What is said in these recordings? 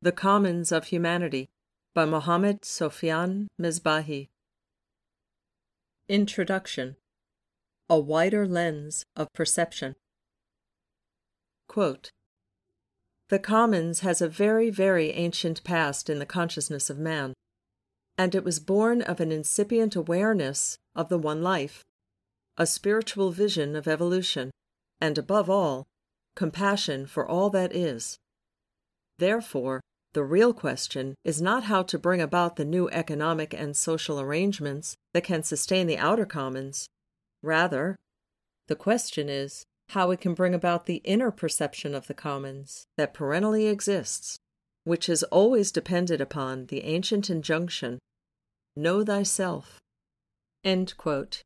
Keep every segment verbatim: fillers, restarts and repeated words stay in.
The Commons of Humanity by Mohammad Sofyan Misbahi. Introduction. A Wider Lens of Perception. Quote, "The Commons has a very, very ancient past in the consciousness of man, and it was born of an incipient awareness of the one life, a spiritual vision of evolution, and above all, compassion for all that is. Therefore, the real question is not how to bring about the new economic and social arrangements that can sustain the outer commons. Rather, the question is how we can bring about the inner perception of the commons that perennially exists, which has always depended upon the ancient injunction, 'Know thyself.'" End quote.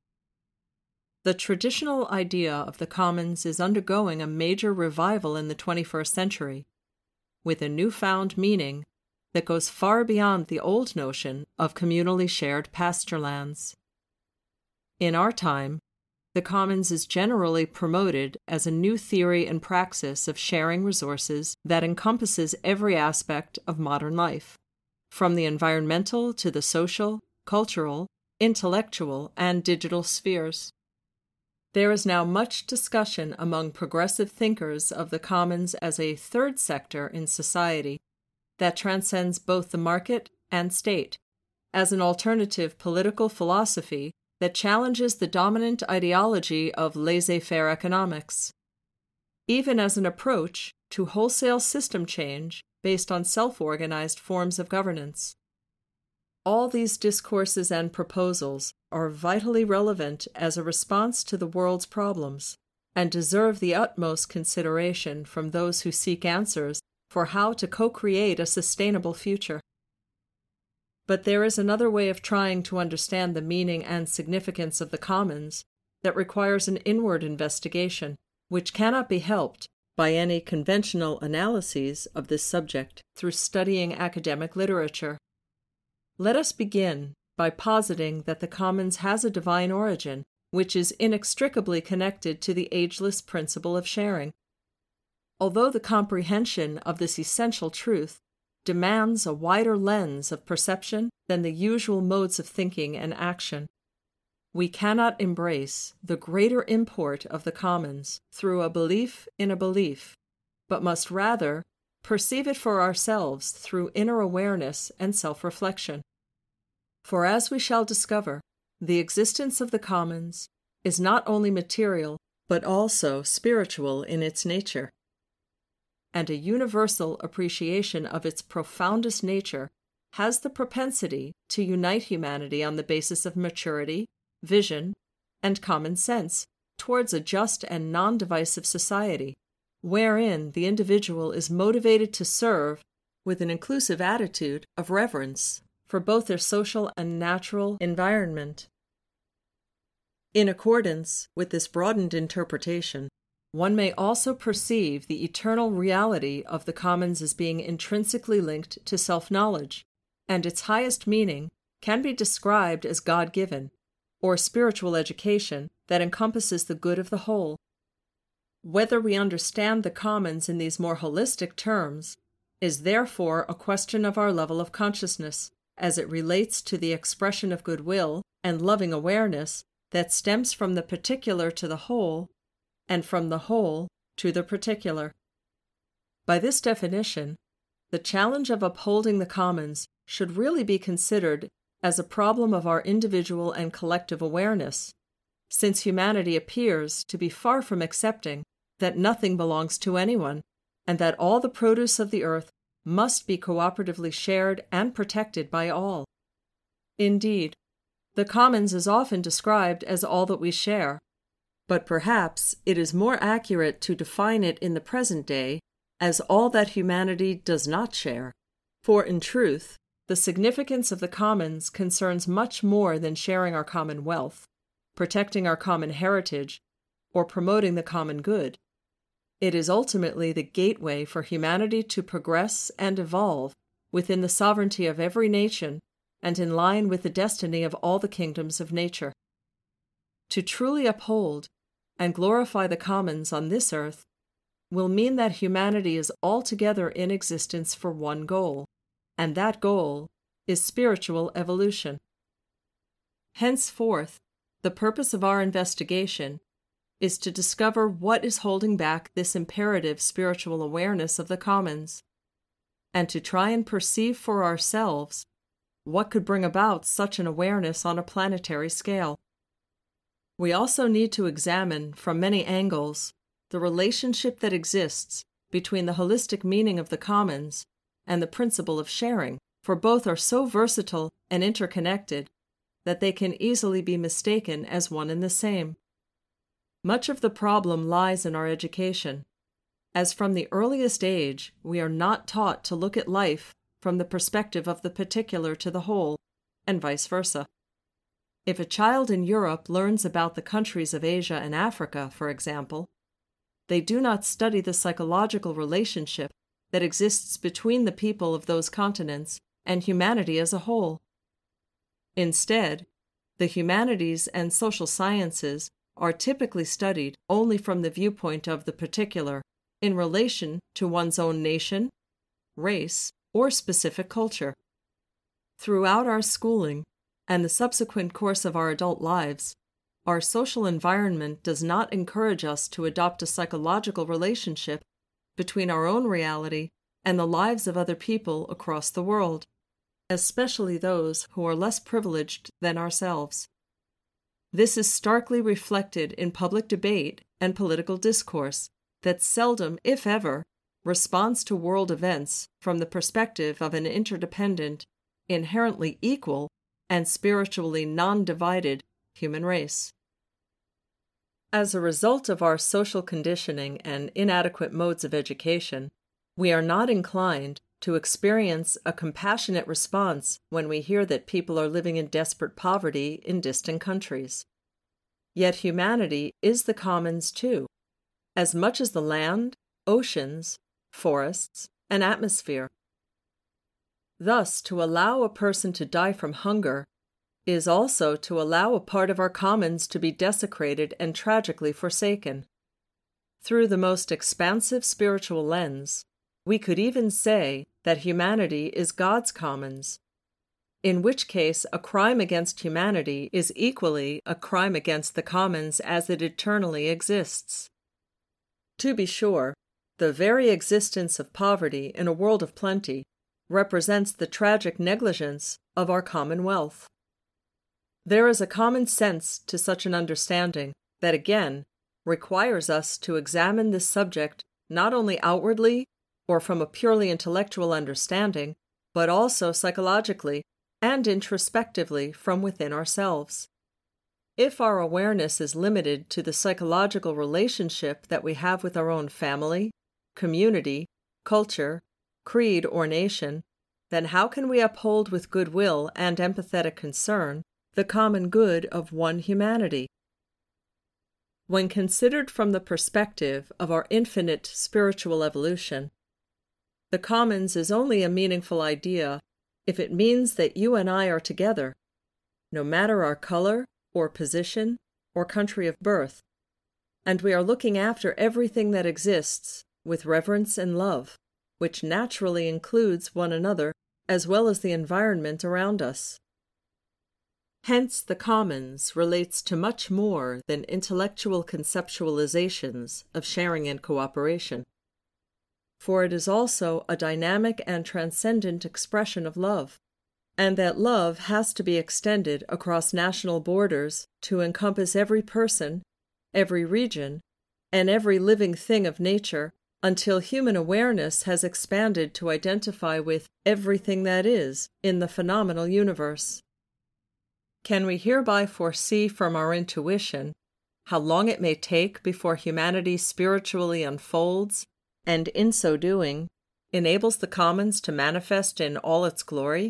The traditional idea of the commons is undergoing a major revival in the twenty-first century, with a newfound meaning that goes far beyond the old notion of communally shared pasture lands. In our time, the commons is generally promoted as a new theory and praxis of sharing resources that encompasses every aspect of modern life, from the environmental to the social, cultural, intellectual, and digital spheres. There is now much discussion among progressive thinkers of the commons as a third sector in society that transcends both the market and state, as an alternative political philosophy that challenges the dominant ideology of laissez-faire economics, even as an approach to wholesale system change based on self-organized forms of governance. All these discourses and proposals are vitally relevant as a response to the world's problems and deserve the utmost consideration from those who seek answers for how to co-create a sustainable future. But there is another way of trying to understand the meaning and significance of the commons that requires an inward investigation, which cannot be helped by any conventional analyses of this subject through studying academic literature. Let us begin by positing that the commons has a divine origin, which is inextricably connected to the ageless principle of sharing. Although the comprehension of this essential truth demands a wider lens of perception than the usual modes of thinking and action, we cannot embrace the greater import of the commons through a belief in a belief, but must rather perceive it for ourselves through inner awareness and self-reflection. For as we shall discover, the existence of the commons is not only material, but also spiritual in its nature. And a universal appreciation of its profoundest nature has the propensity to unite humanity on the basis of maturity, vision, and common sense towards a just and non-divisive society, wherein the individual is motivated to serve with an inclusive attitude of reverence for both their social and natural environment. In accordance with this broadened interpretation, one may also perceive the eternal reality of the commons as being intrinsically linked to self-knowledge, and its highest meaning can be described as God-given, or spiritual education that encompasses the good of the whole. Whether we understand the commons in these more holistic terms is therefore a question of our level of consciousness, as it relates to the expression of goodwill and loving awareness that stems from the particular to the whole, and from the whole to the particular. By this definition, the challenge of upholding the commons should really be considered as a problem of our individual and collective awareness, since humanity appears to be far from accepting that nothing belongs to anyone, and that all the produce of the earth must be cooperatively shared and protected by all. Indeed, the commons is often described as all that we share, but perhaps it is more accurate to define it in the present day as all that humanity does not share. For in truth, the significance of the commons concerns much more than sharing our common wealth, protecting our common heritage, or promoting the common good. It is ultimately the gateway for humanity to progress and evolve within the sovereignty of every nation and in line with the destiny of all the kingdoms of nature. To truly uphold and glorify the commons on this earth will mean that humanity is altogether in existence for one goal, and that goal is spiritual evolution. Henceforth, the purpose of our investigation is to discover what is holding back this imperative spiritual awareness of the commons, and to try and perceive for ourselves what could bring about such an awareness on a planetary scale. We also need to examine, from many angles, the relationship that exists between the holistic meaning of the commons and the principle of sharing, for both are so versatile and interconnected that they can easily be mistaken as one and the same. Much of the problem lies in our education, as from the earliest age we are not taught to look at life from the perspective of the particular to the whole, and vice versa. If a child in Europe learns about the countries of Asia and Africa, for example, they do not study the psychological relationship that exists between the people of those continents and humanity as a whole. Instead, the humanities and social sciences are typically studied only from the viewpoint of the particular in relation to one's own nation, race, or specific culture. Throughout our schooling and the subsequent course of our adult lives, our social environment does not encourage us to adopt a psychological relationship between our own reality and the lives of other people across the world, especially those who are less privileged than ourselves. This is starkly reflected in public debate and political discourse that seldom, if ever, responds to world events from the perspective of an interdependent, inherently equal, and spiritually non-divided human race. As a result of our social conditioning and inadequate modes of education, we are not inclined to experience a compassionate response when we hear that people are living in desperate poverty in distant countries. Yet humanity is the commons too, as much as the land, oceans, forests, and atmosphere. Thus, to allow a person to die from hunger is also to allow a part of our commons to be desecrated and tragically forsaken. Through the most expansive spiritual lens, we could even say that humanity is God's commons, in which case a crime against humanity is equally a crime against the commons as it eternally exists. To be sure, the very existence of poverty in a world of plenty represents the tragic negligence of our commonwealth. There is a common sense to such an understanding that, again, requires us to examine this subject not only outwardly or from a purely intellectual understanding, but also psychologically and introspectively from within ourselves. If our awareness is limited to the psychological relationship that we have with our own family, community, culture, creed, or nation, then how can we uphold with goodwill and empathetic concern the common good of one humanity? When considered from the perspective of our infinite spiritual evolution, the commons is only a meaningful idea if it means that you and I are together, no matter our color, or position, or country of birth, and we are looking after everything that exists with reverence and love, which naturally includes one another as well as the environment around us. Hence, the commons relates to much more than intellectual conceptualizations of sharing and cooperation, for it is also a dynamic and transcendent expression of love, and that love has to be extended across national borders to encompass every person, every region, and every living thing of nature, until human awareness has expanded to identify with everything that is in the phenomenal universe. Can we hereby foresee from our intuition how long it may take before humanity spiritually unfolds, and in so doing, enables the commons to manifest in all its glory?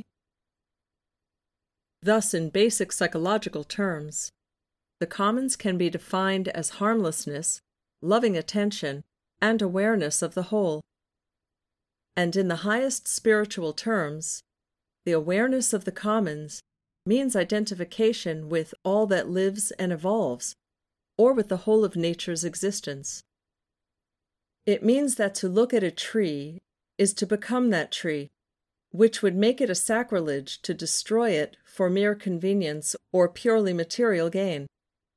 Thus, in basic psychological terms, the commons can be defined as harmlessness, loving attention, and awareness of the whole. And in the highest spiritual terms, the awareness of the commons means identification with all that lives and evolves, or with the whole of nature's existence. It means that to look at a tree is to become that tree, which would make it a sacrilege to destroy it for mere convenience or purely material gain.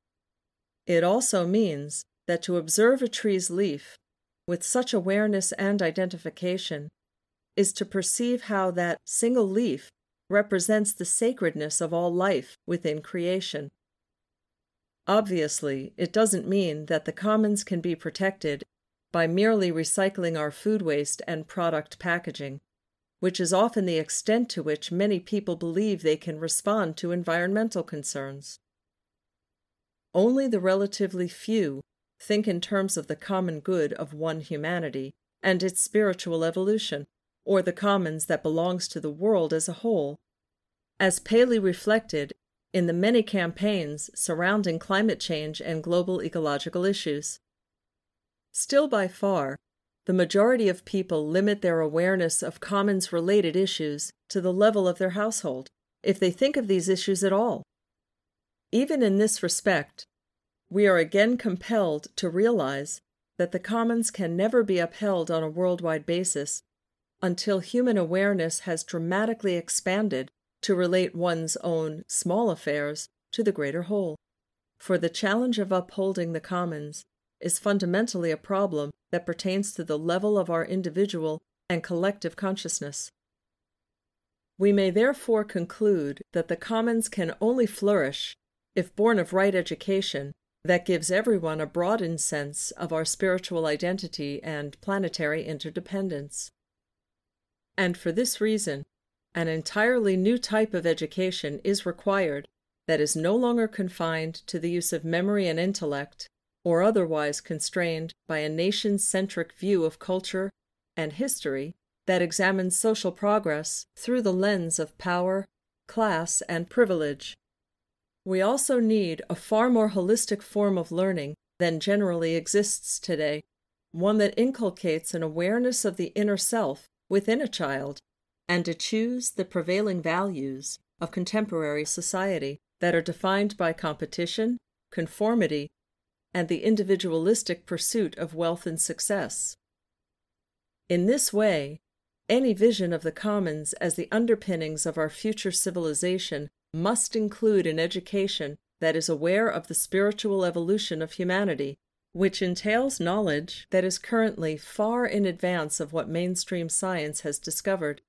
It also means that to observe a tree's leaf with such awareness and identification is to perceive how that single leaf represents the sacredness of all life within creation. Obviously, it doesn't mean that the commons can be protected by merely recycling our food waste and product packaging, which is often the extent to which many people believe they can respond to environmental concerns. Only the relatively few think in terms of the common good of one humanity and its spiritual evolution, or the commons that belongs to the world as a whole, as palely reflected in the many campaigns surrounding climate change and global ecological issues. Still, by far, the majority of people limit their awareness of commons-related issues to the level of their household, if they think of these issues at all. Even in this respect, we are again compelled to realize that the commons can never be upheld on a worldwide basis until human awareness has dramatically expanded to relate one's own small affairs to the greater whole. For the challenge of upholding the commons is fundamentally a problem that pertains to the level of our individual and collective consciousness. We may therefore conclude that the commons can only flourish if born of right education that gives everyone a broadened sense of our spiritual identity and planetary interdependence. And for this reason, an entirely new type of education is required that is no longer confined to the use of memory and intellect, or otherwise constrained by a nation-centric view of culture and history that examines social progress through the lens of power, class, and privilege. We also need a far more holistic form of learning than generally exists today, one that inculcates an awareness of the inner self within a child, and eschews the prevailing values of contemporary society that are defined by competition, conformity, and the individualistic pursuit of wealth and success. In this way, any vision of the commons as the underpinnings of our future civilization must include an education that is aware of the spiritual evolution of humanity, which entails knowledge that is currently far in advance of what mainstream science has discovered.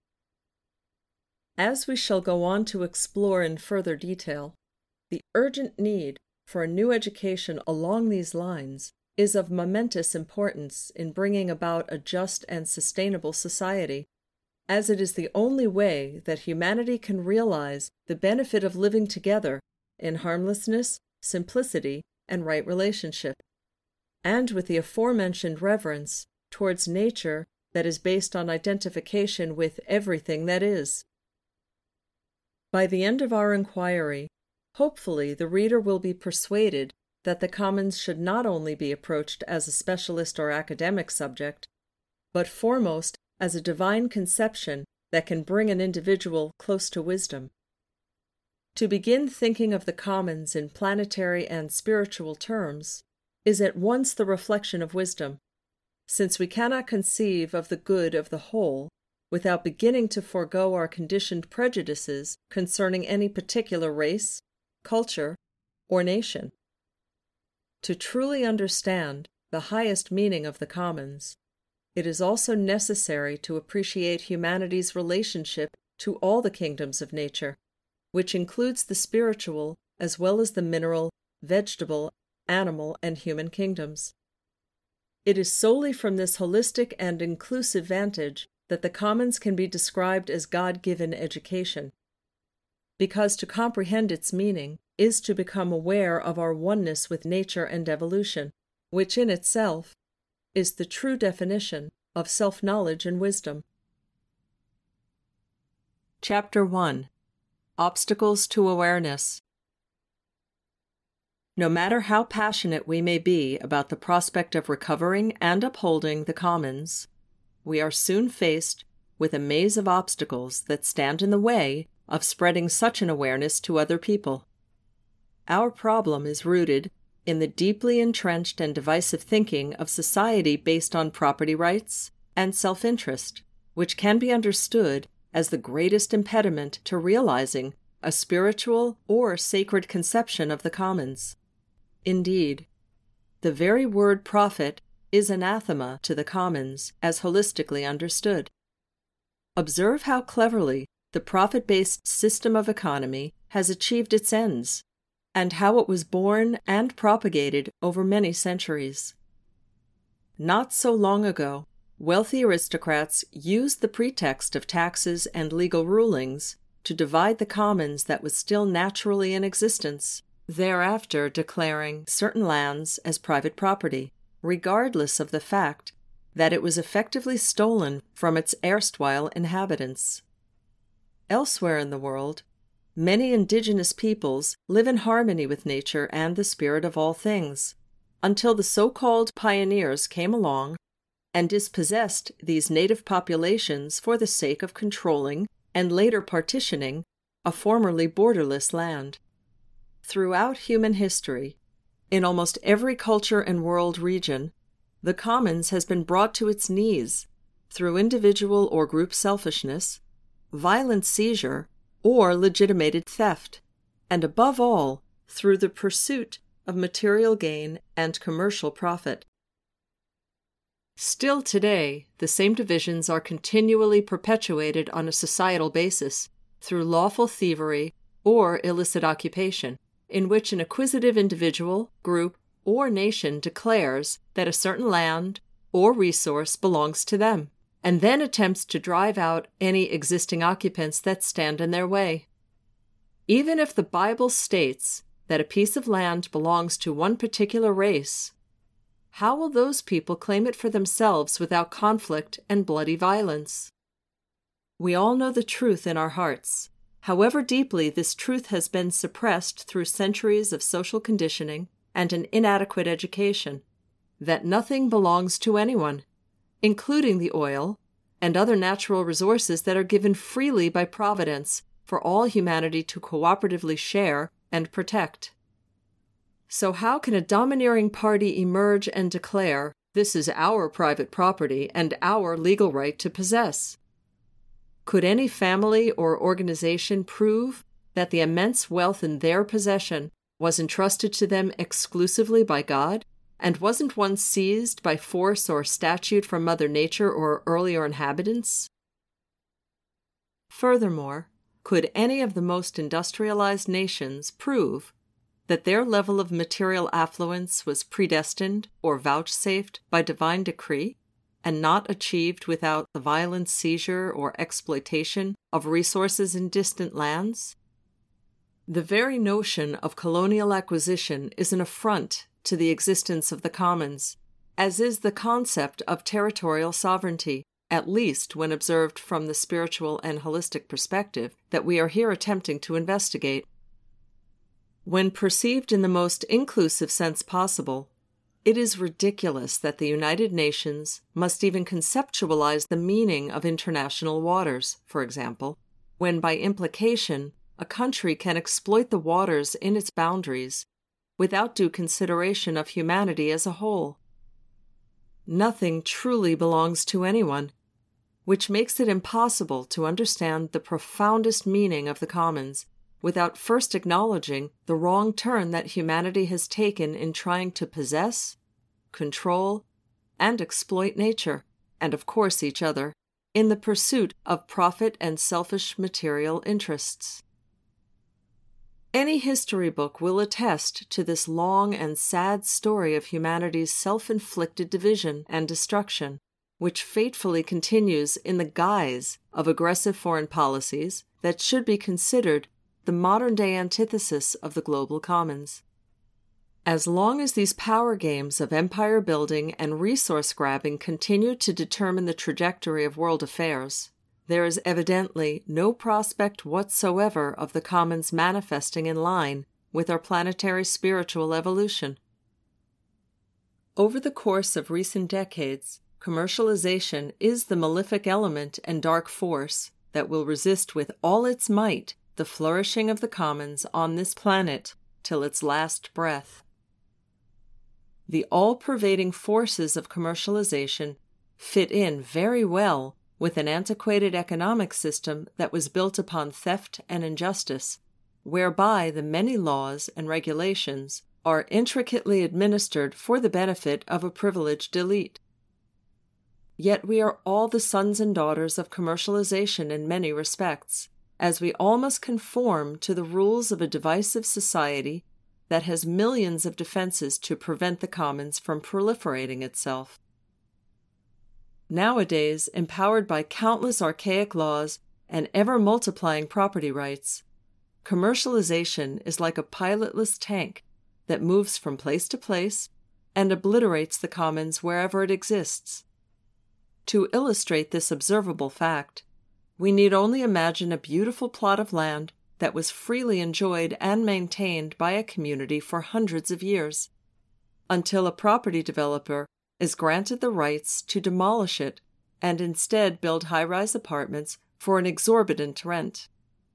As we shall go on to explore in further detail, the urgent need for a new education along these lines is of momentous importance in bringing about a just and sustainable society, as it is the only way that humanity can realize the benefit of living together in harmlessness, simplicity, and right relationship, and with the aforementioned reverence towards nature that is based on identification with everything that is. By the end of our inquiry, hopefully the reader will be persuaded that the commons should not only be approached as a specialist or academic subject, but foremost as a divine conception that can bring an individual close to wisdom. To begin thinking of the commons in planetary and spiritual terms is at once the reflection of wisdom, since we cannot conceive of the good of the whole without beginning to forego our conditioned prejudices concerning any particular race, culture, or nation. To truly understand the highest meaning of the commons, it is also necessary to appreciate humanity's relationship to all the kingdoms of nature, which includes the spiritual as well as the mineral, vegetable, animal, and human kingdoms. It is solely from this holistic and inclusive vantage that the commons can be described as God-given education, because to comprehend its meaning is to become aware of our oneness with nature and evolution, which in itself is the true definition of self-knowledge and wisdom. Chapter one. Obstacles to Awareness. No matter how passionate we may be about the prospect of recovering and upholding the commons, we are soon faced with a maze of obstacles that stand in the way of spreading such an awareness to other people. Our problem is rooted in the deeply entrenched and divisive thinking of society based on property rights and self-interest, which can be understood as the greatest impediment to realizing a spiritual or sacred conception of the commons. Indeed, the very word profit is anathema to the commons as holistically understood. Observe how cleverly the profit-based system of economy has achieved its ends, and how it was born and propagated over many centuries. Not so long ago, wealthy aristocrats used the pretext of taxes and legal rulings to divide the commons that was still naturally in existence, thereafter declaring certain lands as private property, regardless of the fact that it was effectively stolen from its erstwhile inhabitants. Elsewhere in the world, many indigenous peoples live in harmony with nature and the spirit of all things, until the so-called pioneers came along and dispossessed these native populations for the sake of controlling and later partitioning a formerly borderless land. Throughout human history, in almost every culture and world region, the commons has been brought to its knees through individual or group selfishness, violent seizure, or legitimated theft, and above all, through the pursuit of material gain and commercial profit. Still today, the same divisions are continually perpetuated on a societal basis through lawful thievery or illicit occupation, in which an acquisitive individual, group, or nation declares that a certain land or resource belongs to them, and then attempts to drive out any existing occupants that stand in their way. Even if the Bible states that a piece of land belongs to one particular race, how will those people claim it for themselves without conflict and bloody violence? We all know the truth in our hearts. However deeply this truth has been suppressed through centuries of social conditioning and an inadequate education, that nothing belongs to anyone, including the oil and other natural resources that are given freely by Providence for all humanity to cooperatively share and protect. So how can a domineering party emerge and declare, "This is our private property and our legal right to possess"? Could any family or organization prove that the immense wealth in their possession was entrusted to them exclusively by God, and wasn't once seized by force or statute from Mother Nature or earlier inhabitants? Furthermore, could any of the most industrialized nations prove that their level of material affluence was predestined or vouchsafed by divine decree, and not achieved without the violent seizure or exploitation of resources in distant lands? The very notion of colonial acquisition is an affront to the existence of the commons, as is the concept of territorial sovereignty, at least when observed from the spiritual and holistic perspective that we are here attempting to investigate. When perceived in the most inclusive sense possible, it is ridiculous that the United Nations must even conceptualize the meaning of international waters, for example, when by implication a country can exploit the waters in its boundaries without due consideration of humanity as a whole. Nothing truly belongs to anyone, which makes it impossible to understand the profoundest meaning of the commons without first acknowledging the wrong turn that humanity has taken in trying to possess, control, and exploit nature, and of course each other, in the pursuit of profit and selfish material interests. Any history book will attest to this long and sad story of humanity's self-inflicted division and destruction, which fatefully continues in the guise of aggressive foreign policies that should be considered the modern-day antithesis of the global commons. As long as these power games of empire building and resource grabbing continue to determine the trajectory of world affairs, there is evidently no prospect whatsoever of the commons manifesting in line with our planetary spiritual evolution. Over the course of recent decades, commercialization is the malefic element and dark force that will resist with all its might the flourishing of the commons on this planet till its last breath. the all-pervading forces of commercialization fit in very well with an antiquated economic system that was built upon theft and injustice, whereby the many laws and regulations are intricately administered for the benefit of a privileged elite. Yet we are all the sons and daughters of commercialization in many respects, as we all must conform to the rules of a divisive society that has millions of defenses to prevent the commons from proliferating itself. Nowadays, empowered by countless archaic laws and ever-multiplying property rights, commercialization is like a pilotless tank that moves from place to place and obliterates the commons wherever it exists. To illustrate this observable fact, we need only imagine a beautiful plot of land that was freely enjoyed and maintained by a community for hundreds of years, until a property developer is granted the rights to demolish it and instead build high-rise apartments for an exorbitant rent.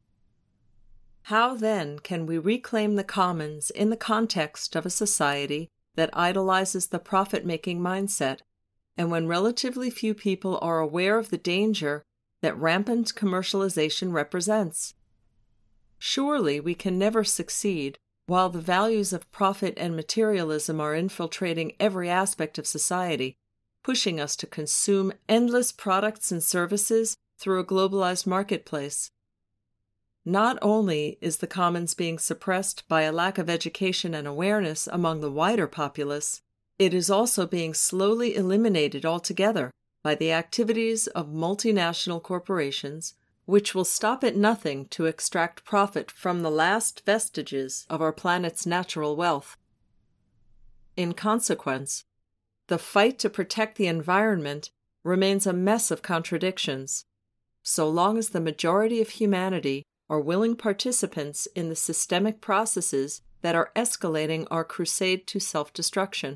How, then, can we reclaim the commons in the context of a society that idolizes the profit-making mindset, and when relatively few people are aware of the danger that rampant commercialization represents? Surely we can never succeed while the values of profit and materialism are infiltrating every aspect of society, pushing us to consume endless products and services through a globalized marketplace. Not only is the commons being suppressed by a lack of education and awareness among the wider populace, it is also being slowly eliminated altogether by the activities of multinational corporations, which will stop at nothing to extract profit from the last vestiges of our planet's natural wealth. In consequence, the fight to protect the environment remains a mess of contradictions, so long as the majority of humanity are willing participants in the systemic processes that are escalating our crusade to self-destruction.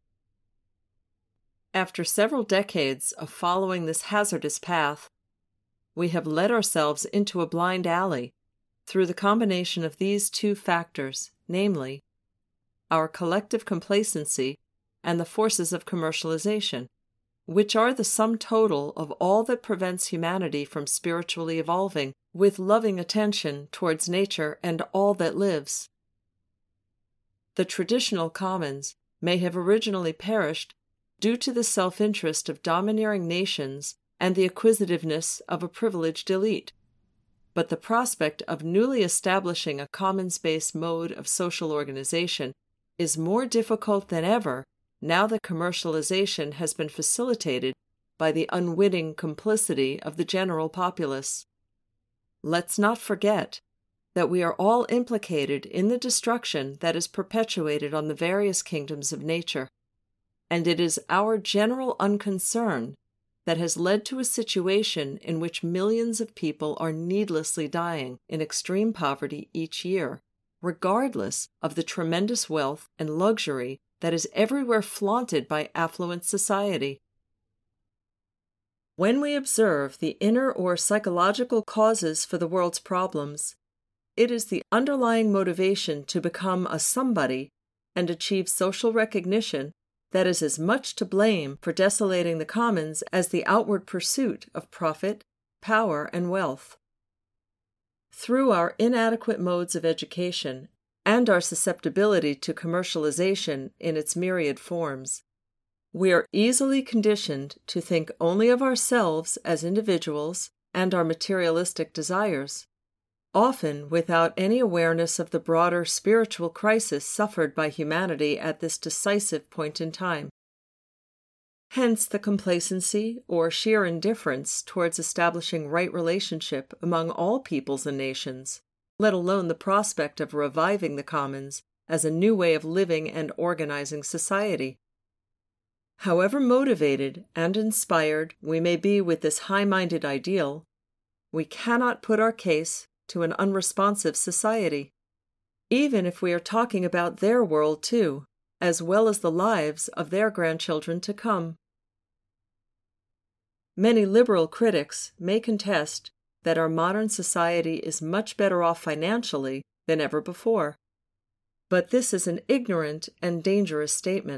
After several decades of following this hazardous path, we have led ourselves into a blind alley through the combination of these two factors, namely, our collective complacency and the forces of commercialization, which are the sum total of all that prevents humanity from spiritually evolving with loving attention towards nature and all that lives. The traditional commons may have originally perished due to the self-interest of domineering nations and the acquisitiveness of a privileged elite, but the prospect of newly establishing a commons-based mode of social organization is more difficult than ever now that commercialization has been facilitated by the unwitting complicity of the general populace. Let's not forget that we are all implicated in the destruction that is perpetuated on the various kingdoms of nature, and it is our general unconcern that has led to a situation in which millions of people are needlessly dying in extreme poverty each year, regardless of the tremendous wealth and luxury that is everywhere flaunted by affluent society. When we observe the inner or psychological causes for the world's problems, it is the underlying motivation to become a somebody and achieve social recognition that is as much to blame for desolating the commons as the outward pursuit of profit, power, and wealth. Through our inadequate modes of education and our susceptibility to commercialization in its myriad forms, we are easily conditioned to think only of ourselves as individuals and our materialistic desires, often without any awareness of the broader spiritual crisis suffered by humanity at this decisive point in time. Hence the complacency or sheer indifference towards establishing right relationship among all peoples and nations, let alone the prospect of reviving the commons as a new way of living and organizing society. However motivated and inspired we may be with this high-minded ideal, we cannot put our case to an unresponsive society, even if we are talking about their world too, as well as the lives of their grandchildren to come. Many liberal critics may contest that our modern society is much better off financially than ever before, but this is an ignorant and dangerous statement,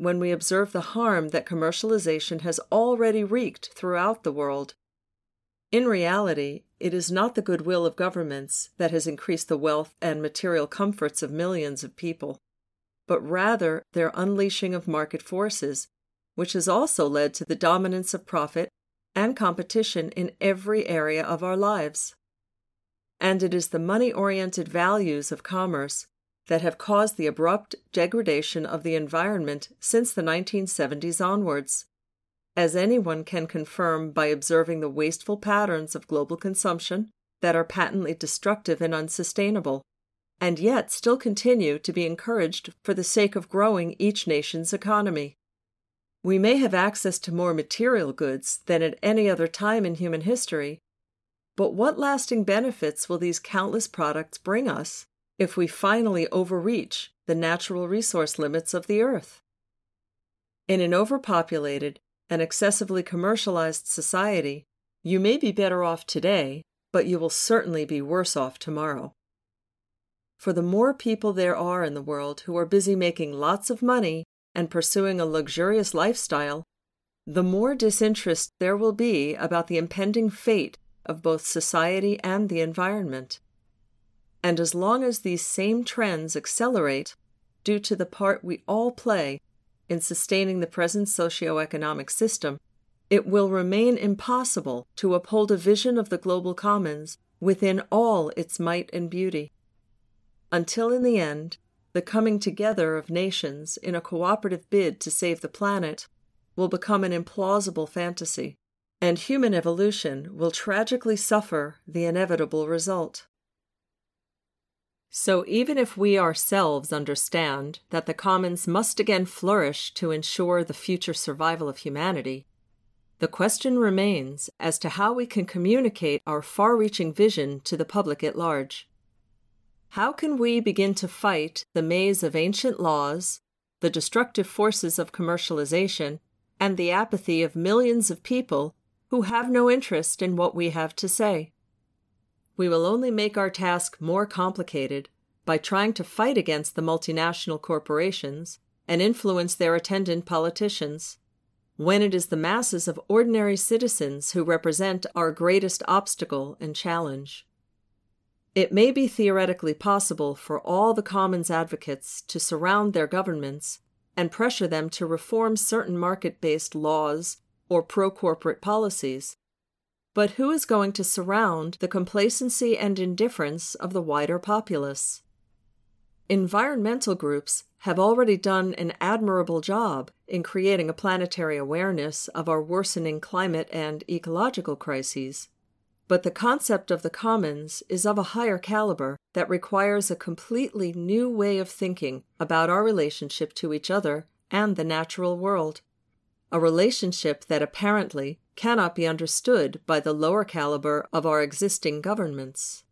when we observe the harm that commercialization has already wreaked throughout the world. In reality, it is not the goodwill of governments that has increased the wealth and material comforts of millions of people, but rather their unleashing of market forces, which has also led to the dominance of profit and competition in every area of our lives. And it is the money-oriented values of commerce that have caused the abrupt degradation of the environment since the nineteen seventies onwards, as anyone can confirm by observing the wasteful patterns of global consumption that are patently destructive and unsustainable, and yet still continue to be encouraged for the sake of growing each nation's economy. We may have access to more material goods than at any other time in human history, but what lasting benefits will these countless products bring us if we finally overreach the natural resource limits of the earth? In an overpopulated and excessively commercialized society, you may be better off today, but you will certainly be worse off tomorrow. For the more people there are in the world who are busy making lots of money and pursuing a luxurious lifestyle, the more disinterest there will be about the impending fate of both society and the environment. And as long as these same trends accelerate due to the part we all play in sustaining the present socio-economic system, it will remain impossible to uphold a vision of the global commons within all its might and beauty, until in the end, the coming together of nations in a cooperative bid to save the planet will become an implausible fantasy, and human evolution will tragically suffer the inevitable result. So even if we ourselves understand that the commons must again flourish to ensure the future survival of humanity, the question remains as to how we can communicate our far-reaching vision to the public at large. How can we begin to fight the maze of ancient laws, the destructive forces of commercialization, and the apathy of millions of people who have no interest in what we have to say? We will only make our task more complicated by trying to fight against the multinational corporations and influence their attendant politicians, when it is the masses of ordinary citizens who represent our greatest obstacle and challenge. It may be theoretically possible for all the commons advocates to surround their governments and pressure them to reform certain market-based laws or pro-corporate policies. But who is going to surround the complacency and indifference of the wider populace? Environmental groups have already done an admirable job in creating a planetary awareness of our worsening climate and ecological crises. But the concept of the commons is of a higher caliber that requires a completely new way of thinking about our relationship to each other and the natural world, a relationship that apparently cannot be understood by the lower caliber of our existing governments.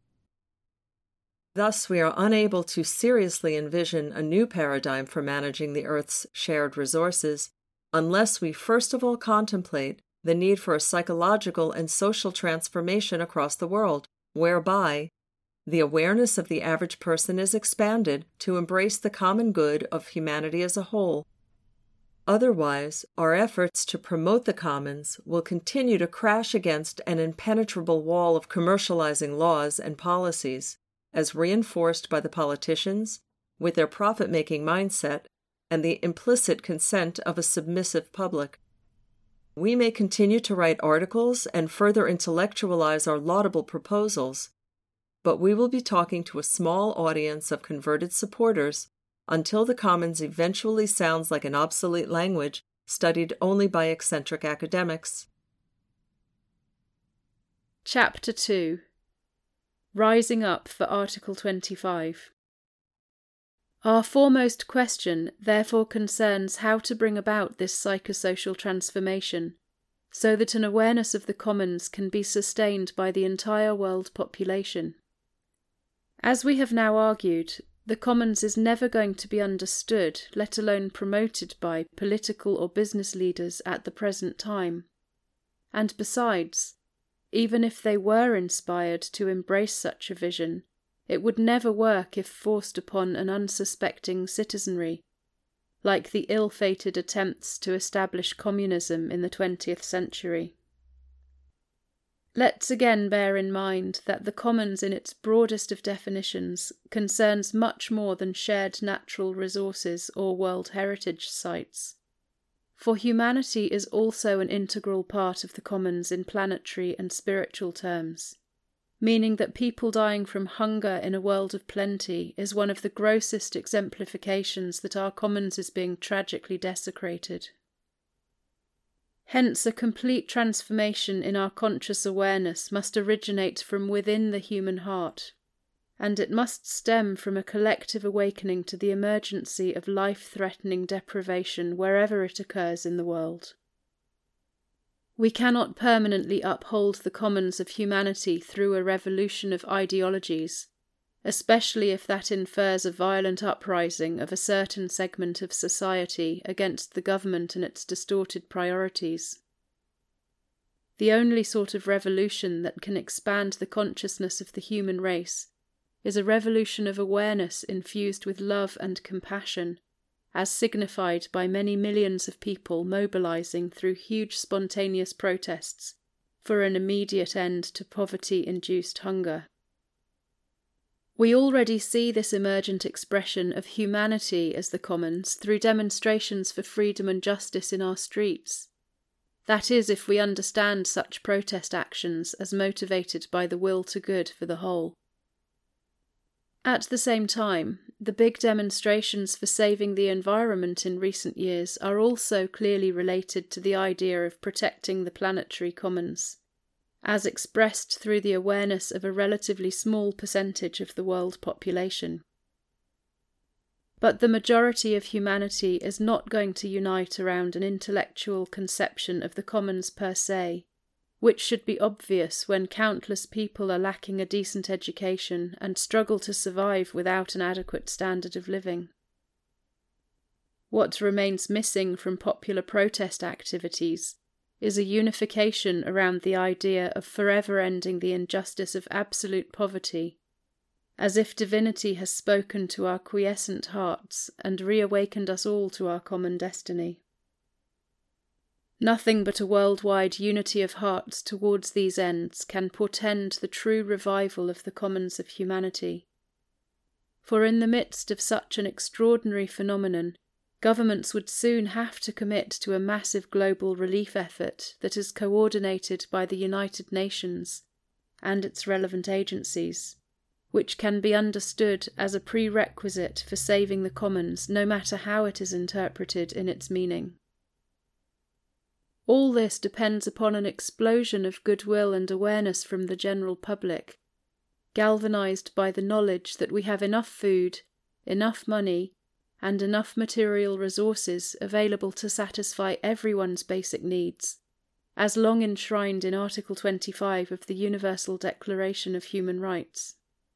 Thus, we are unable to seriously envision a new paradigm for managing the Earth's shared resources unless we first of all contemplate the need for a psychological and social transformation across the world, whereby the awareness of the average person is expanded to embrace the common good of humanity as a whole. Otherwise, our efforts to promote the commons will continue to crash against an impenetrable wall of commercializing laws and policies, as reinforced by the politicians, with their profit-making mindset and the implicit consent of a submissive public. We may continue to write articles and further intellectualize our laudable proposals, but we will be talking to a small audience of converted supporters until the commons eventually sounds like an obsolete language studied only by eccentric academics. Chapter two. Rising Up for Article twenty-five. Our foremost question therefore concerns how to bring about this psychosocial transformation, so that an awareness of the commons can be sustained by the entire world population. As we have now argued, the commons is never going to be understood, let alone promoted by political or business leaders at the present time. And besides, even if they were inspired to embrace such a vision, it would never work if forced upon an unsuspecting citizenry. like the ill-fated attempts to establish communism in the twentieth century. Let's again bear in mind that the commons in its broadest of definitions concerns much more than shared natural resources or World Heritage sites. For humanity is also an integral part of the commons in planetary and spiritual terms, meaning that people dying from hunger in a world of plenty is one of the grossest exemplifications that our commons is being tragically desecrated. Hence, a complete transformation in our conscious awareness must originate from within the human heart, and it must stem from a collective awakening to the emergency of life-threatening deprivation wherever it occurs in the world. We cannot permanently uphold the commons of humanity through a revolution of ideologies, especially if that infers a violent uprising of a certain segment of society against the government and its distorted priorities. The only sort of revolution that can expand the consciousness of the human race is a revolution of awareness infused with love and compassion, as signified by many millions of people mobilizing through huge spontaneous protests for an immediate end to poverty-induced hunger. We already see this emergent expression of humanity as the commons through demonstrations for freedom and justice in our streets. That is, if we understand such protest actions as motivated by the will to good for the whole. At the same time, the big demonstrations for saving the environment in recent years are also clearly related to the idea of protecting the planetary commons, as expressed through the awareness of a relatively small percentage of the world population. But the majority of humanity is not going to unite around an intellectual conception of the commons per se, which should be obvious when countless people are lacking a decent education and struggle to survive without an adequate standard of living. What remains missing from popular protest activities is a unification around the idea of forever ending the injustice of absolute poverty, as if divinity has spoken to our quiescent hearts and reawakened us all to our common destiny. Nothing but a worldwide unity of hearts towards these ends can portend the true revival of the commons of humanity. For in the midst of such an extraordinary phenomenon, governments would soon have to commit to a massive global relief effort that is coordinated by the United Nations and its relevant agencies, which can be understood as a prerequisite for saving the commons, no matter how it is interpreted in its meaning. All this depends upon an explosion of goodwill and awareness from the general public, galvanized by the knowledge that we have enough food, enough money, and enough material resources available to satisfy everyone's basic needs, as long enshrined in Article twenty-five of the Universal Declaration of Human Rights.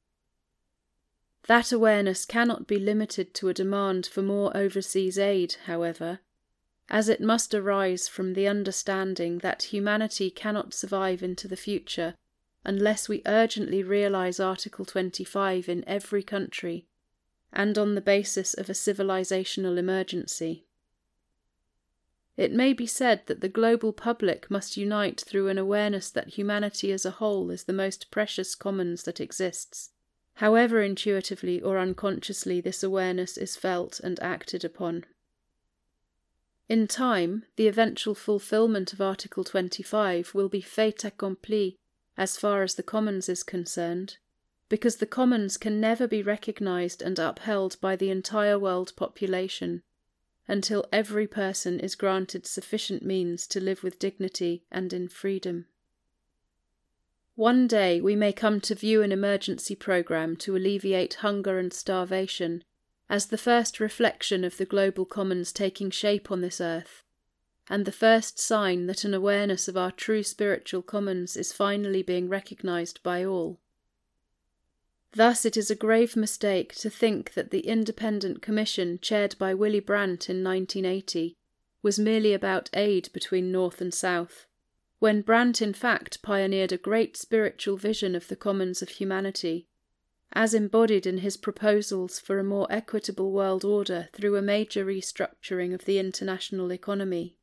That awareness cannot be limited to a demand for more overseas aid, however, as it must arise from the understanding that humanity cannot survive into the future unless we urgently realise Article twenty-five in every country, and on the basis of a civilizational emergency. It may be said that the global public must unite through an awareness that humanity as a whole is the most precious commons that exists, however intuitively or unconsciously this awareness is felt and acted upon. In time, the eventual fulfilment of Article twenty-five will be fait accompli as far as the commons is concerned, because the commons can never be recognised and upheld by the entire world population until every person is granted sufficient means to live with dignity and in freedom. One day we may come to view an emergency programme to alleviate hunger and starvation as the first reflection of the global commons taking shape on this earth, and the first sign that an awareness of our true spiritual commons is finally being recognised by all. Thus it is a grave mistake to think that the independent commission chaired by Willy Brandt in nineteen eighty was merely about aid between North and South, when Brandt in fact pioneered a great spiritual vision of the commons of humanity, as embodied in his proposals for a more equitable world order through a major restructuring of the international economy.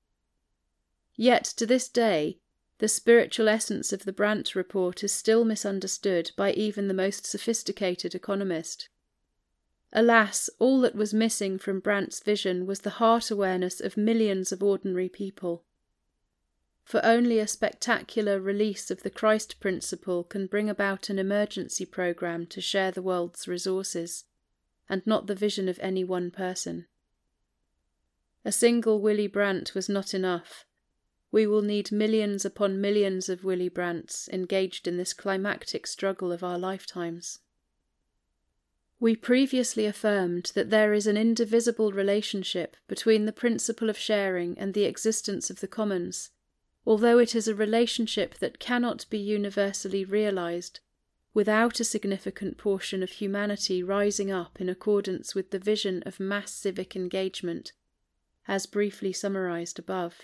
Yet to this day, the spiritual essence of the Brandt Report is still misunderstood by even the most sophisticated economist. Alas, all that was missing from Brandt's vision was the heart awareness of millions of ordinary people. For only a spectacular release of the Christ principle can bring about an emergency program to share the world's resources, and not the vision of any one person. A single Willy Brandt was not enough. We will need millions upon millions of Willy Brandts engaged in this climactic struggle of our lifetimes. We previously affirmed that there is an indivisible relationship between the principle of sharing and the existence of the commons, although it is a relationship that cannot be universally realized without a significant portion of humanity rising up in accordance with the vision of mass civic engagement, as briefly summarized above.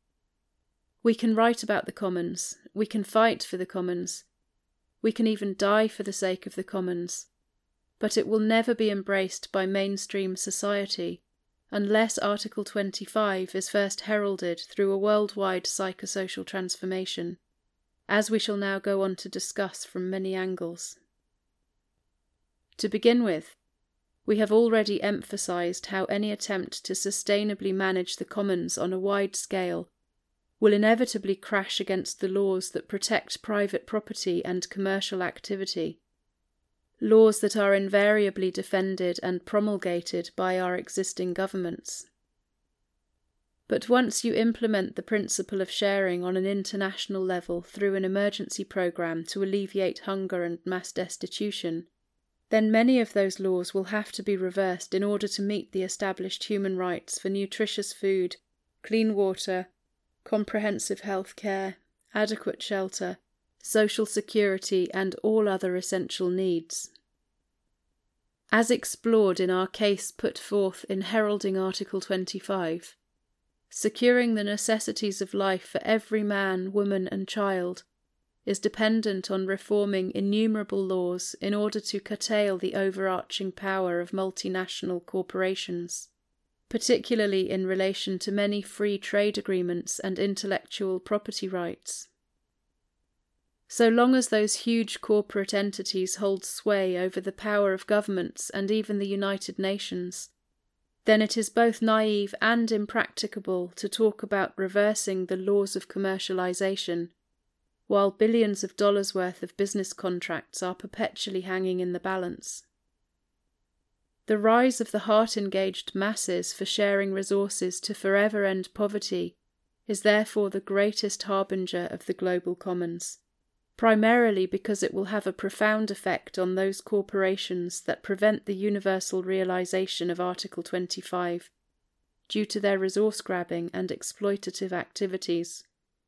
We can write about the commons, we can fight for the commons, we can even die for the sake of the commons, but it will never be embraced by mainstream society unless Article twenty-five is first heralded through a worldwide psychosocial transformation, as we shall now go on to discuss from many angles. To begin with, we have already emphasised how any attempt to sustainably manage the commons on a wide scale will inevitably crash against the laws that protect private property and commercial activity, laws that are invariably defended and promulgated by our existing governments. But once you implement the principle of sharing on an international level through an emergency program to alleviate hunger and mass destitution, then many of those laws will have to be reversed in order to meet the established human rights for nutritious food, clean water, comprehensive health care, adequate shelter, social security, and all other essential needs. As explored in our case put forth in heralding Article twenty-five, securing the necessities of life for every man, woman, and child is dependent on reforming innumerable laws in order to curtail the overarching power of multinational corporations, particularly in relation to many free trade agreements and intellectual property rights. So long as those huge corporate entities hold sway over the power of governments and even the United Nations, then it is both naive and impracticable to talk about reversing the laws of commercialization, while billions of dollars worth of business contracts are perpetually hanging in the balance. The rise of the heart-engaged masses for sharing resources to forever end poverty is therefore the greatest harbinger of the global commons, primarily because it will have a profound effect on those corporations that prevent the universal realization of Article twenty-five, due to their resource-grabbing and exploitative activities.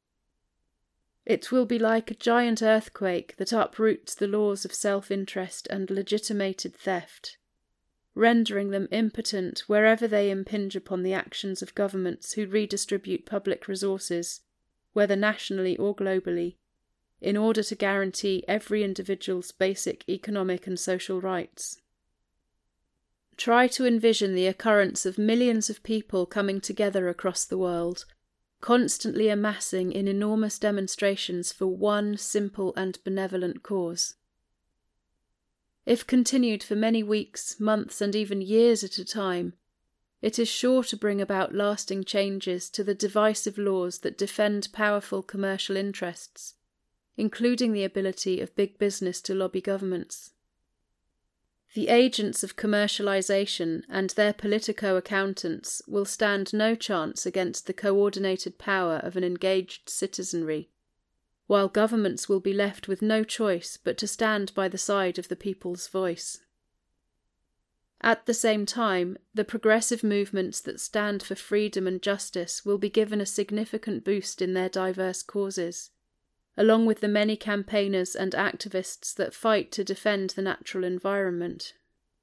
It will be like a giant earthquake that uproots the laws of self-interest and legitimated theft, rendering them impotent wherever they impinge upon the actions of governments who redistribute public resources, whether nationally or globally, in order to guarantee every individual's basic economic and social rights. Try to envision the occurrence of millions of people coming together across the world, constantly amassing in enormous demonstrations for one simple and benevolent cause. If continued for many weeks, months, and even years at a time, it is sure to bring about lasting changes to the divisive laws that defend powerful commercial interests, including the ability of big business to lobby governments. The agents of commercialization and their politico-accountants will stand no chance against the coordinated power of an engaged citizenry, while governments will be left with no choice but to stand by the side of the people's voice. At the same time, the progressive movements that stand for freedom and justice will be given a significant boost in their diverse causes, along with the many campaigners and activists that fight to defend the natural environment.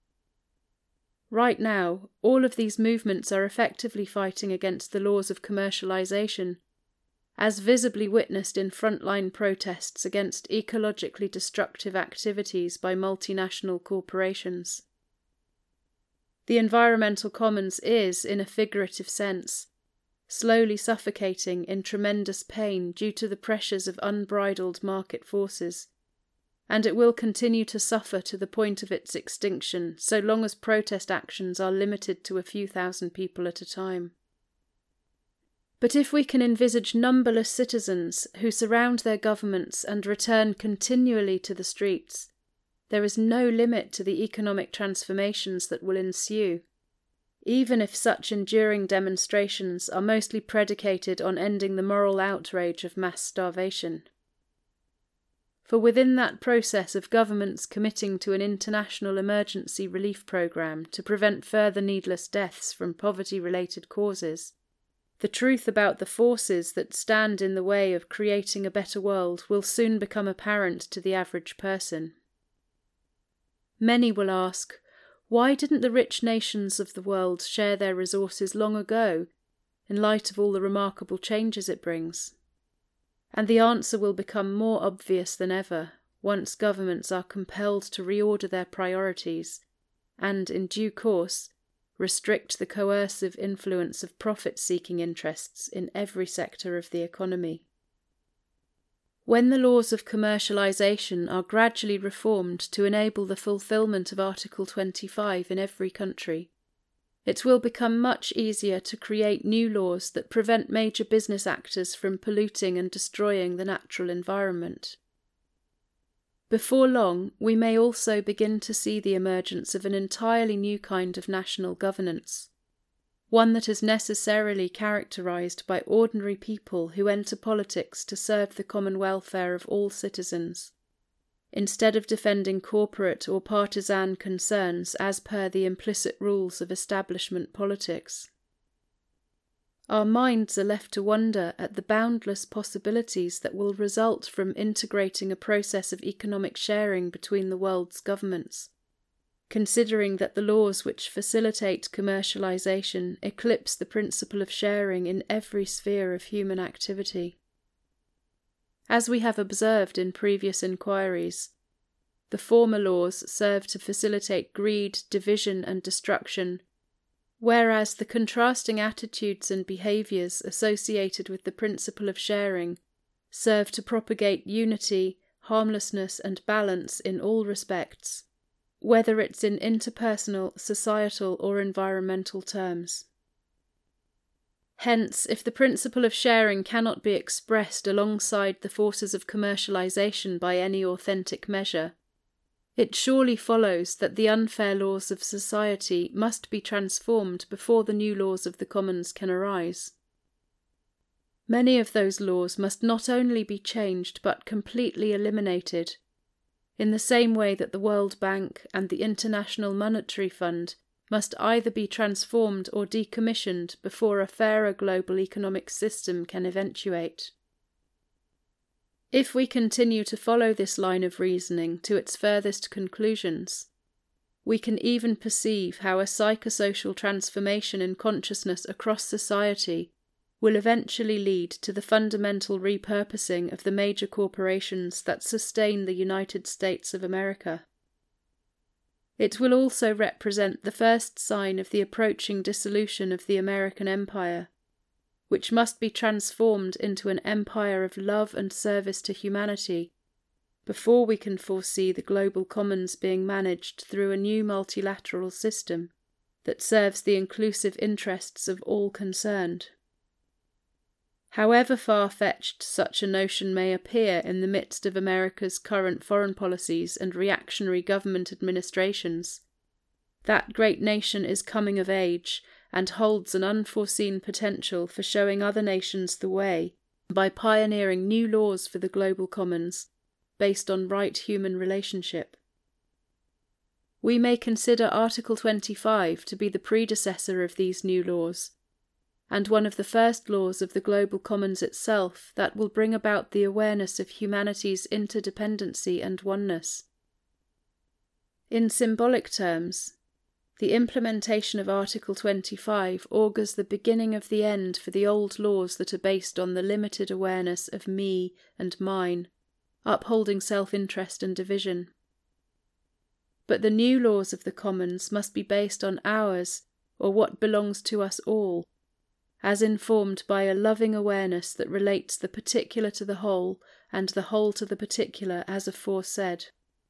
Right now, all of these movements are effectively fighting against the laws of commercialization, as visibly witnessed in frontline protests against ecologically destructive activities by multinational corporations. The environmental commons is, in a figurative sense, slowly suffocating in tremendous pain due to the pressures of unbridled market forces, and it will continue to suffer to the point of its extinction so long as protest actions are limited to a few thousand people at a time. But if we can envisage numberless citizens who surround their governments and return continually to the streets, there is no limit to the economic transformations that will ensue, even if such enduring demonstrations are mostly predicated on ending the moral outrage of mass starvation. For within that process of governments committing to an international emergency relief programme to prevent further needless deaths from poverty-related causes, the truth about the forces that stand in the way of creating a better world will soon become apparent to the average person. Many will ask, why didn't the rich nations of the world share their resources long ago, in light of all the remarkable changes it brings? And the answer will become more obvious than ever, once governments are compelled to reorder their priorities, and, in due course, restrict the coercive influence of profit-seeking interests in every sector of the economy. When the laws of commercialisation are gradually reformed to enable the fulfilment of Article twenty-five in every country, it will become much easier to create new laws that prevent major business actors from polluting and destroying the natural environment. Before long, we may also begin to see the emergence of an entirely new kind of national governance, one that is necessarily characterised by ordinary people who enter politics to serve the common welfare of all citizens, instead of defending corporate or partisan concerns as per the implicit rules of establishment politics. Our minds are left to wonder at the boundless possibilities that will result from integrating a process of economic sharing between the world's governments, considering that the laws which facilitate commercialisation eclipse the principle of sharing in every sphere of human activity. As we have observed in previous inquiries, the former laws serve to facilitate greed, division and destruction, whereas the contrasting attitudes and behaviours associated with the principle of sharing serve to propagate unity, harmlessness and balance in all respects, whether it's in interpersonal, societal or environmental terms. Hence, if the principle of sharing cannot be expressed alongside the forces of commercialisation by any authentic measure, it surely follows that the unfair laws of society must be transformed before the new laws of the commons can arise. Many of those laws must not only be changed but completely eliminated, in the same way that the World Bank and the International Monetary Fund must either be transformed or decommissioned before a fairer global economic system can eventuate. If we continue to follow this line of reasoning to its furthest conclusions, we can even perceive how a psychosocial transformation in consciousness across society will eventually lead to the fundamental repurposing of the major corporations that sustain the United States of America. It will also represent the first sign of the approaching dissolution of the American Empire, which must be transformed into an empire of love and service to humanity, before we can foresee the global commons being managed through a new multilateral system that serves the inclusive interests of all concerned. However far-fetched such a notion may appear in the midst of America's current foreign policies and reactionary government administrations, that great nation is coming of age and holds an unforeseen potential for showing other nations the way by pioneering new laws for the global commons based on right human relationship. We may consider Article twenty-five to be the predecessor of these new laws, and one of the first laws of the global commons itself that will bring about the awareness of humanity's interdependency and oneness. In symbolic terms, The implementation of Article twenty-five augurs the beginning of the end for the old laws that are based on the limited awareness of me and mine, upholding self-interest and division. But the new laws of the commons must be based on ours, or what belongs to us all, as informed by a loving awareness that relates the particular to the whole and the whole to the particular as aforesaid.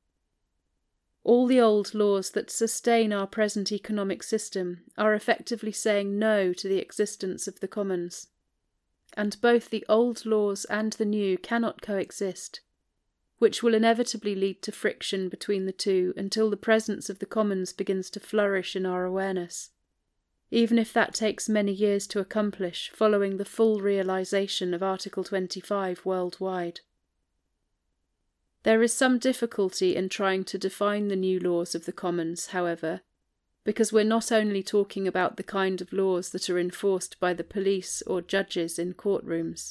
All the old laws that sustain our present economic system are effectively saying no to the existence of the commons, and both the old laws and the new cannot coexist, which will inevitably lead to friction between the two until the presence of the commons begins to flourish in our awareness, even if that takes many years to accomplish following the full realisation of Article twenty-five worldwide. There is some difficulty in trying to define the new laws of the commons, however, because we're not only talking about the kind of laws that are enforced by the police or judges in courtrooms.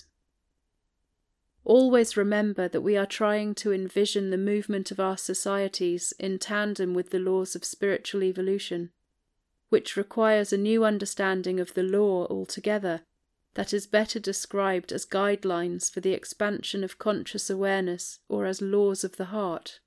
Always remember that we are trying to envision the movement of our societies in tandem with the laws of spiritual evolution, which requires a new understanding of the law altogether, that is better described as guidelines for the expansion of conscious awareness or as laws of the heart.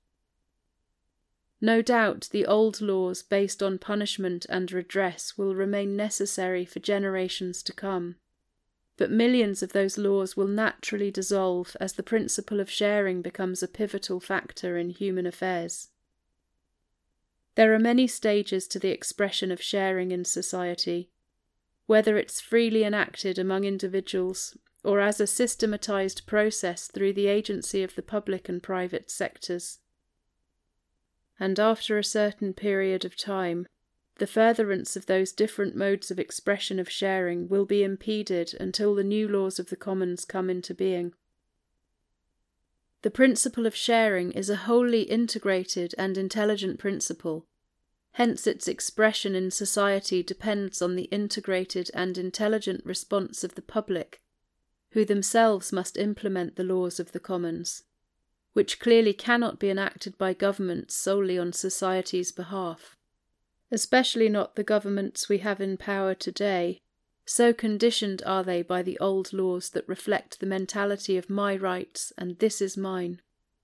No doubt the old laws based on punishment and redress will remain necessary for generations to come, but millions of those laws will naturally dissolve as the principle of sharing becomes a pivotal factor in human affairs. There are many stages to the expression of sharing in society, whether it's freely enacted among individuals or as a systematized process through the agency of the public and private sectors. And after a certain period of time, the furtherance of those different modes of expression of sharing will be impeded until the new laws of the commons come into being. The principle of sharing is a wholly integrated and intelligent principle. Hence its expression in society depends on the integrated and intelligent response of the public, who themselves must implement the laws of the commons, which clearly cannot be enacted by governments solely on society's behalf, especially not the governments we have in power today. So conditioned are they by the old laws that reflect the mentality of my rights and this is mine.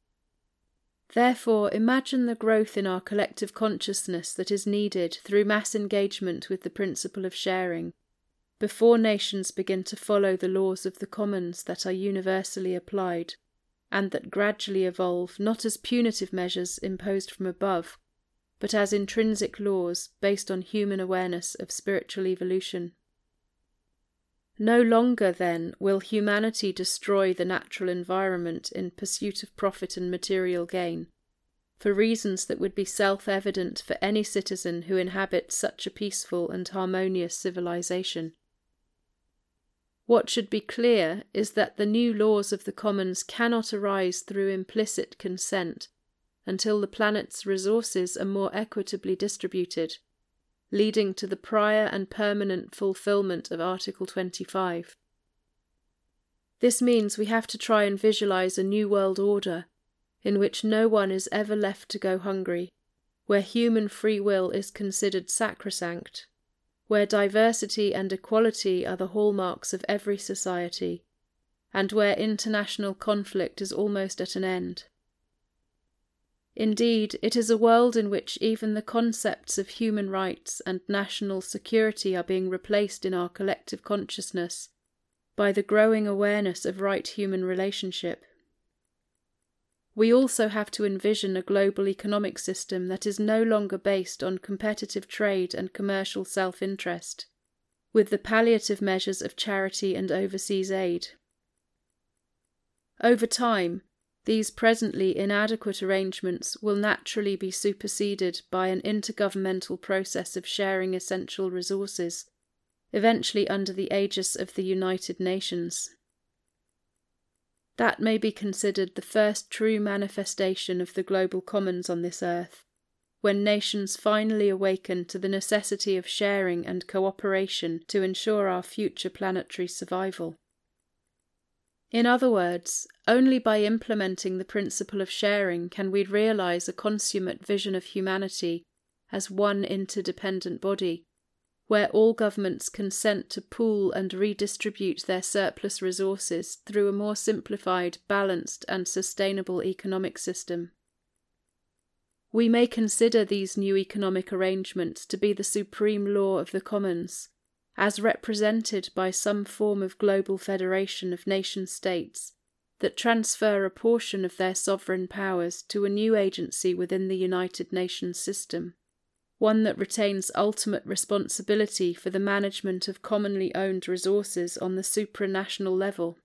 Therefore, imagine the growth in our collective consciousness that is needed through mass engagement with the principle of sharing, before nations begin to follow the laws of the commons that are universally applied, and that gradually evolve not as punitive measures imposed from above, but as intrinsic laws based on human awareness of spiritual evolution. No longer, then, will humanity destroy the natural environment in pursuit of profit and material gain, for reasons that would be self-evident for any citizen who inhabits such a peaceful and harmonious civilization. What should be clear is that the new laws of the commons cannot arise through implicit consent until the planet's resources are more equitably distributed, leading to the prior and permanent fulfillment of Article twenty-five. This means we have to try and visualize a new world order, in which no one is ever left to go hungry, where human free will is considered sacrosanct, where diversity and equality are the hallmarks of every society, and where international conflict is almost at an end. Indeed, it is a world in which even the concepts of human rights and national security are being replaced in our collective consciousness by the growing awareness of right-human relationship. We also have to envision a global economic system that is no longer based on competitive trade and commercial self-interest, with the palliative measures of charity and overseas aid. Over time, these presently inadequate arrangements will naturally be superseded by an intergovernmental process of sharing essential resources, eventually under the aegis of the United Nations. That may be considered the first true manifestation of the global commons on this earth, when nations finally awaken to the necessity of sharing and cooperation to ensure our future planetary survival. In other words, only by implementing the principle of sharing can we realize a consummate vision of humanity as one interdependent body, where all governments consent to pool and redistribute their surplus resources through a more simplified, balanced and sustainable economic system. We may consider these new economic arrangements to be the supreme law of the commons, as represented by some form of global federation of nation-states that transfer a portion of their sovereign powers to a new agency within the United Nations system, one that retains ultimate responsibility for the management of commonly owned resources on the supranational level.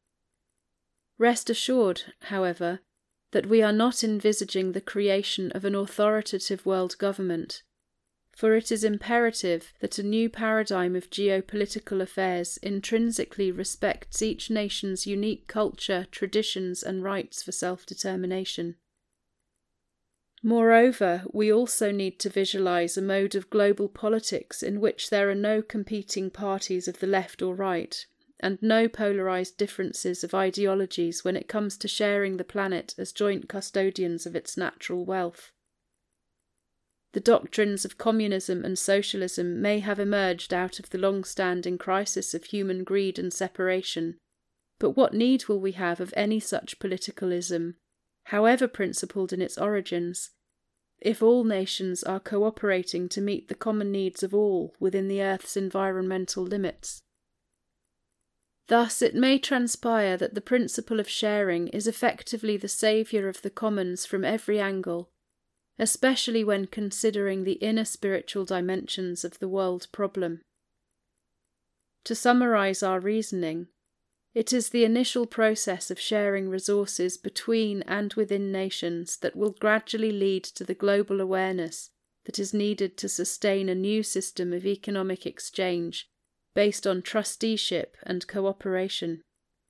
Rest assured, however, that we are not envisaging the creation of an authoritative world government, for it is imperative that a new paradigm of geopolitical affairs intrinsically respects each nation's unique culture, traditions, and rights for self-determination. Moreover, we also need to visualize a mode of global politics in which there are no competing parties of the left or right, and no polarized differences of ideologies when it comes to sharing the planet as joint custodians of its natural wealth. The doctrines of communism and socialism may have emerged out of the long-standing crisis of human greed and separation, but what need will we have of any such politicalism, however principled in its origins, if all nations are cooperating to meet the common needs of all within the Earth's environmental limits? Thus it may transpire that the principle of sharing is effectively the saviour of the commons from every angle, especially when considering the inner spiritual dimensions of the world problem. To summarise our reasoning, it is the initial process of sharing resources between and within nations that will gradually lead to the global awareness that is needed to sustain a new system of economic exchange based on trusteeship and cooperation.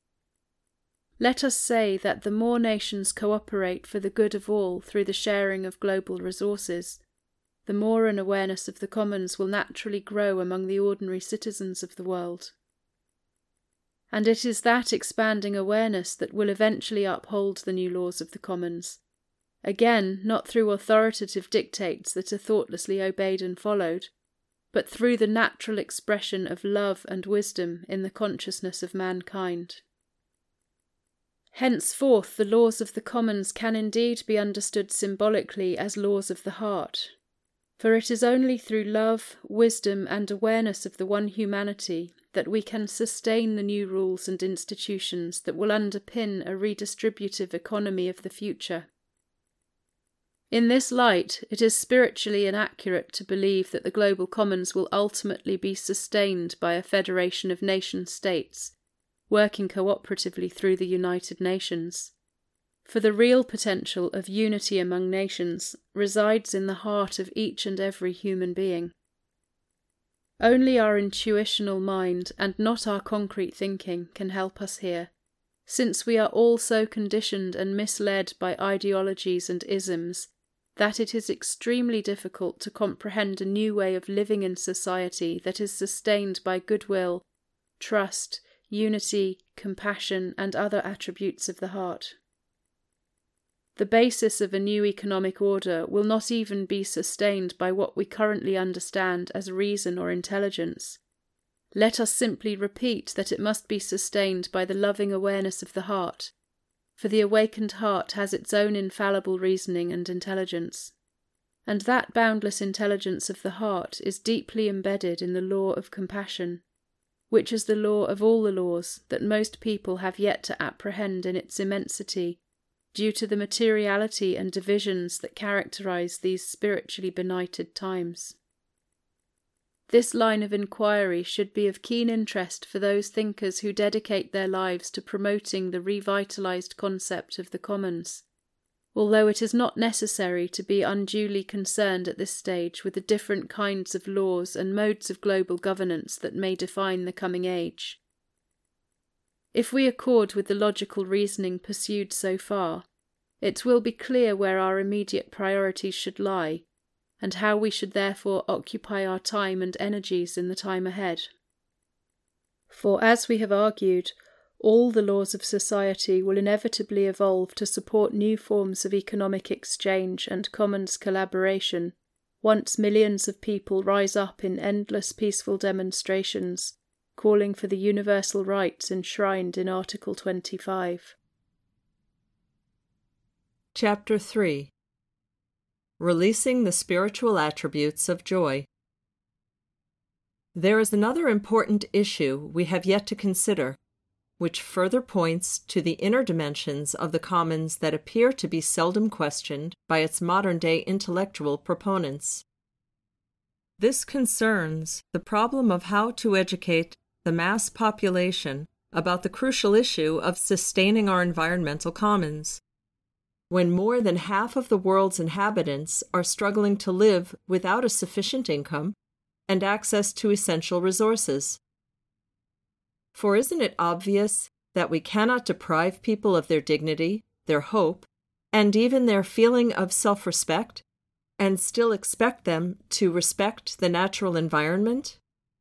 Let us say that the more nations cooperate for the good of all through the sharing of global resources, the more an awareness of the commons will naturally grow among the ordinary citizens of the world. And it is that expanding awareness that will eventually uphold the new laws of the commons, again not through authoritative dictates that are thoughtlessly obeyed and followed, but through the natural expression of love and wisdom in the consciousness of mankind. Henceforth the laws of the commons can indeed be understood symbolically as laws of the heart, for it is only through love, wisdom, and awareness of the one humanity that we can sustain the new rules and institutions that will underpin a redistributive economy of the future. In this light, it is spiritually inaccurate to believe that the global commons will ultimately be sustained by a federation of nation-states, working cooperatively through the United Nations. For the real potential of unity among nations resides in the heart of each and every human being. Only our intuitional mind and not our concrete thinking can help us here, since we are all so conditioned and misled by ideologies and isms that it is extremely difficult to comprehend a new way of living in society that is sustained by goodwill, trust, unity, compassion, and other attributes of the heart. The basis of a new economic order will not even be sustained by what we currently understand as reason or intelligence. Let us simply repeat that it must be sustained by the loving awareness of the heart, for the awakened heart has its own infallible reasoning and intelligence, and that boundless intelligence of the heart is deeply embedded in the law of compassion, which is the law of all the laws that most people have yet to apprehend in its immensity, due to the materiality and divisions that characterize these spiritually benighted times. This line of inquiry should be of keen interest for those thinkers who dedicate their lives to promoting the revitalized concept of the commons, although it is not necessary to be unduly concerned at this stage with the different kinds of laws and modes of global governance that may define the coming age. If we accord with the logical reasoning pursued so far, it will be clear where our immediate priorities should lie, and how we should therefore occupy our time and energies in the time ahead. For, as we have argued, all the laws of society will inevitably evolve to support new forms of economic exchange and commons collaboration, once millions of people rise up in endless peaceful demonstrations, calling for the universal rights enshrined in Article twenty-five. Chapter three. Releasing the Spiritual Attributes of Joy. There is another important issue we have yet to consider, which further points to the inner dimensions of the commons that appear to be seldom questioned by its modern-day intellectual proponents. This concerns the problem of how to educate the mass population about the crucial issue of sustaining our environmental commons, when more than half of the world's inhabitants are struggling to live without a sufficient income and access to essential resources. For isn't it obvious that we cannot deprive people of their dignity, their hope, and even their feeling of self-respect, and still expect them to respect the natural environment?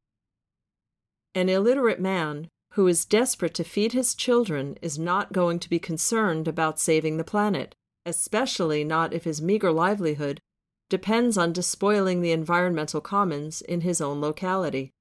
An illiterate man who is desperate to feed his children is not going to be concerned about saving the planet, especially not if his meager livelihood depends on despoiling the environmental commons in his own locality.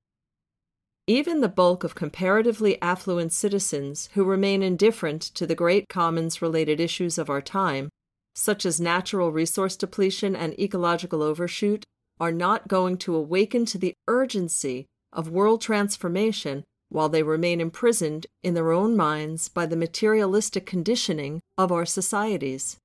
Even the bulk of comparatively affluent citizens who remain indifferent to the great commons-related issues of our time, such as natural resource depletion and ecological overshoot, are not going to awaken to the urgency of world transformation while they remain imprisoned in their own minds by the materialistic conditioning of our societies.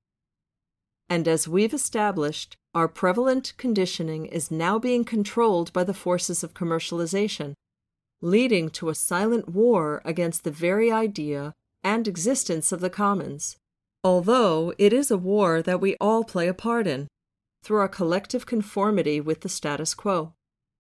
And as we've established, our prevalent conditioning is now being controlled by the forces of commercialization, leading to a silent war against the very idea and existence of the commons, although it is a war that we all play a part in, through our collective conformity with the status quo.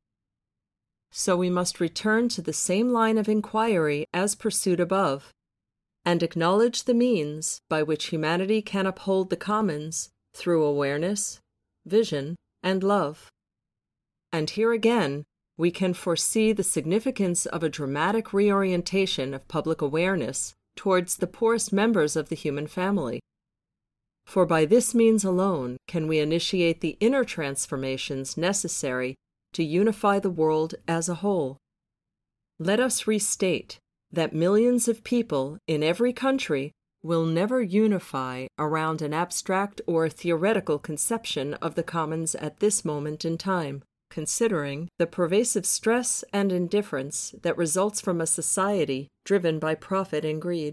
So we must return to the same line of inquiry as pursued above, and acknowledge the means by which humanity can uphold the commons through awareness, vision, and love. And here again, we can foresee the significance of a dramatic reorientation of public awareness towards the poorest members of the human family. For by this means alone can we initiate the inner transformations necessary to unify the world as a whole. Let us restate that millions of people in every country will never unify around an abstract or theoretical conception of the commons at this moment in time, considering the pervasive stress and indifference that results from a society driven by profit and greed.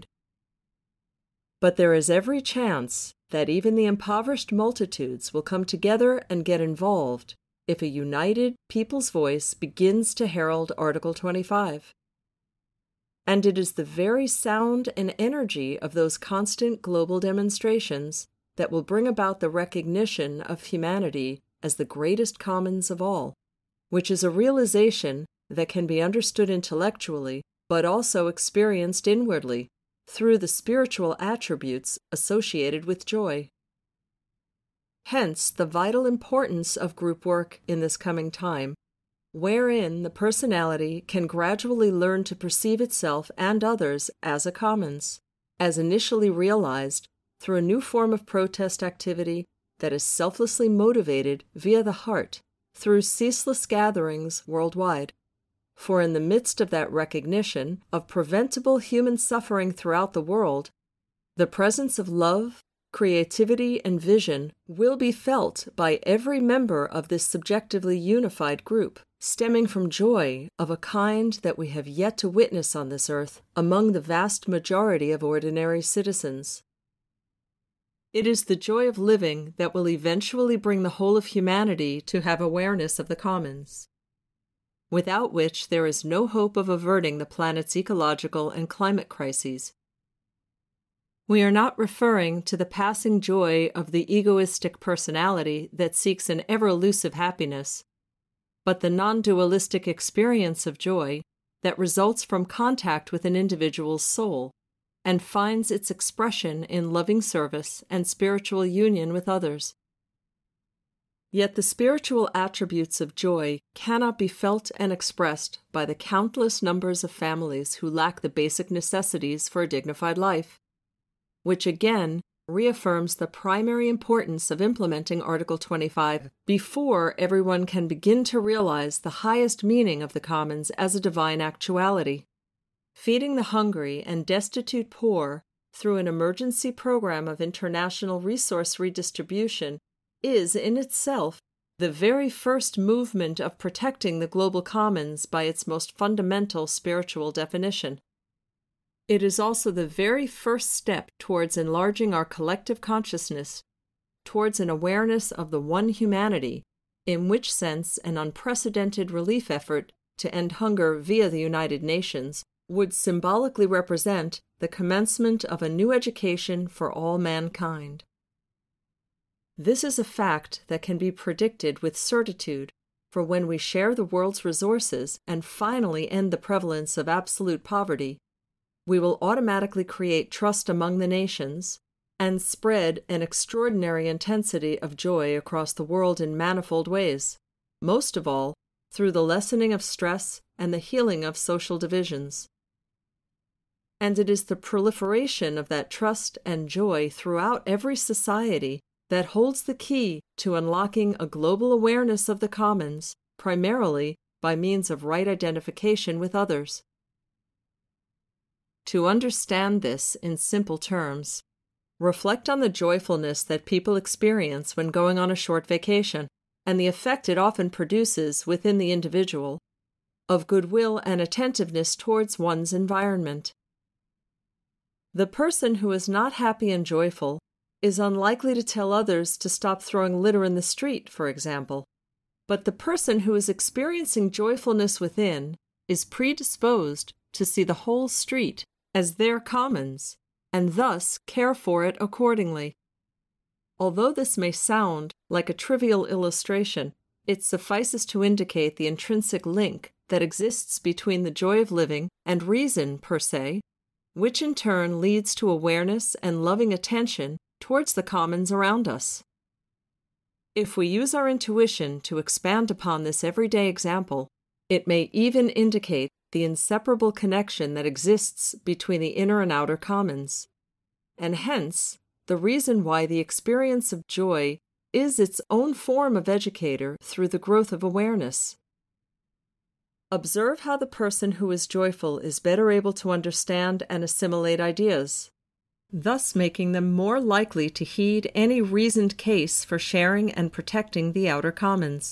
But there is every chance that even the impoverished multitudes will come together and get involved if a united people's voice begins to herald Article twenty-five. And it is the very sound and energy of those constant global demonstrations that will bring about the recognition of humanity as the greatest commons of all, which is a realization that can be understood intellectually, but also experienced inwardly through the spiritual attributes associated with joy. Hence the vital importance of group work in this coming time, wherein the personality can gradually learn to perceive itself and others as a commons, as initially realized through a new form of protest activity that is selflessly motivated via the heart through ceaseless gatherings worldwide. For in the midst of that recognition of preventable human suffering throughout the world, the presence of love, creativity, and vision will be felt by every member of this subjectively unified group, stemming from joy of a kind that we have yet to witness on this earth among the vast majority of ordinary citizens. It is the joy of living that will eventually bring the whole of humanity to have awareness of the commons, without which there is no hope of averting the planet's ecological and climate crises. We are not referring to the passing joy of the egoistic personality that seeks an ever-elusive happiness, but the non-dualistic experience of joy that results from contact with an individual's soul and finds its expression in loving service and spiritual union with others. Yet the spiritual attributes of joy cannot be felt and expressed by the countless numbers of families who lack the basic necessities for a dignified life, which again reaffirms the primary importance of implementing Article twenty-five before everyone can begin to realize the highest meaning of the commons as a divine actuality. Feeding the hungry and destitute poor through an emergency program of international resource redistribution is, in itself, the very first movement of protecting the global commons by its most fundamental spiritual definition. It is also the very first step towards enlarging our collective consciousness, towards an awareness of the one humanity, in which sense an unprecedented relief effort to end hunger via the United Nations would symbolically represent the commencement of a new education for all mankind. This is a fact that can be predicted with certitude, for when we share the world's resources and finally end the prevalence of absolute poverty, we will automatically create trust among the nations and spread an extraordinary intensity of joy across the world in manifold ways, most of all through the lessening of stress and the healing of social divisions. And it is the proliferation of that trust and joy throughout every society that holds the key to unlocking a global awareness of the commons, primarily by means of right identification with others. To understand this in simple terms, reflect on the joyfulness that people experience when going on a short vacation, and the effect it often produces within the individual, of goodwill and attentiveness towards one's environment. The person who is not happy and joyful is unlikely to tell others to stop throwing litter in the street, for example. But the person who is experiencing joyfulness within is predisposed to see the whole street as their commons, and thus care for it accordingly. Although this may sound like a trivial illustration, it suffices to indicate the intrinsic link that exists between the joy of living and reason per se, which in turn leads to awareness and loving attention towards the commons around us. If we use our intuition to expand upon this everyday example, it may even indicate the inseparable connection that exists between the inner and outer commons, and hence the reason why the experience of joy is its own form of educator through the growth of awareness. Observe how the person who is joyful is better able to understand and assimilate ideas, thus making them more likely to heed any reasoned case for sharing and protecting the outer commons.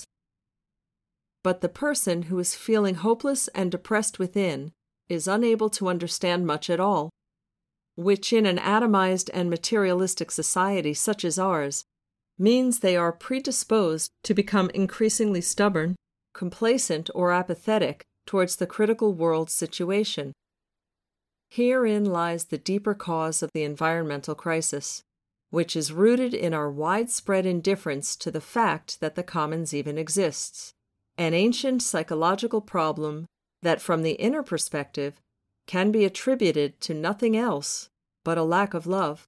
But the person who is feeling hopeless and depressed within is unable to understand much at all, which in an atomized and materialistic society such as ours means they are predisposed to become increasingly stubborn, complacent, or apathetic towards the critical world situation. Herein lies the deeper cause of the environmental crisis, which is rooted in our widespread indifference to the fact that the commons even exists, an ancient psychological problem that from the inner perspective can be attributed to nothing else but a lack of love.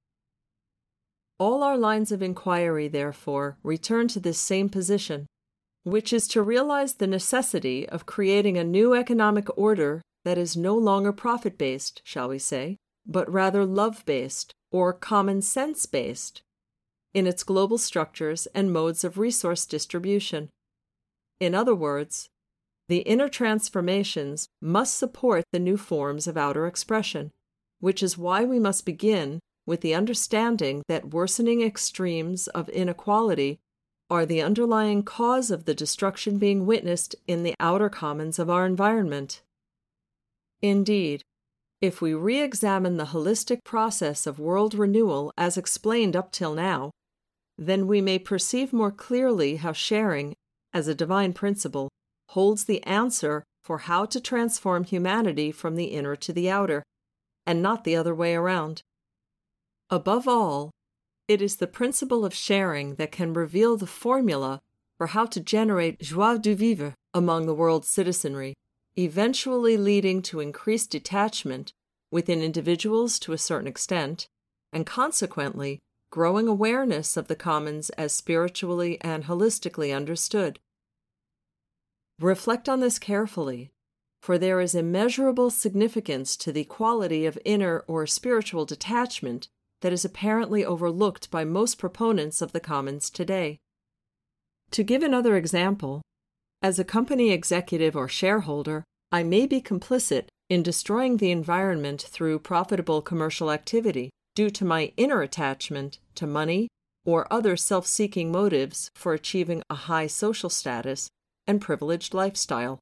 All our lines of inquiry, therefore, return to this same position, which is to realize the necessity of creating a new economic order that is no longer profit-based, shall we say, but rather love-based or common sense-based in its global structures and modes of resource distribution. In other words, the inner transformations must support the new forms of outer expression, which is why we must begin with the understanding that worsening extremes of inequality are the underlying cause of the destruction being witnessed in the outer commons of our environment. Indeed, if we re-examine the holistic process of world renewal as explained up till now, then we may perceive more clearly how sharing, as a divine principle, holds the answer for how to transform humanity from the inner to the outer, and not the other way around. Above all, it is the principle of sharing that can reveal the formula for how to generate joie de vivre among the world's citizenry, eventually leading to increased detachment within individuals to a certain extent, and consequently growing awareness of the commons as spiritually and holistically understood. Reflect on this carefully, for there is immeasurable significance to the quality of inner or spiritual detachment that is apparently overlooked by most proponents of the commons today. To give another example, as a company executive or shareholder, I may be complicit in destroying the environment through profitable commercial activity due to my inner attachment to money or other self-seeking motives for achieving a high social status and privileged lifestyle.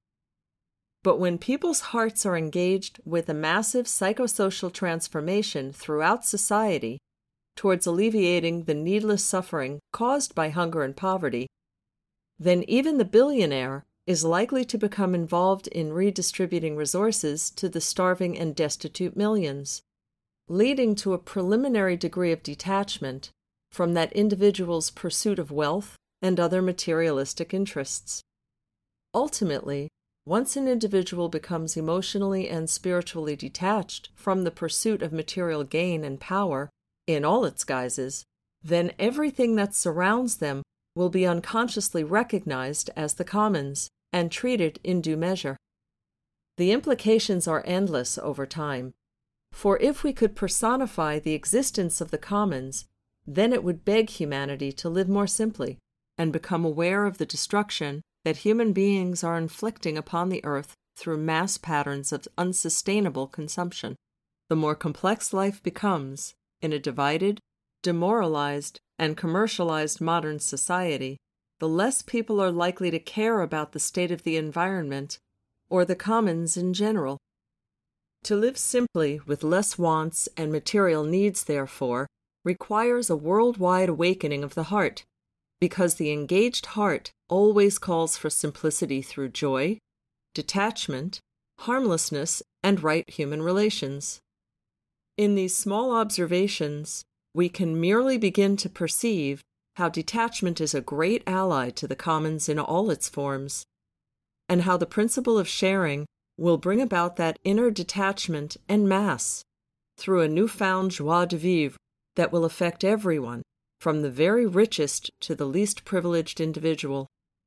But when people's hearts are engaged with a massive psychosocial transformation throughout society towards alleviating the needless suffering caused by hunger and poverty, then even the billionaire is likely to become involved in redistributing resources to the starving and destitute millions, leading to a preliminary degree of detachment from that individual's pursuit of wealth and other materialistic interests. Ultimately, once an individual becomes emotionally and spiritually detached from the pursuit of material gain and power in all its guises, then everything that surrounds them will be unconsciously recognized as the commons and treated in due measure. The implications are endless over time, for if we could personify the existence of the commons, then it would beg humanity to live more simply and become aware of the destruction that human beings are inflicting upon the earth through mass patterns of unsustainable consumption. The more complex life becomes in a divided, demoralized, and commercialized modern society, the less people are likely to care about the state of the environment or the commons in general. To live simply with less wants and material needs, therefore, requires a worldwide awakening of the heart, because the engaged heart always calls for simplicity through joy, detachment, harmlessness, and right human relations. In these small observations, we can merely begin to perceive how detachment is a great ally to the commons in all its forms, and how the principle of sharing will bring about that inner detachment en masse through a newfound joie de vivre that will affect everyone, from the very richest to the least privileged individual.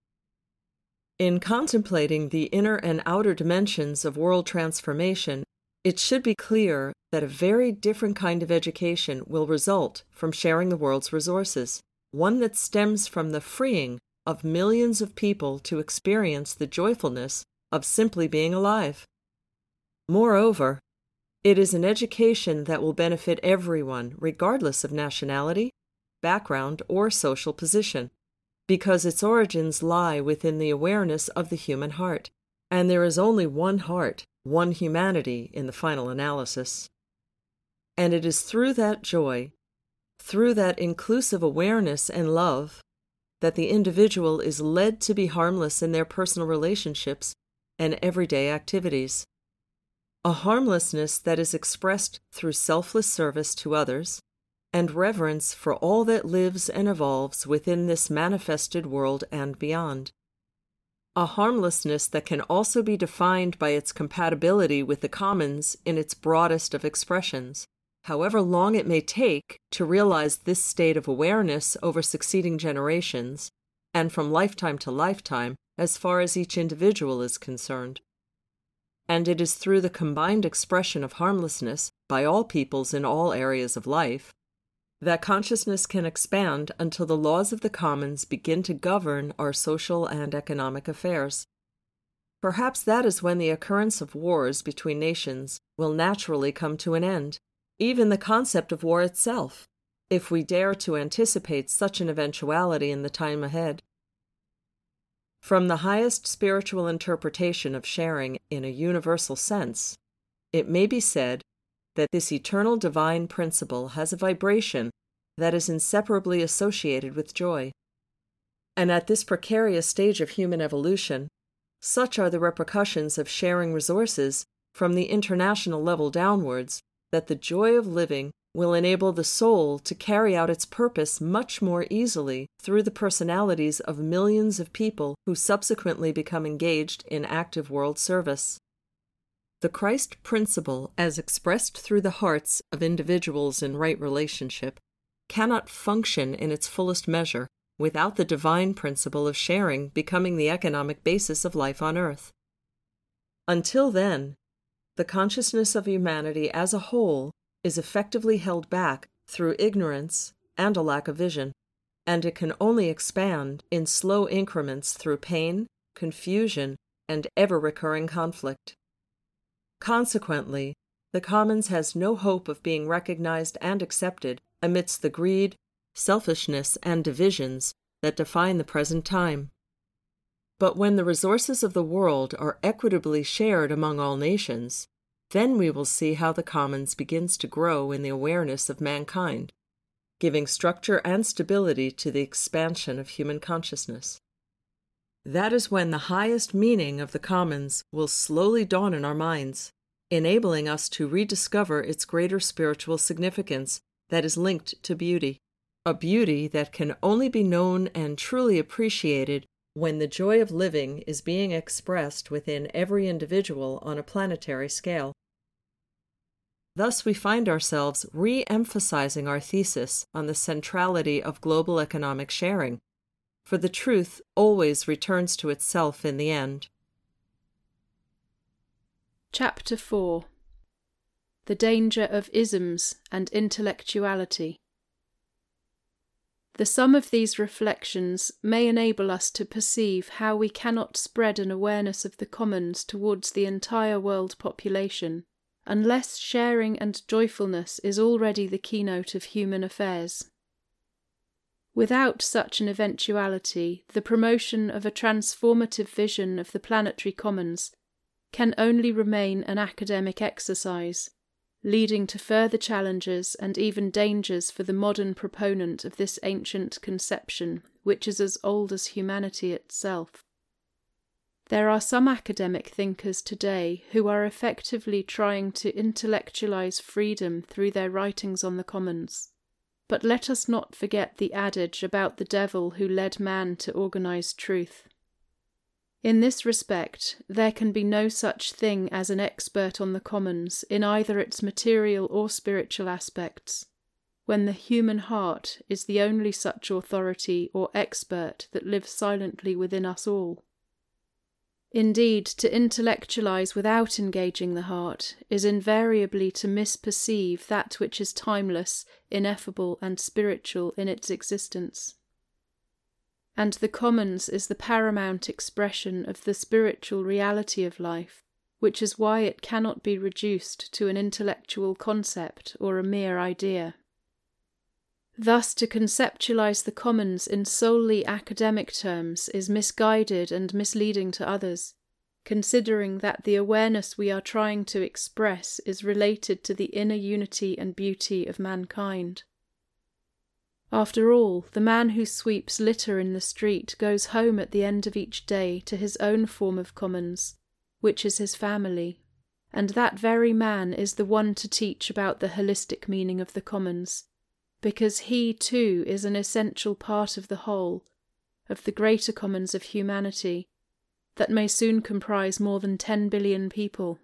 In contemplating the inner and outer dimensions of world transformation, it should be clear that a very different kind of education will result from sharing the world's resources, one that stems from the freeing of millions of people to experience the joyfulness of simply being alive. Moreover, it is an education that will benefit everyone, regardless of nationality, background, or social position, because its origins lie within the awareness of the human heart, and there is only one heart, one humanity in the final analysis. And it is through that joy, through that inclusive awareness and love, that the individual is led to be harmless in their personal relationships and everyday activities. A harmlessness that is expressed through selfless service to others and reverence for all that lives and evolves within this manifested world and beyond. A harmlessness that can also be defined by its compatibility with the commons in its broadest of expressions, however long it may take to realize this state of awareness over succeeding generations, and from lifetime to lifetime as far as each individual is concerned. And it is through the combined expression of harmlessness by all peoples in all areas of life that consciousness can expand until the laws of the commons begin to govern our social and economic affairs. Perhaps that is when the occurrence of wars between nations will naturally come to an end, even the concept of war itself, if we dare to anticipate such an eventuality in the time ahead. From the highest spiritual interpretation of sharing in a universal sense, it may be said that this eternal divine principle has a vibration that is inseparably associated with joy. And at this precarious stage of human evolution, such are the repercussions of sharing resources from the international level downwards, that the joy of living will enable the soul to carry out its purpose much more easily through the personalities of millions of people who subsequently become engaged in active world service. The Christ principle, as expressed through the hearts of individuals in right relationship, cannot function in its fullest measure without the divine principle of sharing becoming the economic basis of life on earth. Until then, the consciousness of humanity as a whole is effectively held back through ignorance and a lack of vision, and it can only expand in slow increments through pain, confusion, and ever-recurring conflict. Consequently, the commons has no hope of being recognized and accepted amidst the greed, selfishness, and divisions that define the present time. But when the resources of the world are equitably shared among all nations, then we will see how the commons begins to grow in the awareness of mankind, giving structure and stability to the expansion of human consciousness. That is when the highest meaning of the commons will slowly dawn in our minds, enabling us to rediscover its greater spiritual significance that is linked to beauty, a beauty that can only be known and truly appreciated when the joy of living is being expressed within every individual on a planetary scale. Thus we find ourselves re-emphasizing our thesis on the centrality of global economic sharing, for the truth always returns to itself in the end. Chapter four. The Danger of Isms and Intellectuality. The sum of these reflections may enable us to perceive how we cannot spread an awareness of the commons towards the entire world population, unless sharing and joyfulness is already the keynote of human affairs. Without such an eventuality, the promotion of a transformative vision of the planetary commons can only remain an academic exercise, leading to further challenges and even dangers for the modern proponent of this ancient conception, which is as old as humanity itself. There are some academic thinkers today who are effectively trying to intellectualize freedom through their writings on the commons. But let us not forget the adage about the devil who led man to organize truth. In this respect, there can be no such thing as an expert on the commons in either its material or spiritual aspects, when the human heart is the only such authority or expert that lives silently within us all. Indeed, to intellectualize without engaging the heart is invariably to misperceive that which is timeless, ineffable, and spiritual in its existence. And the commons is the paramount expression of the spiritual reality of life, which is why it cannot be reduced to an intellectual concept or a mere idea. Thus, to conceptualize the commons in solely academic terms is misguided and misleading to others, considering that the awareness we are trying to express is related to the inner unity and beauty of mankind. After all, the man who sweeps litter in the street goes home at the end of each day to his own form of commons, which is his family, and that very man is the one to teach about the holistic meaning of the commons, because he too is an essential part of the whole, of the greater commons of humanity, that may soon comprise more than ten billion people.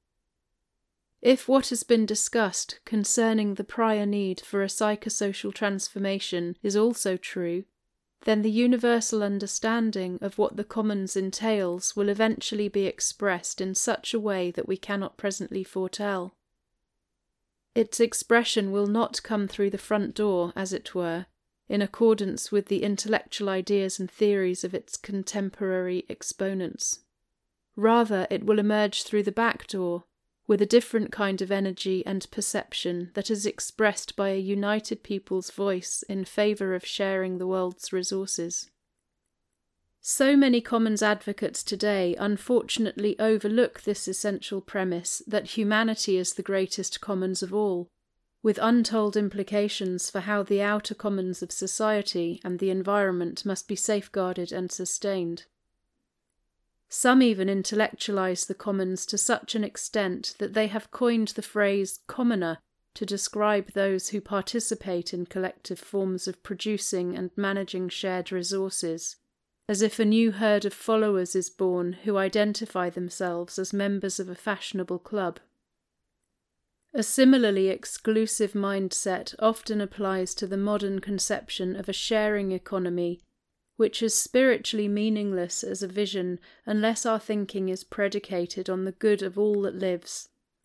If what has been discussed concerning the prior need for a psychosocial transformation is also true, then the universal understanding of what the commons entails will eventually be expressed in such a way that we cannot presently foretell. Its expression will not come through the front door, as it were, in accordance with the intellectual ideas and theories of its contemporary exponents. Rather, it will emerge through the back door, with a different kind of energy and perception that is expressed by a united people's voice in favour of sharing the world's resources. So many commons advocates today unfortunately overlook this essential premise that humanity is the greatest commons of all, with untold implications for how the outer commons of society and the environment must be safeguarded and sustained. Some even intellectualize the commons to such an extent that they have coined the phrase commoner to describe those who participate in collective forms of producing and managing shared resources, as if a new herd of followers is born who identify themselves as members of a fashionable club. A similarly exclusive mindset often applies to the modern conception of a sharing economy, which is spiritually meaningless as a vision unless our thinking is predicated on the good of all that lives,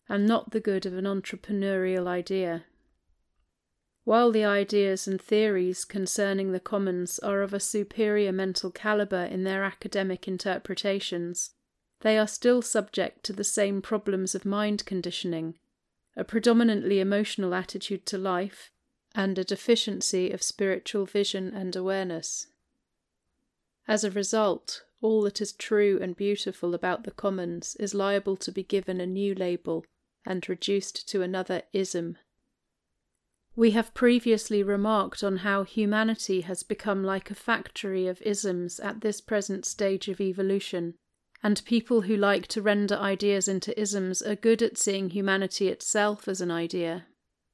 and not the good of an entrepreneurial idea. While the ideas and theories concerning the commons are of a superior mental calibre in their academic interpretations, they are still subject to the same problems of mind conditioning, a predominantly emotional attitude to life, and a deficiency of spiritual vision and awareness. As a result, all that is true and beautiful about the commons is liable to be given a new label and reduced to another ism. We have previously remarked on how humanity has become like a factory of isms at this present stage of evolution, and people who like to render ideas into isms are good at seeing humanity itself as an idea.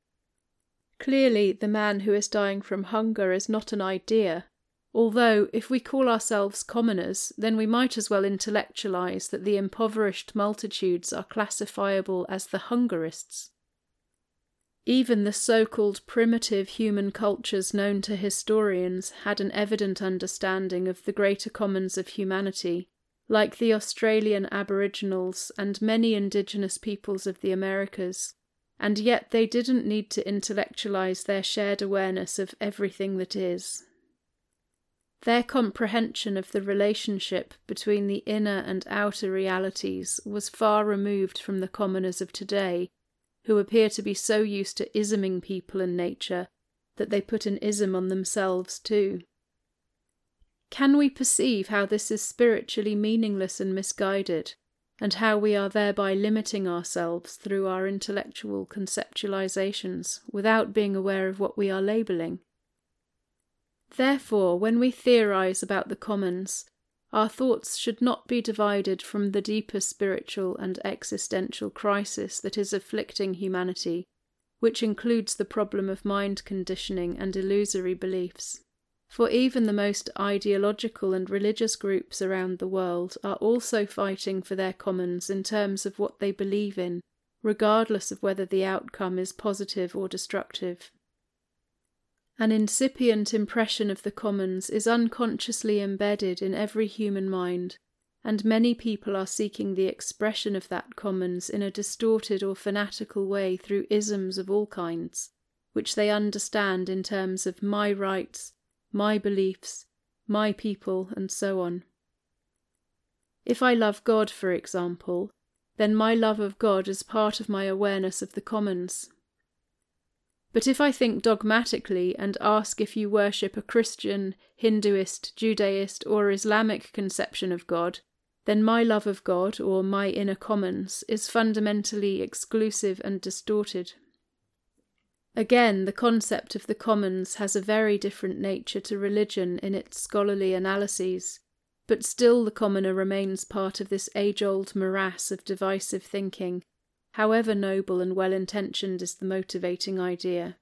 Clearly, the man who is dying from hunger is not an idea, although, if we call ourselves commoners, then we might as well intellectualize that the impoverished multitudes are classifiable as the hungerists. Even the so-called primitive human cultures known to historians had an evident understanding of the greater commons of humanity, like the Australian Aboriginals and many indigenous peoples of the Americas, and yet they didn't need to intellectualize their shared awareness of everything that is. Their comprehension of the relationship between the inner and outer realities was far removed from the commoners of today, who appear to be so used to isming people and nature that they put an ism on themselves too. Can we perceive how this is spiritually meaningless and misguided, and how we are thereby limiting ourselves through our intellectual conceptualizations without being aware of what we are labelling? Therefore, when we theorize about the commons, our thoughts should not be divided from the deeper spiritual and existential crisis that is afflicting humanity, which includes the problem of mind conditioning and illusory beliefs. For even the most ideological and religious groups around the world are also fighting for their commons in terms of what they believe in, regardless of whether the outcome is positive or destructive. An incipient impression of the commons is unconsciously embedded in every human mind, and many people are seeking the expression of that commons in a distorted or fanatical way through isms of all kinds, which they understand in terms of my rights, my beliefs, my people, and so on. If I love God, for example, then my love of God is part of my awareness of the commons. But if I think dogmatically and ask if you worship a Christian, Hinduist, Judaist, or Islamic conception of God, then my love of God, or my inner commons, is fundamentally exclusive and distorted. Again, the concept of the commons has a very different nature to religion in its scholarly analyses, but still the commoner remains part of this age-old morass of divisive thinking, however noble and well-intentioned is the motivating idea.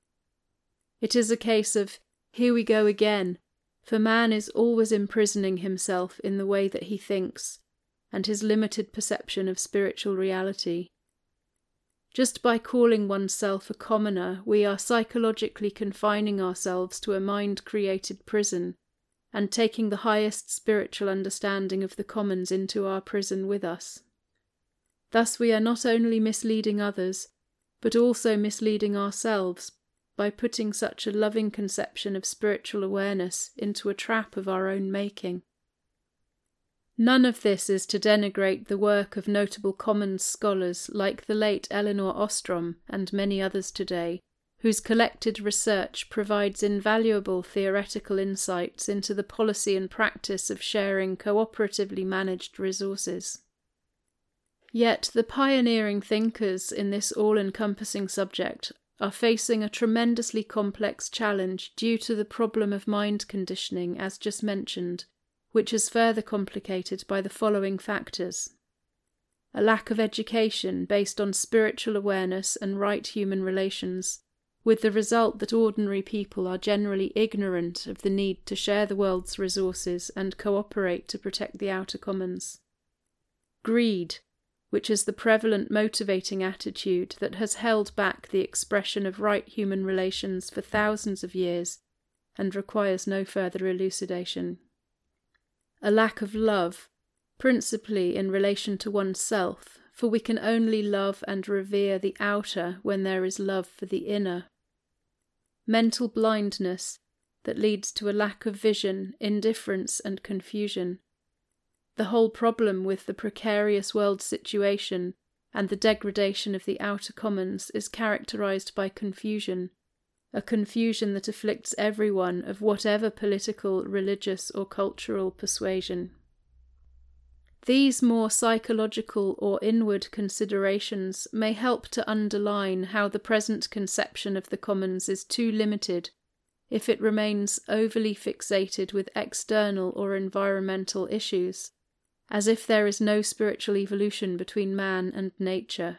It is a case of, here we go again, for man is always imprisoning himself in the way that he thinks, and his limited perception of spiritual reality. Just by calling oneself a commoner, we are psychologically confining ourselves to a mind-created prison, and taking the highest spiritual understanding of the commons into our prison with us. Thus we are not only misleading others, but also misleading ourselves by putting such a loving conception of spiritual awareness into a trap of our own making. None of this is to denigrate the work of notable commons scholars like the late Elinor Ostrom and many others today, whose collected research provides invaluable theoretical insights into the policy and practice of sharing cooperatively managed resources. Yet the pioneering thinkers in this all-encompassing subject are facing a tremendously complex challenge due to the problem of mind conditioning, as just mentioned, which is further complicated by the following factors: a lack of education based on spiritual awareness and right human relations, with the result that ordinary people are generally ignorant of the need to share the world's resources and cooperate to protect the outer commons. Greed, which is the prevalent motivating attitude that has held back the expression of right human relations for thousands of years and requires no further elucidation. A lack of love, principally in relation to oneself, for we can only love and revere the outer when there is love for the inner. Mental blindness that leads to a lack of vision, indifference and confusion. The whole problem with the precarious world situation and the degradation of the outer commons is characterized by confusion, a confusion that afflicts everyone of whatever political, religious or cultural persuasion. These more psychological or inward considerations may help to underline how the present conception of the commons is too limited if it remains overly fixated with external or environmental issues, as if there is no spiritual evolution between man and nature.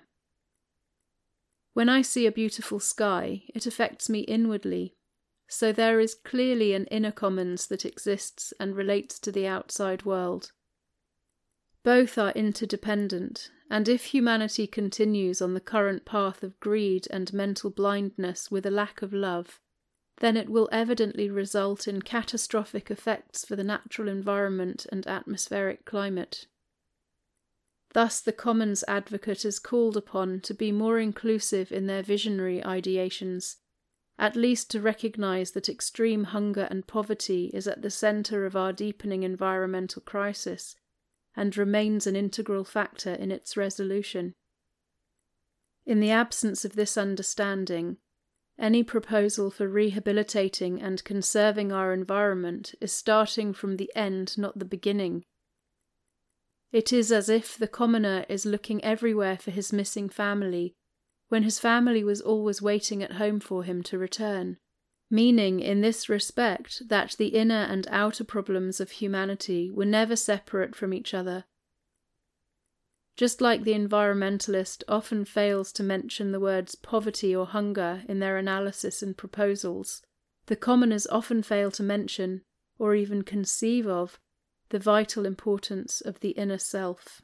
When I see a beautiful sky, it affects me inwardly, so there is clearly an inner commons that exists and relates to the outside world. Both are interdependent, and if humanity continues on the current path of greed and mental blindness with a lack of love, then it will evidently result in catastrophic effects for the natural environment and atmospheric climate. Thus the commons advocate is called upon to be more inclusive in their visionary ideations, at least to recognise that extreme hunger and poverty is at the centre of our deepening environmental crisis, and remains an integral factor in its resolution. In the absence of this understanding, any proposal for rehabilitating and conserving our environment is starting from the end, not the beginning. It is as if the commoner is looking everywhere for his missing family, when his family was always waiting at home for him to return, meaning in this respect that the inner and outer problems of humanity were never separate from each other. Just like the environmentalist often fails to mention the words poverty or hunger in their analysis and proposals, the commoners often fail to mention, or even conceive of, the vital importance of the inner self.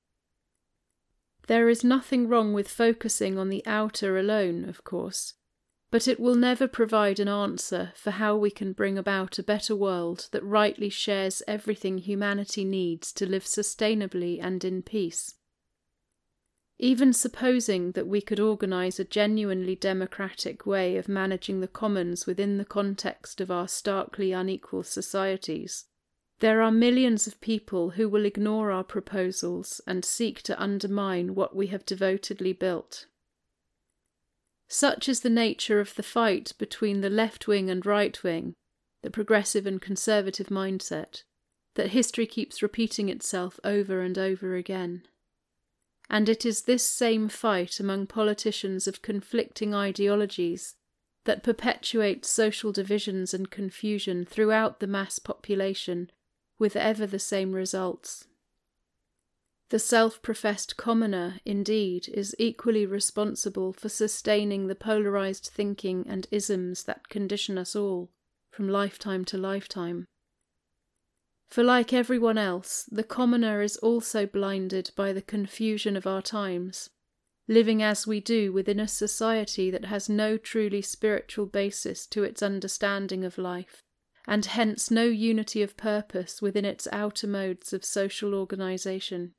There is nothing wrong with focusing on the outer alone, of course, but it will never provide an answer for how we can bring about a better world that rightly shares everything humanity needs to live sustainably and in peace. Even supposing that we could organise a genuinely democratic way of managing the commons within the context of our starkly unequal societies, there are millions of people who will ignore our proposals and seek to undermine what we have devotedly built. Such is the nature of the fight between the left wing and right wing, the progressive and conservative mindset, that history keeps repeating itself over and over again. And it is this same fight among politicians of conflicting ideologies that perpetuates social divisions and confusion throughout the mass population, with ever the same results. The self-professed commoner, indeed, is equally responsible for sustaining the polarised thinking and isms that condition us all, from lifetime to lifetime. For like everyone else, the commoner is also blinded by the confusion of our times, living as we do within a society that has no truly spiritual basis to its understanding of life, and hence no unity of purpose within its outer modes of social organisation.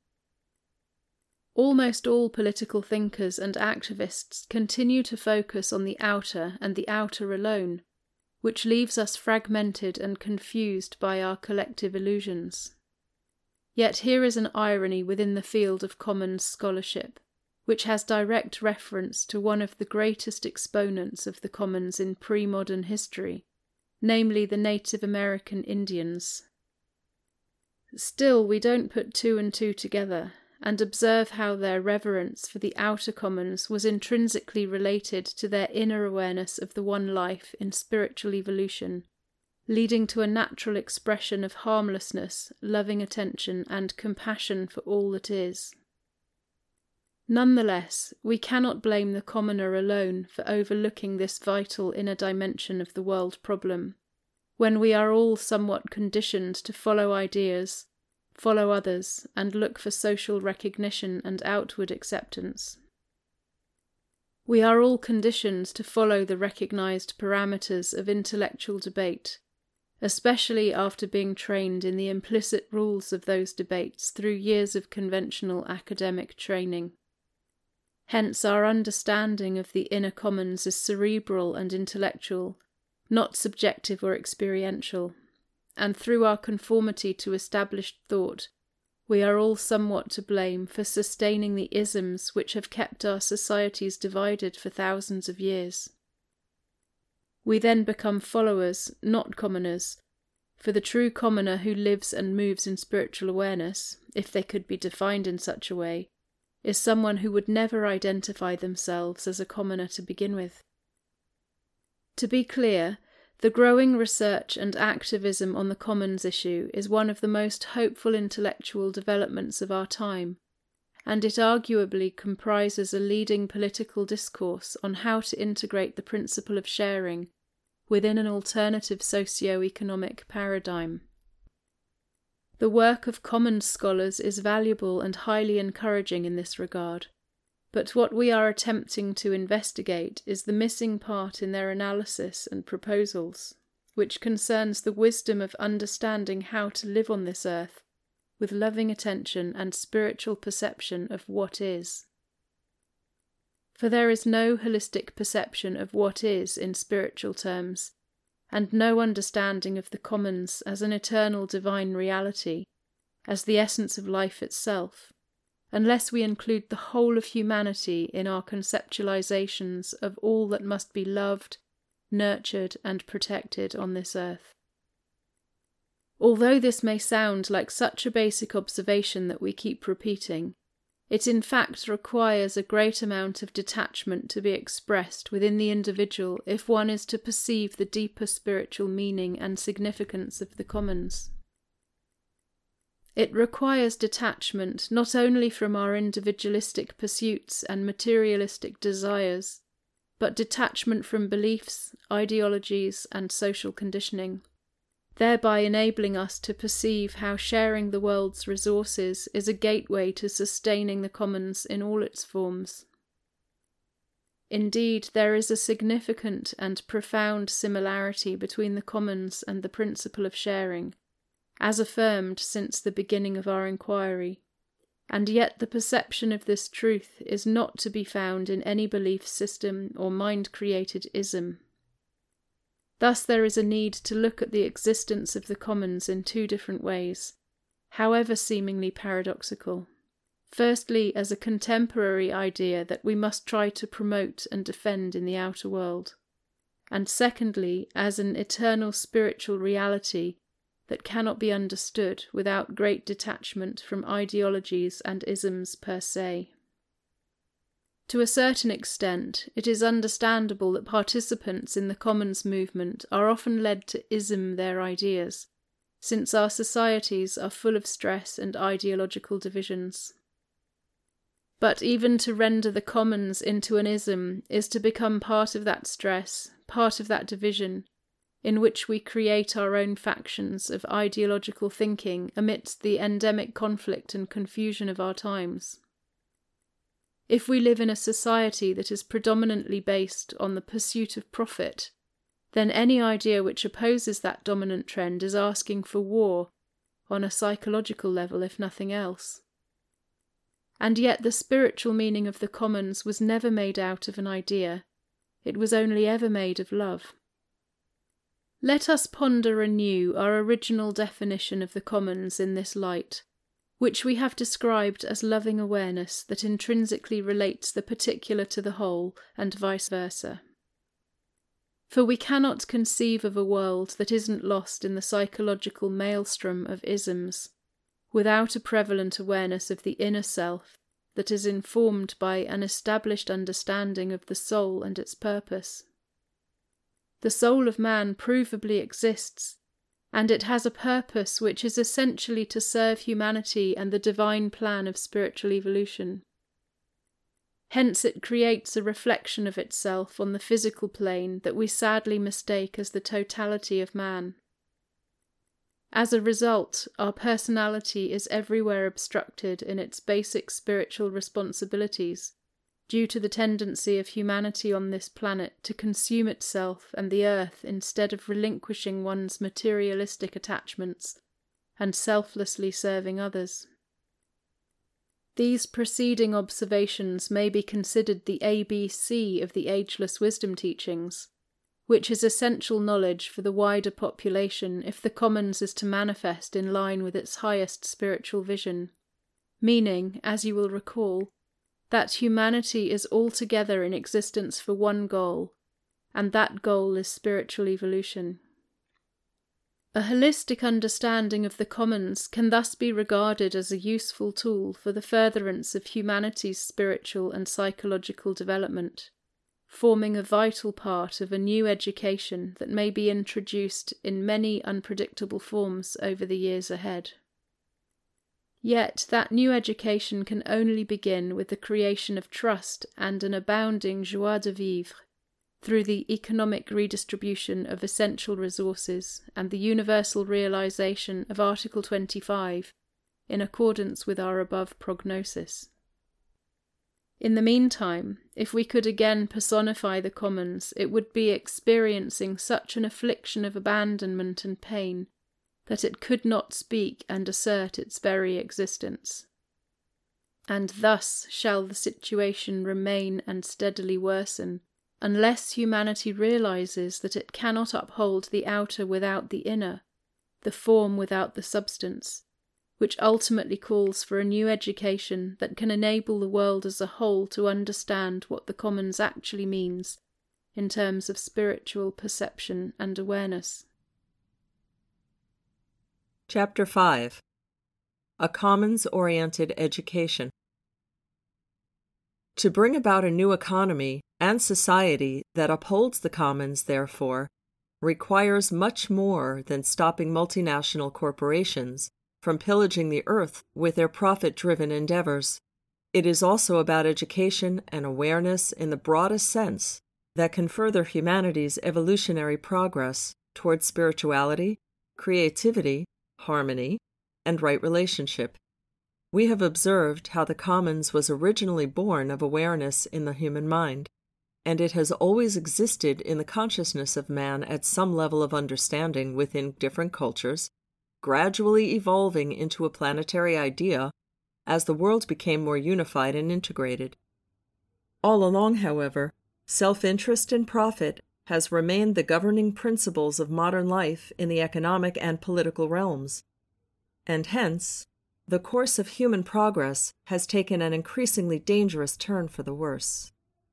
Almost all political thinkers and activists continue to focus on the outer and the outer alone, which leaves us fragmented and confused by our collective illusions. Yet here is an irony within the field of commons scholarship, which has direct reference to one of the greatest exponents of the commons in pre-modern history, namely the Native American Indians. Still, we don't put two and two together, and observe how their reverence for the outer commons was intrinsically related to their inner awareness of the one life in spiritual evolution, leading to a natural expression of harmlessness, loving attention, and compassion for all that is. Nonetheless, we cannot blame the commoner alone for overlooking this vital inner dimension of the world problem, when we are all somewhat conditioned to follow ideas, follow others, and look for social recognition and outward acceptance. We are all conditioned to follow the recognised parameters of intellectual debate, especially after being trained in the implicit rules of those debates through years of conventional academic training. Hence our understanding of the inner commons is cerebral and intellectual, not subjective or experiential, and through our conformity to established thought, we are all somewhat to blame for sustaining the isms which have kept our societies divided for thousands of years. We then become followers, not commoners, for the true commoner who lives and moves in spiritual awareness, if they could be defined in such a way, is someone who would never identify themselves as a commoner to begin with. To be clear, the growing research and activism on the commons issue is one of the most hopeful intellectual developments of our time, and it arguably comprises a leading political discourse on how to integrate the principle of sharing within an alternative socio-economic paradigm. The work of commons scholars is valuable and highly encouraging in this regard, but what we are attempting to investigate is the missing part in their analysis and proposals, which concerns the wisdom of understanding how to live on this earth with loving attention and spiritual perception of what is. For there is no holistic perception of what is in spiritual terms, and no understanding of the commons as an eternal divine reality, as the essence of life itself, unless we include the whole of humanity in our conceptualizations of all that must be loved, nurtured, and protected on this earth. Although this may sound like such a basic observation that we keep repeating, it in fact requires a great amount of detachment to be expressed within the individual if one is to perceive the deeper spiritual meaning and significance of the commons. It requires detachment not only from our individualistic pursuits and materialistic desires, but detachment from beliefs, ideologies, and social conditioning, thereby enabling us to perceive how sharing the world's resources is a gateway to sustaining the commons in all its forms. Indeed, there is a significant and profound similarity between the commons and the principle of sharing, as affirmed since the beginning of our inquiry, and yet the perception of this truth is not to be found in any belief system or mind-created ism. Thus there is a need to look at the existence of the commons in two different ways, however seemingly paradoxical. Firstly, as a contemporary idea that we must try to promote and defend in the outer world, and secondly, as an eternal spiritual reality that cannot be understood without great detachment from ideologies and isms per se. To a certain extent, it is understandable that participants in the commons movement are often led to ism their ideas, since our societies are full of stress and ideological divisions. But even to render the commons into an ism is to become part of that stress, part of that division, in which we create our own factions of ideological thinking amidst the endemic conflict and confusion of our times. If we live in a society that is predominantly based on the pursuit of profit, then any idea which opposes that dominant trend is asking for war, on a psychological level if nothing else. And yet the spiritual meaning of the commons was never made out of an idea, it was only ever made of love. Let us ponder anew our original definition of the commons in this light, which we have described as loving awareness that intrinsically relates the particular to the whole, and vice versa. For we cannot conceive of a world that isn't lost in the psychological maelstrom of isms, without a prevalent awareness of the inner self that is informed by an established understanding of the soul and its purpose. The soul of man provably exists, and it has a purpose which is essentially to serve humanity and the divine plan of spiritual evolution. Hence it creates a reflection of itself on the physical plane that we sadly mistake as the totality of man. As a result, our personality is everywhere obstructed in its basic spiritual responsibilities, due to the tendency of humanity on this planet to consume itself and the earth instead of relinquishing one's materialistic attachments and selflessly serving others. These preceding observations may be considered the A B C of the Ageless Wisdom teachings, which is essential knowledge for the wider population if the Commons is to manifest in line with its highest spiritual vision, meaning, as you will recall, that humanity is altogether in existence for one goal, and that goal is spiritual evolution. A holistic understanding of the Commons can thus be regarded as a useful tool for the furtherance of humanity's spiritual and psychological development, forming a vital part of a new education that may be introduced in many unpredictable forms over the years ahead. Yet that new education can only begin with the creation of trust and an abounding joie de vivre, through the economic redistribution of essential resources and the universal realization of Article twenty-five in accordance with our above prognosis. In the meantime, if we could again personify the Commons, it would be experiencing such an affliction of abandonment and pain that it could not speak and assert its very existence. And thus shall the situation remain and steadily worsen, unless humanity realizes that it cannot uphold the outer without the inner, the form without the substance, which ultimately calls for a new education that can enable the world as a whole to understand what the Commons actually means in terms of spiritual perception and awareness. Chapter five. A Commons-Oriented Education. To bring about a new economy and society that upholds the Commons, therefore, requires much more than stopping multinational corporations from pillaging the earth with their profit-driven endeavors. It is also about education and awareness in the broadest sense that can further humanity's evolutionary progress towards spirituality, creativity, harmony, and right relationship. We have observed how the Commons was originally born of awareness in the human mind, and it has always existed in the consciousness of man at some level of understanding within different cultures, gradually evolving into a planetary idea as the world became more unified and integrated. All along, however, self-interest and profit has remained the governing principles of modern life in the economic and political realms, and hence, the course of human progress has taken an increasingly dangerous turn for the worse.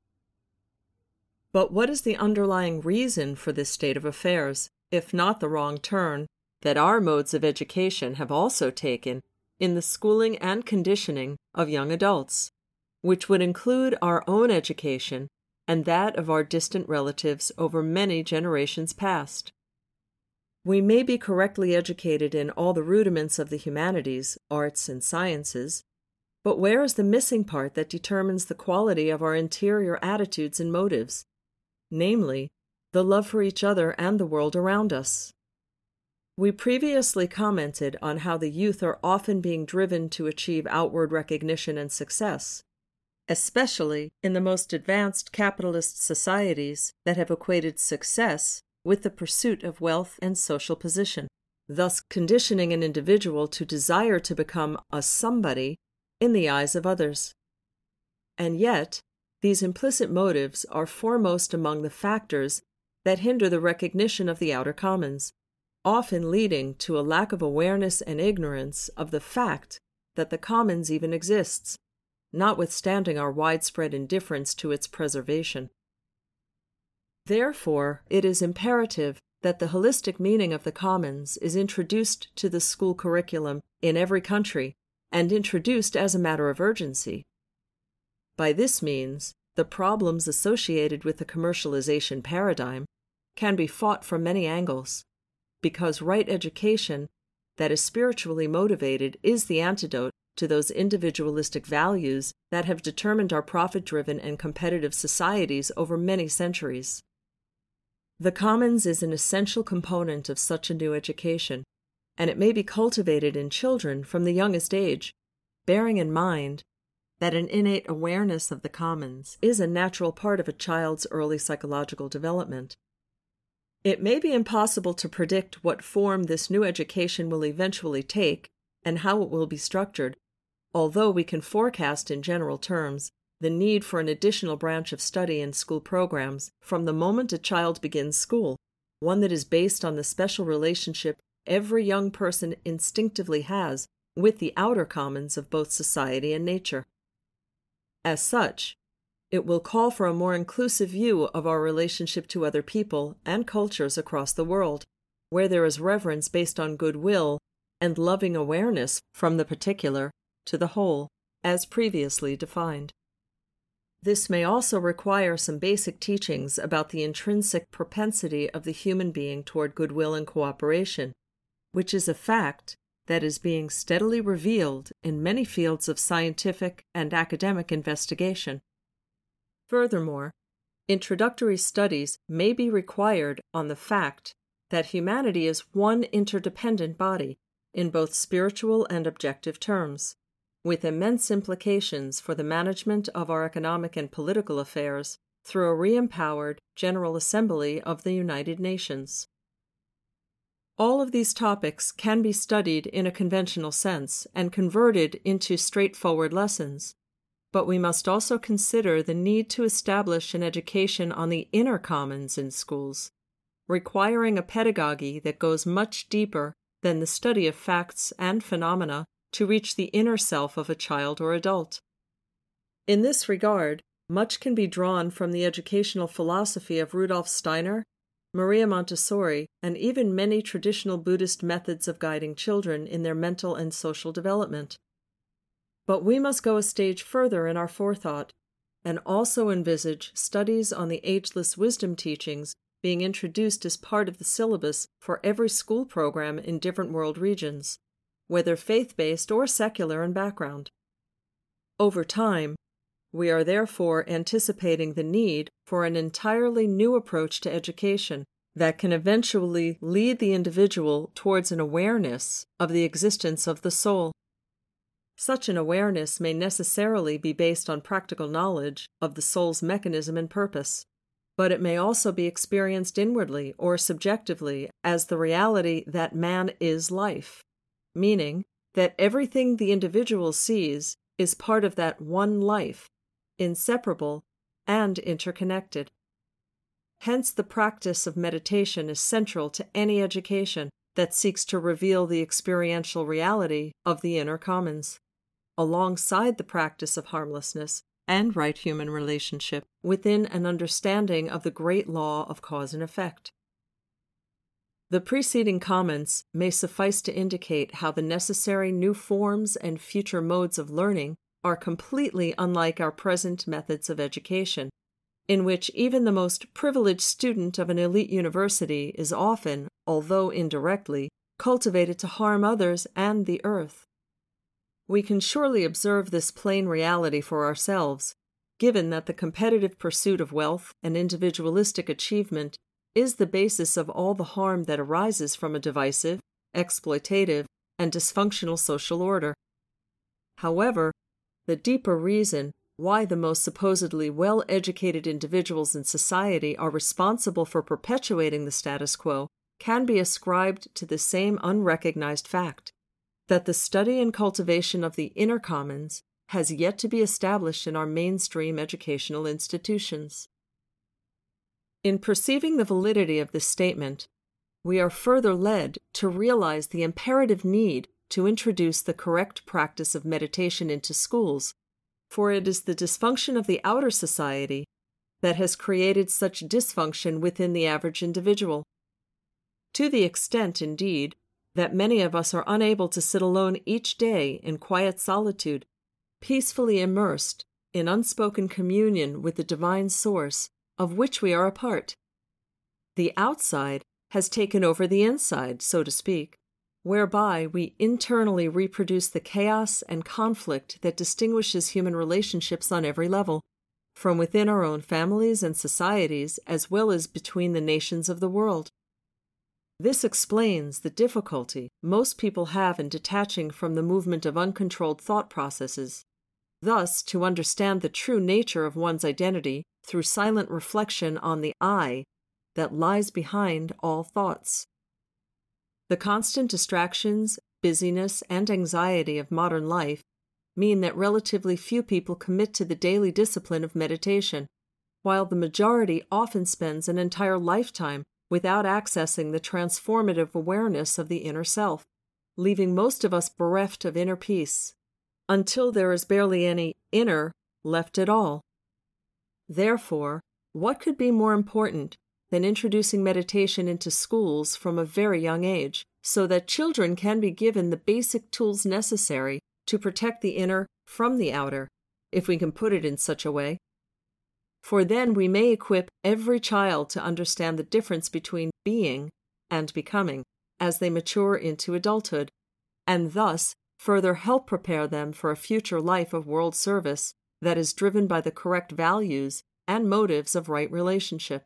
But what is the underlying reason for this state of affairs, if not the wrong turn that our modes of education have also taken in the schooling and conditioning of young adults, which would include our own education and that of our distant relatives over many generations past? We may be correctly educated in all the rudiments of the humanities, arts, and sciences, but where is the missing part that determines the quality of our interior attitudes and motives, namely, the love for each other and the world around us? We previously commented on how the youth are often being driven to achieve outward recognition and success, especially in the most advanced capitalist societies that have equated success with the pursuit of wealth and social position, thus conditioning an individual to desire to become a somebody in the eyes of others. And yet, these implicit motives are foremost among the factors that hinder the recognition of the outer Commons, often leading to a lack of awareness and ignorance of the fact that the Commons even exists, notwithstanding our widespread indifference to its preservation. Therefore, it is imperative that the holistic meaning of the Commons is introduced to the school curriculum in every country, and introduced as a matter of urgency. By this means, the problems associated with the commercialization paradigm can be fought from many angles, because right education that is spiritually motivated is the antidote to those individualistic values that have determined our profit-driven and competitive societies over many centuries. The Commons is an essential component of such a new education, and it may be cultivated in children from the youngest age, bearing in mind that an innate awareness of the commons is a natural part of a child's early psychological development. It may be impossible to predict what form this new education will eventually take and how it will be structured, although we can forecast in general terms the need for an additional branch of study in school programs from the moment a child begins school, one that is based on the special relationship every young person instinctively has with the outer commons of both society and nature. As such, it will call for a more inclusive view of our relationship to other people and cultures across the world, where there is reverence based on goodwill and loving awareness from the particular to the whole, as previously defined. This may also require some basic teachings about the intrinsic propensity of the human being toward goodwill and cooperation, which is a fact that is being steadily revealed in many fields of scientific and academic investigation. Furthermore, introductory studies may be required on the fact that humanity is one interdependent body in both spiritual and objective terms, with immense implications for the management of our economic and political affairs through a re-empowered General Assembly of the United Nations. All of these topics can be studied in a conventional sense and converted into straightforward lessons, but we must also consider the need to establish an education on the inner commons in schools, requiring a pedagogy that goes much deeper than the study of facts and phenomena to reach the inner self of a child or adult. In this regard, much can be drawn from the educational philosophy of Rudolf Steiner, Maria Montessori, and even many traditional Buddhist methods of guiding children in their mental and social development. But we must go a stage further in our forethought and also envisage studies on the ageless wisdom teachings being introduced as part of the syllabus for every school program in different world regions, whether faith-based or secular in background. Over time, we are therefore anticipating the need for an entirely new approach to education that can eventually lead the individual towards an awareness of the existence of the soul. Such an awareness may necessarily be based on practical knowledge of the soul's mechanism and purpose, but it may also be experienced inwardly or subjectively as the reality that man is life, meaning that everything the individual sees is part of that one life, inseparable and interconnected. Hence, the practice of meditation is central to any education that seeks to reveal the experiential reality of the inner commons, alongside the practice of harmlessness and right human relationship within an understanding of the great law of cause and effect. The preceding comments may suffice to indicate how the necessary new forms and future modes of learning are completely unlike our present methods of education, in which even the most privileged student of an elite university is often, although indirectly, cultivated to harm others and the earth. We can surely observe this plain reality for ourselves, given that the competitive pursuit of wealth and individualistic achievement is the basis of all the harm that arises from a divisive, exploitative, and dysfunctional social order. However, the deeper reason why the most supposedly well-educated individuals in society are responsible for perpetuating the status quo can be ascribed to the same unrecognized fact, that the study and cultivation of the inner commons has yet to be established in our mainstream educational institutions. In perceiving the validity of this statement, we are further led to realize the imperative need to introduce the correct practice of meditation into schools, for it is the dysfunction of the outer society that has created such dysfunction within the average individual. To the extent, indeed, that many of us are unable to sit alone each day in quiet solitude, peacefully immersed in unspoken communion with the divine source of which we are a part. The outside has taken over the inside, so to speak, whereby we internally reproduce the chaos and conflict that distinguishes human relationships on every level, from within our own families and societies as well as between the nations of the world. This explains the difficulty most people have in detaching from the movement of uncontrolled thought processes, Thus, to understand the true nature of one's identity through silent reflection on the I that lies behind all thoughts. The constant distractions, busyness, and anxiety of modern life mean that relatively few people commit to the daily discipline of meditation, while the majority often spends an entire lifetime without accessing the transformative awareness of the inner self, leaving most of us bereft of inner peace, until there is barely any inner left at all. Therefore, what could be more important than introducing meditation into schools from a very young age, so that children can be given the basic tools necessary to protect the inner from the outer, if we can put it in such a way? For then we may equip every child to understand the difference between being and becoming as they mature into adulthood, and thus further help prepare them for a future life of world service that is driven by the correct values and motives of right relationship.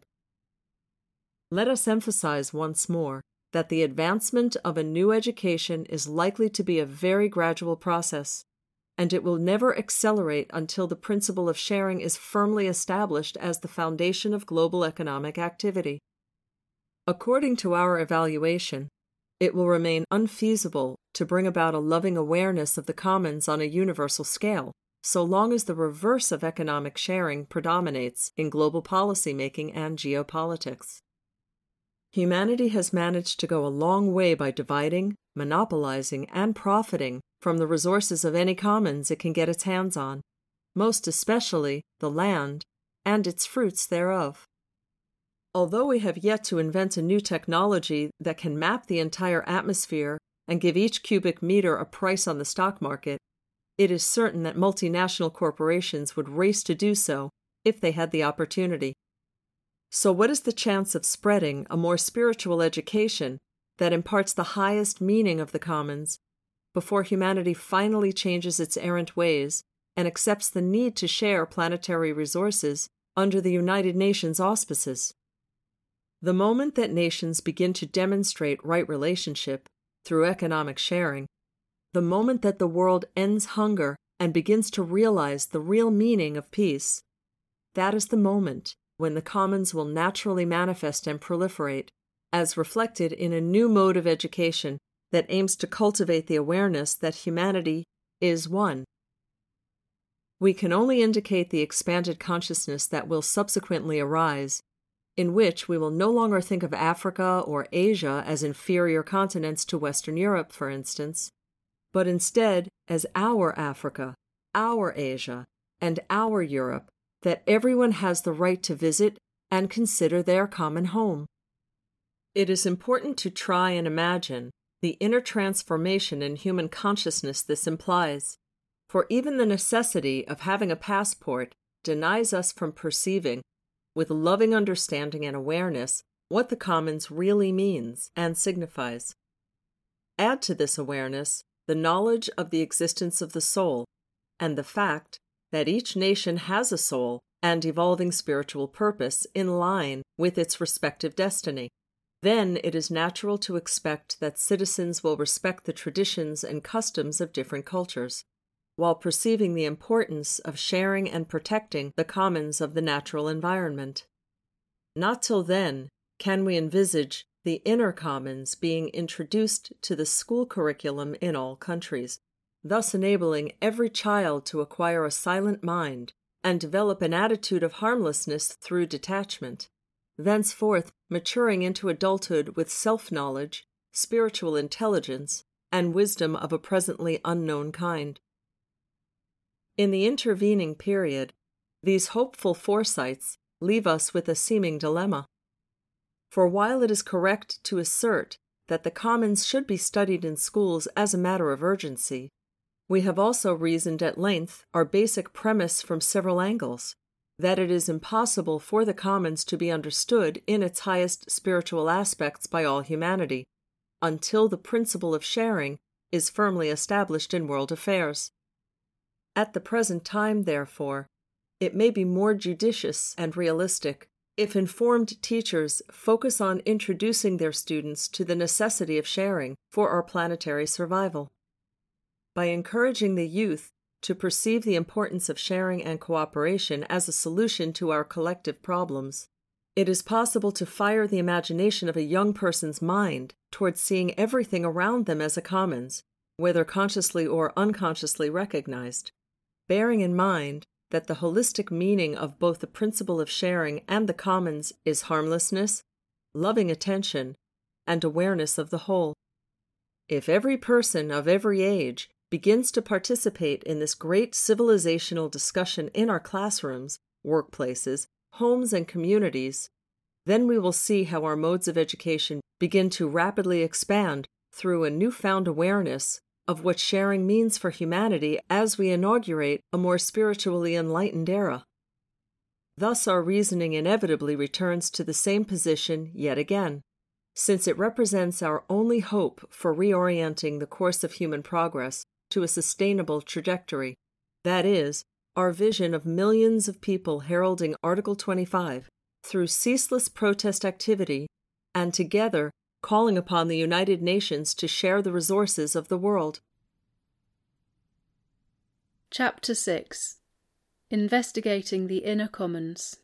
Let us emphasize once more that the advancement of a new education is likely to be a very gradual process, and it will never accelerate until the principle of sharing is firmly established as the foundation of global economic activity. According to our evaluation, it will remain unfeasible to bring about a loving awareness of the commons on a universal scale, so long as the reverse of economic sharing predominates in global policymaking and geopolitics. Humanity has managed to go a long way by dividing, monopolizing, and profiting from the resources of any commons it can get its hands on, most especially the land and its fruits thereof. Although we have yet to invent a new technology that can map the entire atmosphere and give each cubic meter a price on the stock market, it is certain that multinational corporations would race to do so if they had the opportunity. So what is the chance of spreading a more spiritual education that imparts the highest meaning of the commons before humanity finally changes its errant ways and accepts the need to share planetary resources under the United Nations auspices? The moment that nations begin to demonstrate right relationship through economic sharing, the moment that the world ends hunger and begins to realize the real meaning of peace, that is the moment when the commons will naturally manifest and proliferate, as reflected in a new mode of education that aims to cultivate the awareness that humanity is one. We can only indicate the expanded consciousness that will subsequently arise, in which we will no longer think of Africa or Asia as inferior continents to Western Europe, for instance, but instead as our Africa, our Asia, and our Europe, that everyone has the right to visit and consider their common home. It is important to try and imagine the inner transformation in human consciousness this implies, for even the necessity of having a passport denies us from perceiving, with loving understanding and awareness, what the commons really means and signifies. Add to this awareness the knowledge of the existence of the soul, and the fact that each nation has a soul and evolving spiritual purpose in line with its respective destiny. Then it is natural to expect that citizens will respect the traditions and customs of different cultures, while perceiving the importance of sharing and protecting the commons of the natural environment. Not till then can we envisage the inner commons being introduced to the school curriculum in all countries, thus enabling every child to acquire a silent mind and develop an attitude of harmlessness through detachment, thenceforth maturing into adulthood with self-knowledge, spiritual intelligence, and wisdom of a presently unknown kind. In the intervening period, these hopeful foresights leave us with a seeming dilemma. For while it is correct to assert that the commons should be studied in schools as a matter of urgency, we have also reasoned at length our basic premise from several angles, that it is impossible for the commons to be understood in its highest spiritual aspects by all humanity, until the principle of sharing is firmly established in world affairs. At the present time, therefore, it may be more judicious and realistic if informed teachers focus on introducing their students to the necessity of sharing for our planetary survival. By encouraging the youth to perceive the importance of sharing and cooperation as a solution to our collective problems. It is possible to fire the imagination of a young person's mind towards seeing everything around them as a commons, whether consciously or unconsciously recognized, bearing in mind that the holistic meaning of both the principle of sharing and the commons is harmlessness, loving attention, and awareness of the whole. If every person of every age begins to participate in this great civilizational discussion in our classrooms, workplaces, homes, and communities, then we will see how our modes of education begin to rapidly expand through a newfound awareness of what sharing means for humanity as we inaugurate a more spiritually enlightened era. Thus our reasoning inevitably returns to the same position yet again, since it represents our only hope for reorienting the course of human progress to a sustainable trajectory. That is, our vision of millions of people heralding Article twenty-five through ceaseless protest activity and together calling upon the United Nations to share the resources of the world. Chapter six. Investigating the Inner Commons.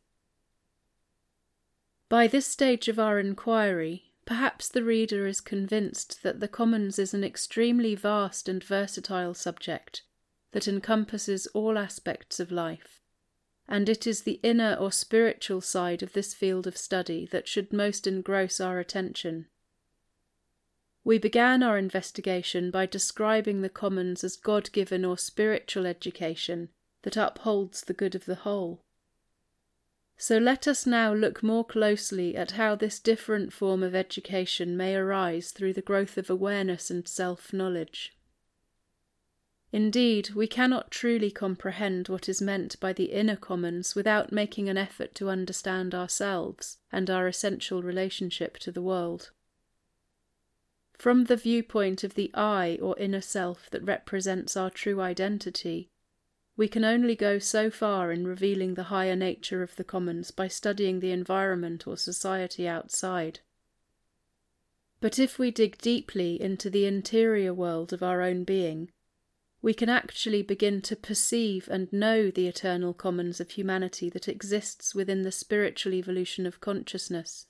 By this stage of our inquiry, perhaps the reader is convinced that the commons is an extremely vast and versatile subject that encompasses all aspects of life, and it is the inner or spiritual side of this field of study that should most engross our attention. We began our investigation by describing the commons as God-given or spiritual education that upholds the good of the whole. So let us now look more closely at how this different form of education may arise through the growth of awareness and self-knowledge. Indeed, we cannot truly comprehend what is meant by the inner commons without making an effort to understand ourselves and our essential relationship to the world. From the viewpoint of the I or inner self that represents our true identity, we can only go so far in revealing the higher nature of the commons by studying the environment or society outside. But if we dig deeply into the interior world of our own being, we can actually begin to perceive and know the eternal commons of humanity that exists within the spiritual evolution of consciousness.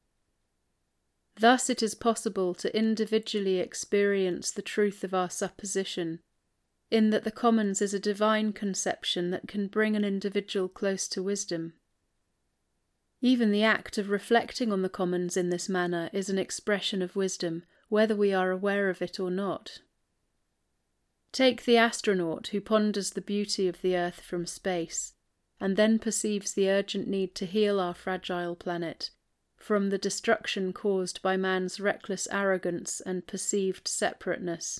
Thus it is possible to individually experience the truth of our supposition, in that the commons is a divine conception that can bring an individual close to wisdom. Even the act of reflecting on the commons in this manner is an expression of wisdom, whether we are aware of it or not. Take the astronaut who ponders the beauty of the earth from space, and then perceives the urgent need to heal our fragile planet from the destruction caused by man's reckless arrogance and perceived separateness.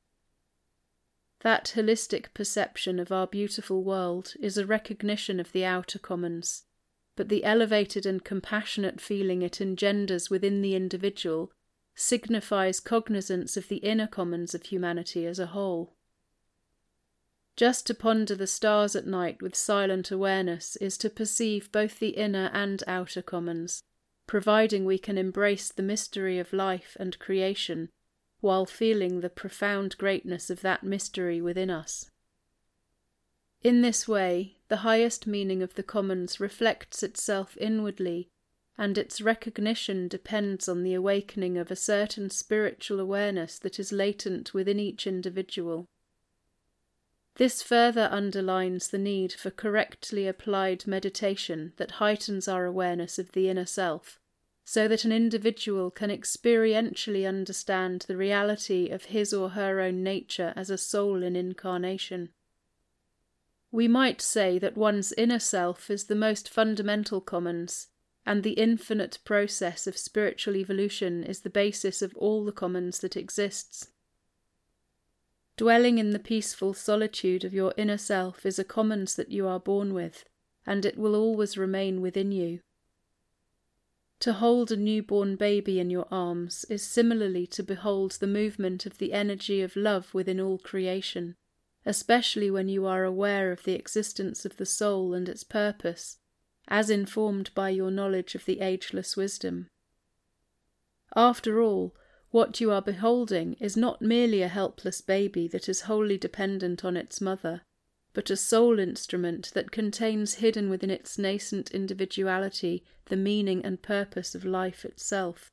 That holistic perception of our beautiful world is a recognition of the outer commons, but the elevated and compassionate feeling it engenders within the individual signifies cognizance of the inner commons of humanity as a whole. Just to ponder the stars at night with silent awareness is to perceive both the inner and outer commons, providing we can embrace the mystery of life and creation while feeling the profound greatness of that mystery within us. In this way, the highest meaning of the commons reflects itself inwardly, and its recognition depends on the awakening of a certain spiritual awareness that is latent within each individual. This further underlines the need for correctly applied meditation that heightens our awareness of the inner self, so that an individual can experientially understand the reality of his or her own nature as a soul in incarnation. We might say that one's inner self is the most fundamental commons, and the infinite process of spiritual evolution is the basis of all the commons that exists. Dwelling in the peaceful solitude of your inner self is a commons that you are born with, and it will always remain within you. To hold a newborn baby in your arms is similarly to behold the movement of the energy of love within all creation, especially when you are aware of the existence of the soul and its purpose, as informed by your knowledge of the ageless wisdom. After all, what you are beholding is not merely a helpless baby that is wholly dependent on its mother, but a soul instrument that contains hidden within its nascent individuality the meaning and purpose of life itself.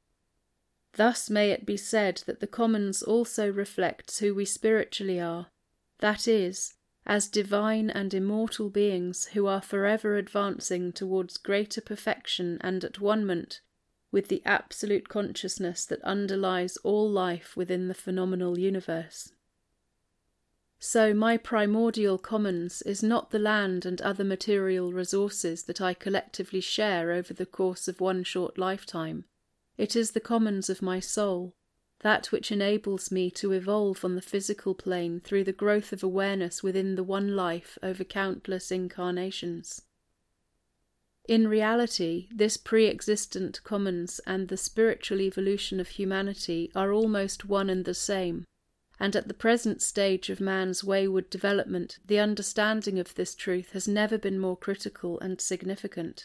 Thus may it be said that the commons also reflects who we spiritually are, that is, as divine and immortal beings who are forever advancing towards greater perfection and at one-ment with the absolute consciousness that underlies all life within the phenomenal universe. So my primordial commons is not the land and other material resources that I collectively share over the course of one short lifetime. It is the commons of my soul, that which enables me to evolve on the physical plane through the growth of awareness within the one life over countless incarnations. In reality, this pre-existent commons and the spiritual evolution of humanity are almost one and the same, and at the present stage of man's wayward development, the understanding of this truth has never been more critical and significant.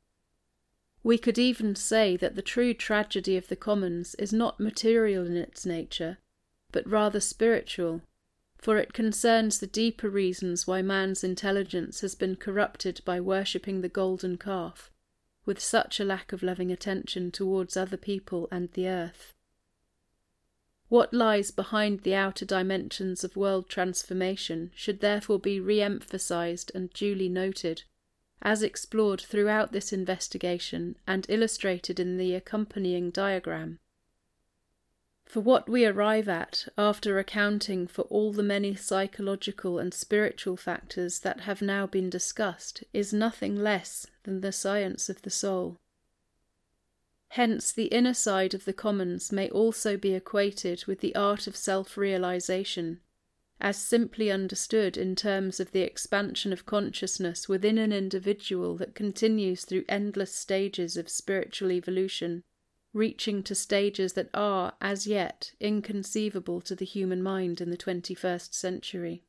We could even say that the true tragedy of the commons is not material in its nature, but rather spiritual, for it concerns the deeper reasons why man's intelligence has been corrupted by worshipping the golden calf, with such a lack of loving attention towards other people and the earth. What lies behind the outer dimensions of world transformation should therefore be re-emphasized and duly noted, as explored throughout this investigation and illustrated in the accompanying diagram. For what we arrive at, after accounting for all the many psychological and spiritual factors that have now been discussed, is nothing less than the science of the soul. Hence the inner side of the commons may also be equated with the art of self-realization, as simply understood in terms of the expansion of consciousness within an individual that continues through endless stages of spiritual evolution, reaching to stages that are, as yet, inconceivable to the human mind in the twenty-first century.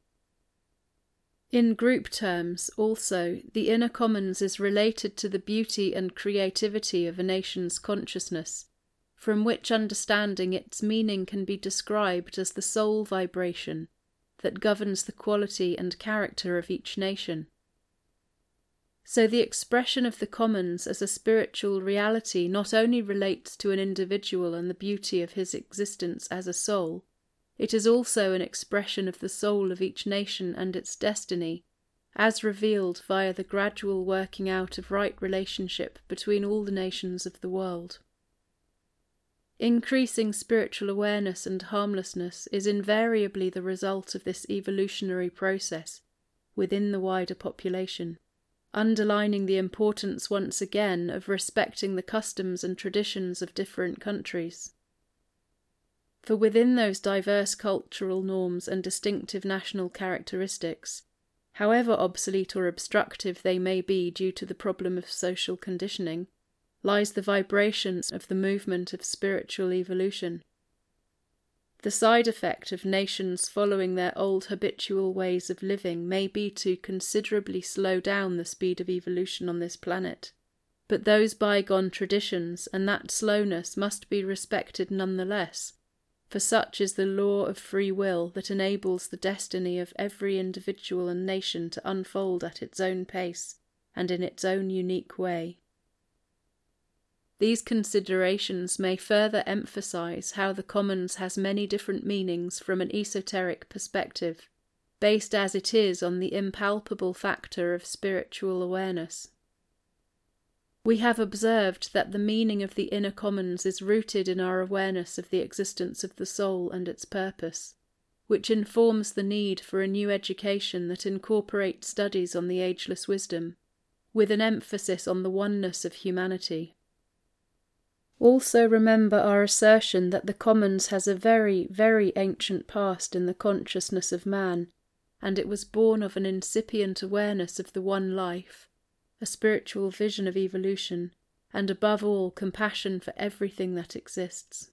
In group terms, also, the inner commons is related to the beauty and creativity of a nation's consciousness, from which understanding its meaning can be described as the soul vibration that governs the quality and character of each nation. So the expression of the commons as a spiritual reality not only relates to an individual and the beauty of his existence as a soul, it is also an expression of the soul of each nation and its destiny, as revealed via the gradual working out of right relationship between all the nations of the world. Increasing spiritual awareness and harmlessness is invariably the result of this evolutionary process within the wider population, underlining the importance once again of respecting the customs and traditions of different countries. For within those diverse cultural norms and distinctive national characteristics, however obsolete or obstructive they may be due to the problem of social conditioning, lies the vibrations of the movement of spiritual evolution. The side effect of nations following their old habitual ways of living may be to considerably slow down the speed of evolution on this planet, but those bygone traditions and that slowness must be respected nonetheless, for such is the law of free will that enables the destiny of every individual and nation to unfold at its own pace and in its own unique way. These considerations may further emphasize how the commons has many different meanings from an esoteric perspective, based as it is on the impalpable factor of spiritual awareness. We have observed that the meaning of the inner commons is rooted in our awareness of the existence of the soul and its purpose, which informs the need for a new education that incorporates studies on the ageless wisdom, with an emphasis on the oneness of humanity. Also remember our assertion that the commons has a very, very ancient past in the consciousness of man, and it was born of an incipient awareness of the one life, a spiritual vision of evolution, and above all compassion for everything that exists.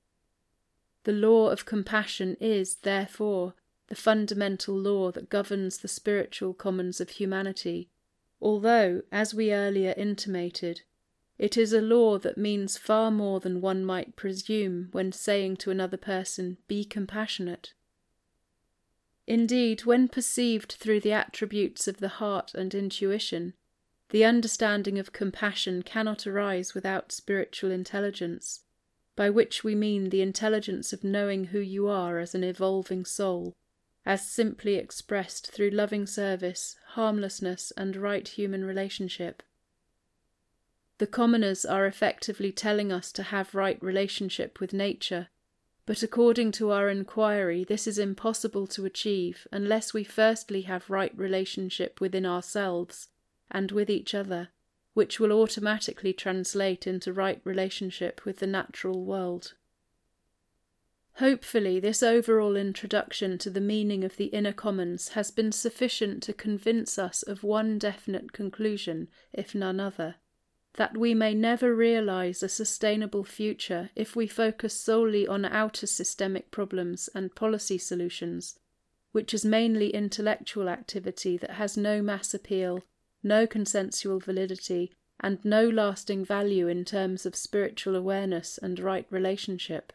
The law of compassion is, therefore, the fundamental law that governs the spiritual commons of humanity, although, as we earlier intimated, it is a law that means far more than one might presume when saying to another person, "Be compassionate." Indeed, when perceived through the attributes of the heart and intuition, the understanding of compassion cannot arise without spiritual intelligence, by which we mean the intelligence of knowing who you are as an evolving soul, as simply expressed through loving service, harmlessness, and right human relationship. The commoners are effectively telling us to have right relationship with nature, but according to our inquiry, this is impossible to achieve unless we firstly have right relationship within ourselves and with each other, which will automatically translate into right relationship with the natural world. Hopefully, this overall introduction to the meaning of the inner commons has been sufficient to convince us of one definite conclusion, if none other, that we may never realize a sustainable future if we focus solely on outer systemic problems and policy solutions, which is mainly intellectual activity that has no mass appeal, no consensual validity, and no lasting value in terms of spiritual awareness and right relationship.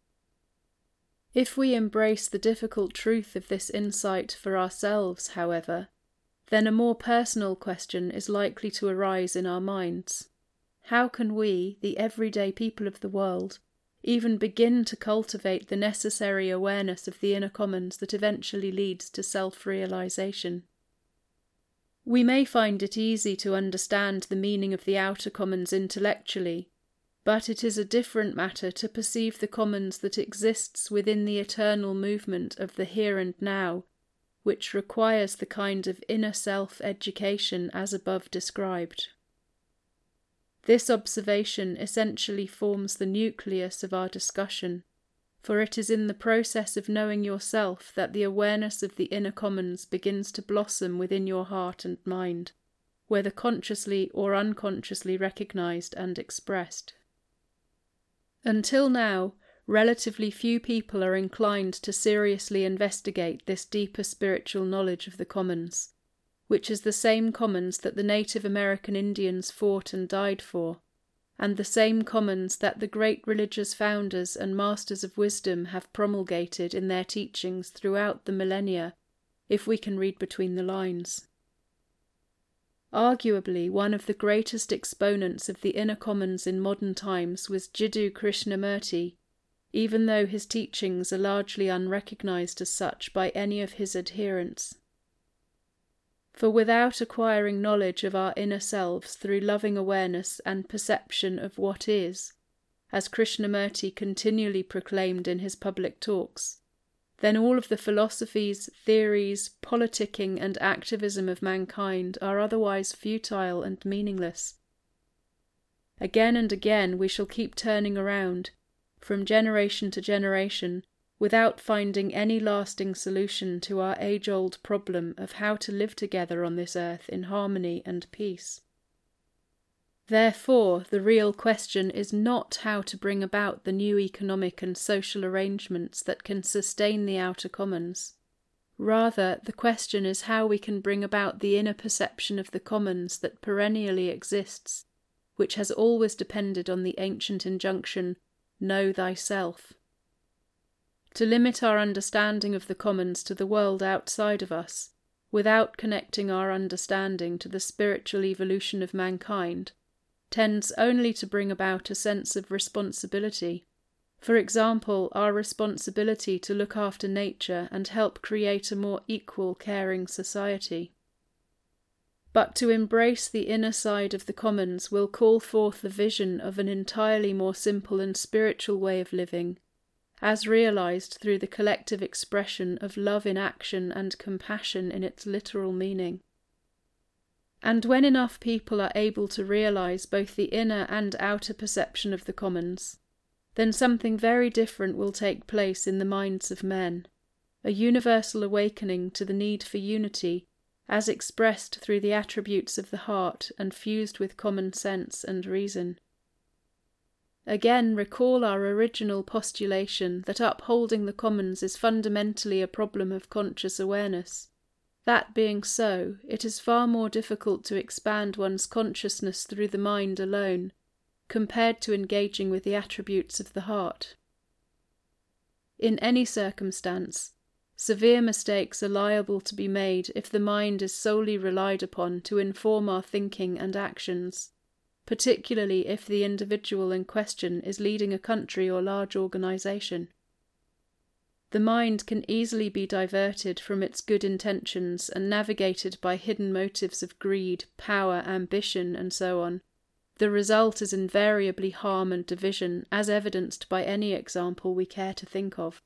If we embrace the difficult truth of this insight for ourselves, however, then a more personal question is likely to arise in our minds. How can we, the everyday people of the world, even begin to cultivate the necessary awareness of the inner commons that eventually leads to self-realization? We may find it easy to understand the meaning of the outer commons intellectually, but it is a different matter to perceive the commons that exists within the eternal movement of the here and now, which requires the kind of inner self-education as above described. This observation essentially forms the nucleus of our discussion, for it is in the process of knowing yourself that the awareness of the inner commons begins to blossom within your heart and mind, whether consciously or unconsciously recognized and expressed. Until now, relatively few people are inclined to seriously investigate this deeper spiritual knowledge of the commons, which is the same commons that the Native American Indians fought and died for, and the same commons that the great religious founders and masters of wisdom have promulgated in their teachings throughout the millennia, if we can read between the lines. Arguably, one of the greatest exponents of the inner commons in modern times was Jiddu Krishnamurti, even though his teachings are largely unrecognized as such by any of his adherents. For without acquiring knowledge of our inner selves through loving awareness and perception of what is, as Krishnamurti continually proclaimed in his public talks, then all of the philosophies, theories, politicking and activism of mankind are otherwise futile and meaningless. Again and again we shall keep turning around, from generation to generation, without finding any lasting solution to our age-old problem of how to live together on this earth in harmony and peace. Therefore, the real question is not how to bring about the new economic and social arrangements that can sustain the outer commons. Rather, the question is how we can bring about the inner perception of the commons that perennially exists, which has always depended on the ancient injunction, "Know thyself." To limit our understanding of the commons to the world outside of us, without connecting our understanding to the spiritual evolution of mankind, tends only to bring about a sense of responsibility. For example, our responsibility to look after nature and help create a more equal, caring society. But to embrace the inner side of the commons will call forth the vision of an entirely more simple and spiritual way of living, as realized through the collective expression of love in action and compassion in its literal meaning. And when enough people are able to realize both the inner and outer perception of the commons, then something very different will take place in the minds of men, a universal awakening to the need for unity, as expressed through the attributes of the heart and fused with common sense and reason. Again, recall our original postulation that upholding the commons is fundamentally a problem of conscious awareness. That being so, it is far more difficult to expand one's consciousness through the mind alone, compared to engaging with the attributes of the heart. In any circumstance, severe mistakes are liable to be made if the mind is solely relied upon to inform our thinking and actions, particularly if the individual in question is leading a country or large organisation. The mind can easily be diverted from its good intentions and navigated by hidden motives of greed, power, ambition, and so on. The result is invariably harm and division, as evidenced by any example we care to think of.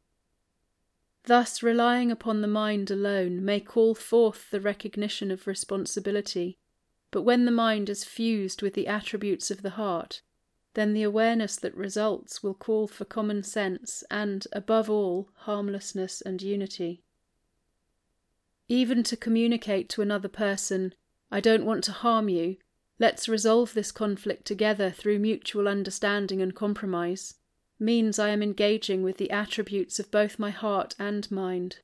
Thus, relying upon the mind alone may call forth the recognition of responsibility, but when the mind is fused with the attributes of the heart, then the awareness that results will call for common sense and, above all, harmlessness and unity. Even to communicate to another person, "I don't want to harm you, let's resolve this conflict together through mutual understanding and compromise," means I am engaging with the attributes of both my heart and mind.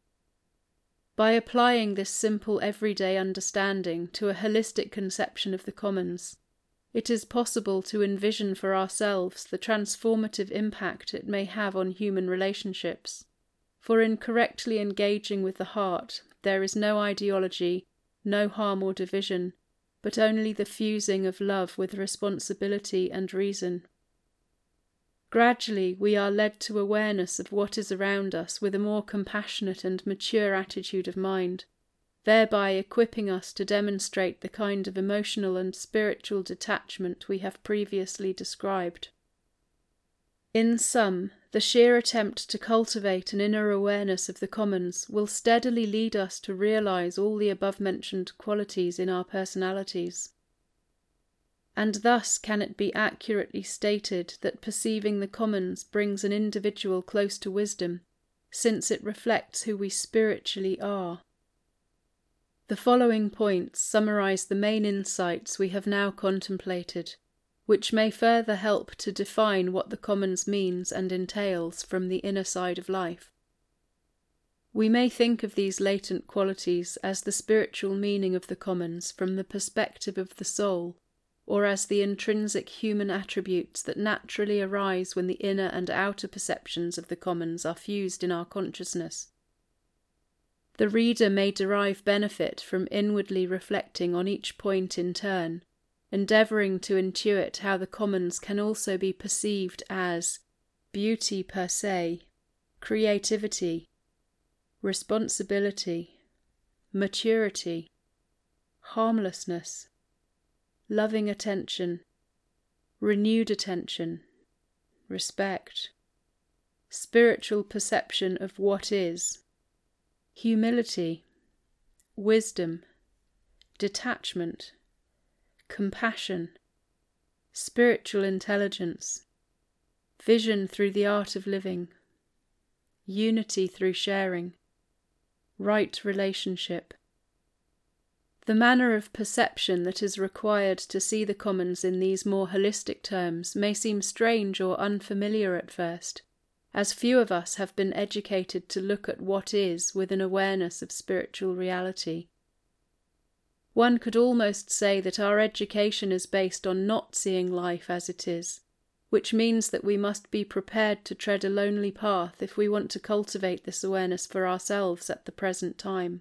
By applying this simple everyday understanding to a holistic conception of the commons, it is possible to envision for ourselves the transformative impact it may have on human relationships, for in correctly engaging with the heart there is no ideology, no harm or division, but only the fusing of love with responsibility and reason. Gradually we are led to awareness of what is around us with a more compassionate and mature attitude of mind, thereby equipping us to demonstrate the kind of emotional and spiritual detachment we have previously described. In sum, the sheer attempt to cultivate an inner awareness of the commons will steadily lead us to realize all the above-mentioned qualities in our personalities. And thus can it be accurately stated that perceiving the commons brings an individual close to wisdom, since it reflects who we spiritually are. The following points summarize the main insights we have now contemplated, which may further help to define what the commons means and entails from the inner side of life. We may think of these latent qualities as the spiritual meaning of the commons from the perspective of the soul, or as the intrinsic human attributes that naturally arise when the inner and outer perceptions of the commons are fused in our consciousness. The reader may derive benefit from inwardly reflecting on each point in turn, endeavouring to intuit how the commons can also be perceived as beauty per se, creativity, responsibility, maturity, harmlessness, loving attention, renewed attention, respect, spiritual perception of what is, humility, wisdom, detachment, compassion, spiritual intelligence, vision through the art of living, unity through sharing, right relationship. The manner of perception that is required to see the commons in these more holistic terms may seem strange or unfamiliar at first, as few of us have been educated to look at what is with an awareness of spiritual reality. One could almost say that our education is based on not seeing life as it is, which means that we must be prepared to tread a lonely path if we want to cultivate this awareness for ourselves at the present time.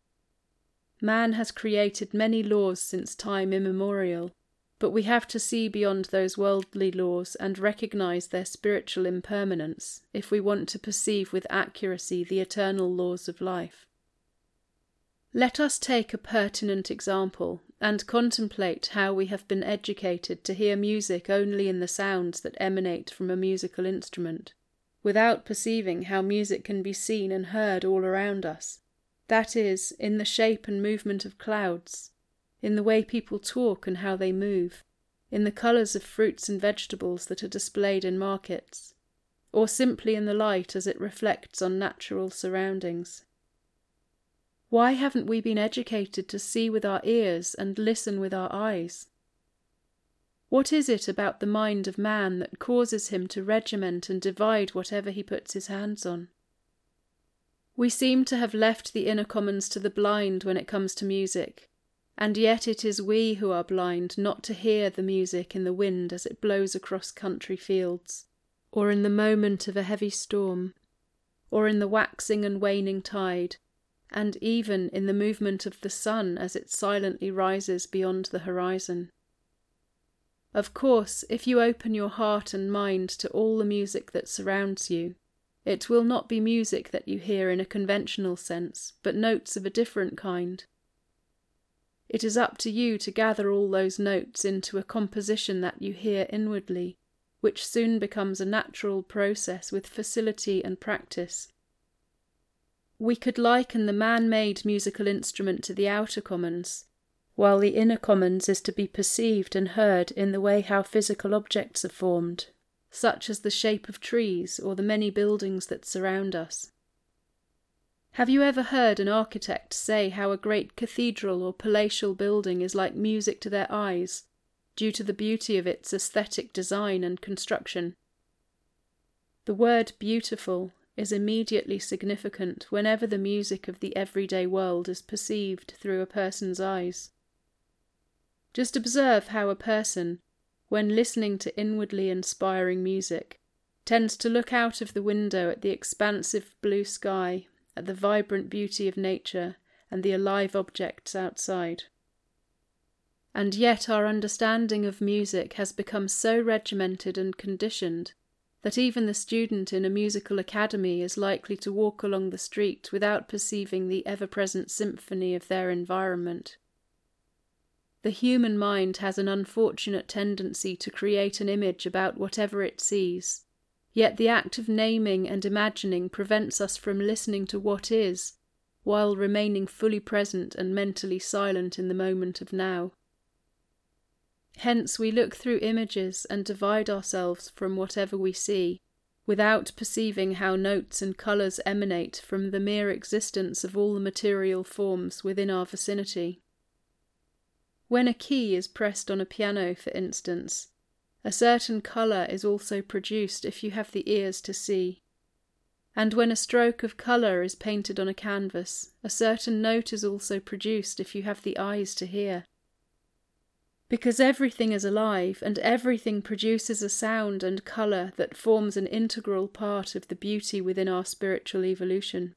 Man has created many laws since time immemorial, but we have to see beyond those worldly laws and recognize their spiritual impermanence if we want to perceive with accuracy the eternal laws of life. Let us take a pertinent example and contemplate how we have been educated to hear music only in the sounds that emanate from a musical instrument, without perceiving how music can be seen and heard all around us, that is, in the shape and movement of clouds, in the way people talk and how they move, in the colours of fruits and vegetables that are displayed in markets, or simply in the light as it reflects on natural surroundings. Why haven't we been educated to see with our ears and listen with our eyes? What is it about the mind of man that causes him to regiment and divide whatever he puts his hands on? We seem to have left the inner commons to the blind when it comes to music, and yet it is we who are blind not to hear the music in the wind as it blows across country fields, or in the moment of a heavy storm, or in the waxing and waning tide, and even in the movement of the sun as it silently rises beyond the horizon. Of course, if you open your heart and mind to all the music that surrounds you, it will not be music that you hear in a conventional sense, but notes of a different kind. It is up to you to gather all those notes into a composition that you hear inwardly, which soon becomes a natural process with facility and practice. We could liken the man-made musical instrument to the outer commons, while the inner commons is to be perceived and heard in the way how physical objects are formed, such as the shape of trees or the many buildings that surround us. Have you ever heard an architect say how a great cathedral or palatial building is like music to their eyes, due to the beauty of its aesthetic design and construction? The word beautiful is immediately significant whenever the music of the everyday world is perceived through a person's eyes. Just observe how a person, when listening to inwardly inspiring music, tends to look out of the window at the expansive blue sky, at the vibrant beauty of nature and the alive objects outside. And yet our understanding of music has become so regimented and conditioned that even the student in a musical academy is likely to walk along the street without perceiving the ever-present symphony of their environment. The human mind has an unfortunate tendency to create an image about whatever it sees, yet the act of naming and imagining prevents us from listening to what is, while remaining fully present and mentally silent in the moment of now. Hence we look through images and divide ourselves from whatever we see, without perceiving how notes and colours emanate from the mere existence of all the material forms within our vicinity. When a key is pressed on a piano, for instance, a certain colour is also produced if you have the ears to see. And when a stroke of colour is painted on a canvas, a certain note is also produced if you have the eyes to hear. Because everything is alive, and everything produces a sound and colour that forms an integral part of the beauty within our spiritual evolution.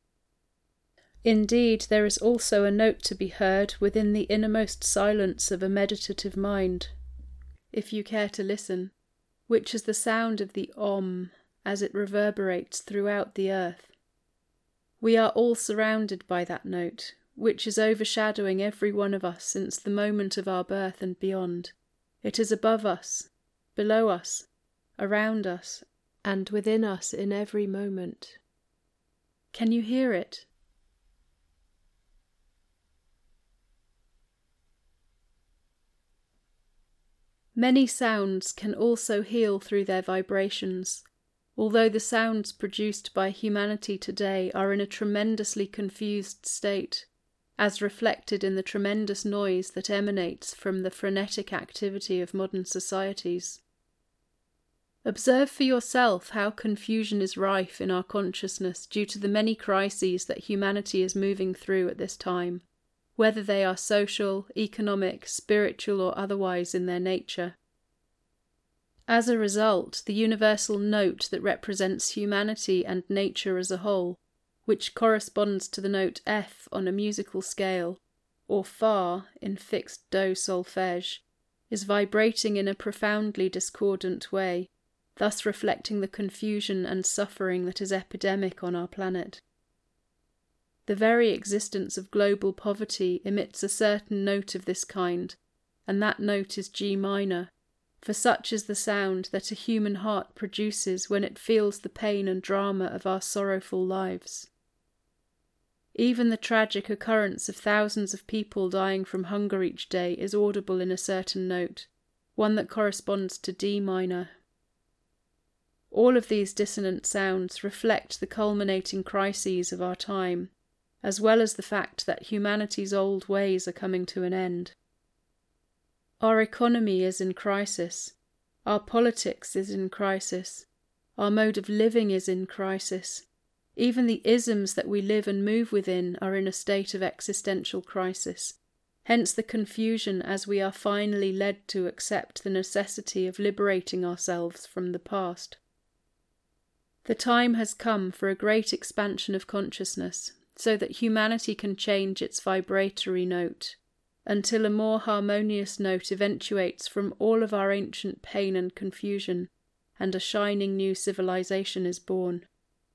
Indeed, there is also a note to be heard within the innermost silence of a meditative mind, if you care to listen, which is the sound of the Om as it reverberates throughout the earth. We are all surrounded by that note, which is overshadowing every one of us since the moment of our birth and beyond. It is above us, below us, around us, and within us in every moment. Can you hear it? Many sounds can also heal through their vibrations, although the sounds produced by humanity today are in a tremendously confused state, as reflected in the tremendous noise that emanates from the frenetic activity of modern societies. Observe for yourself how confusion is rife in our consciousness due to the many crises that humanity is moving through at this time, whether they are social, economic, spiritual, or otherwise in their nature. As a result, the universal note that represents humanity and nature as a whole, which corresponds to the note F on a musical scale, or Fa in fixed do solfège, is vibrating in a profoundly discordant way, thus reflecting the confusion and suffering that is epidemic on our planet. The very existence of global poverty emits a certain note of this kind, and that note is G minor, for such is the sound that a human heart produces when it feels the pain and drama of our sorrowful lives. Even the tragic occurrence of thousands of people dying from hunger each day is audible in a certain note, one that corresponds to D minor. All of these dissonant sounds reflect the culminating crises of our time, as well as the fact that humanity's old ways are coming to an end. Our economy is in crisis, our politics is in crisis, our mode of living is in crisis, even the isms that we live and move within are in a state of existential crisis, hence the confusion as we are finally led to accept the necessity of liberating ourselves from the past. The time has come for a great expansion of consciousness, so that humanity can change its vibratory note, until a more harmonious note eventuates from all of our ancient pain and confusion, and a shining new civilization is born.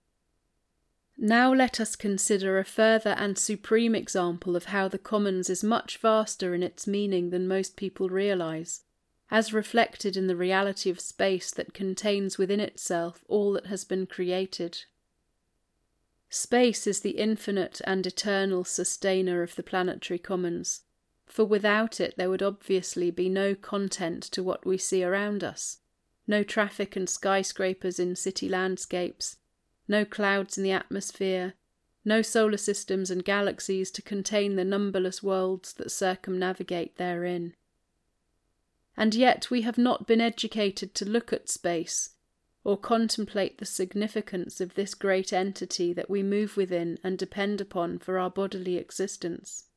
Now let us consider a further and supreme example of how the commons is much vaster in its meaning than most people realize, as reflected in the reality of space that contains within itself all that has been created. Space is the infinite and eternal sustainer of the planetary commons, for without it there would obviously be no content to what we see around us, no traffic and skyscrapers in city landscapes, no clouds in the atmosphere, no solar systems and galaxies to contain the numberless worlds that circumnavigate therein. And yet we have not been educated to look at space, or contemplate the significance of this great entity that we move within and depend upon for our bodily existence.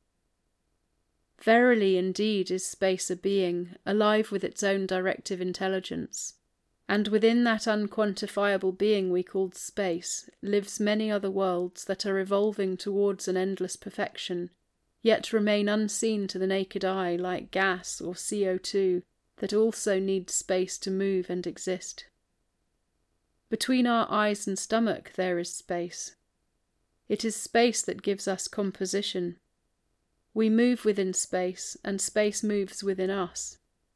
Verily indeed is space a being, alive with its own directive intelligence, and within that unquantifiable being we call space lives many other worlds that are evolving towards an endless perfection, yet remain unseen to the naked eye like gas or C O two, that also needs space to move and exist. Between our eyes and stomach there is space. It is space that gives us composition. We move within space, and space moves within us.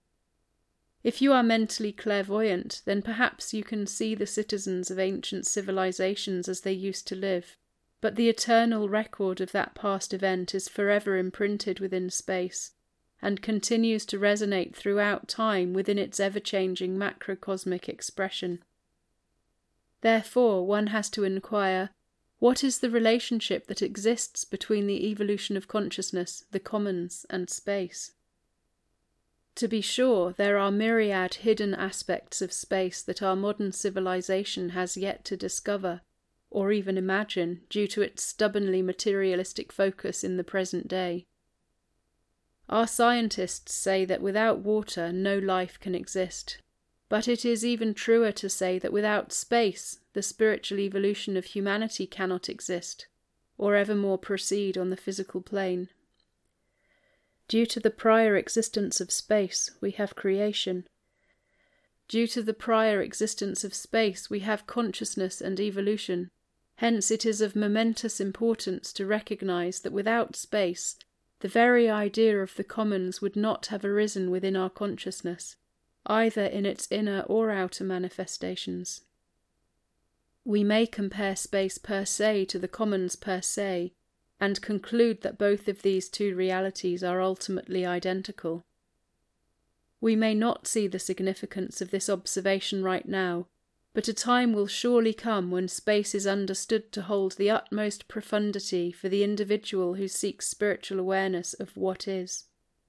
If you are mentally clairvoyant, then perhaps you can see the citizens of ancient civilizations as they used to live, but the eternal record of that past event is forever imprinted within space, and continues to resonate throughout time within its ever-changing macrocosmic expression. Therefore, one has to inquire, what is the relationship that exists between the evolution of consciousness, the commons, and space? To be sure, there are myriad hidden aspects of space that our modern civilization has yet to discover, or even imagine, due to its stubbornly materialistic focus in the present day. Our scientists say that without water no life can exist, but it is even truer to say that without space the spiritual evolution of humanity cannot exist, or evermore proceed on the physical plane. Due to the prior existence of space, we have creation. Due to the prior existence of space, we have consciousness and evolution. Hence it is of momentous importance to recognize that without space, the very idea of the commons would not have arisen within our consciousness, either in its inner or outer manifestations. We may compare space per se to the commons per se, and conclude that both of these two realities are ultimately identical. We may not see the significance of this observation right now, but a time will surely come when space is understood to hold the utmost profundity for the individual who seeks spiritual awareness of what is.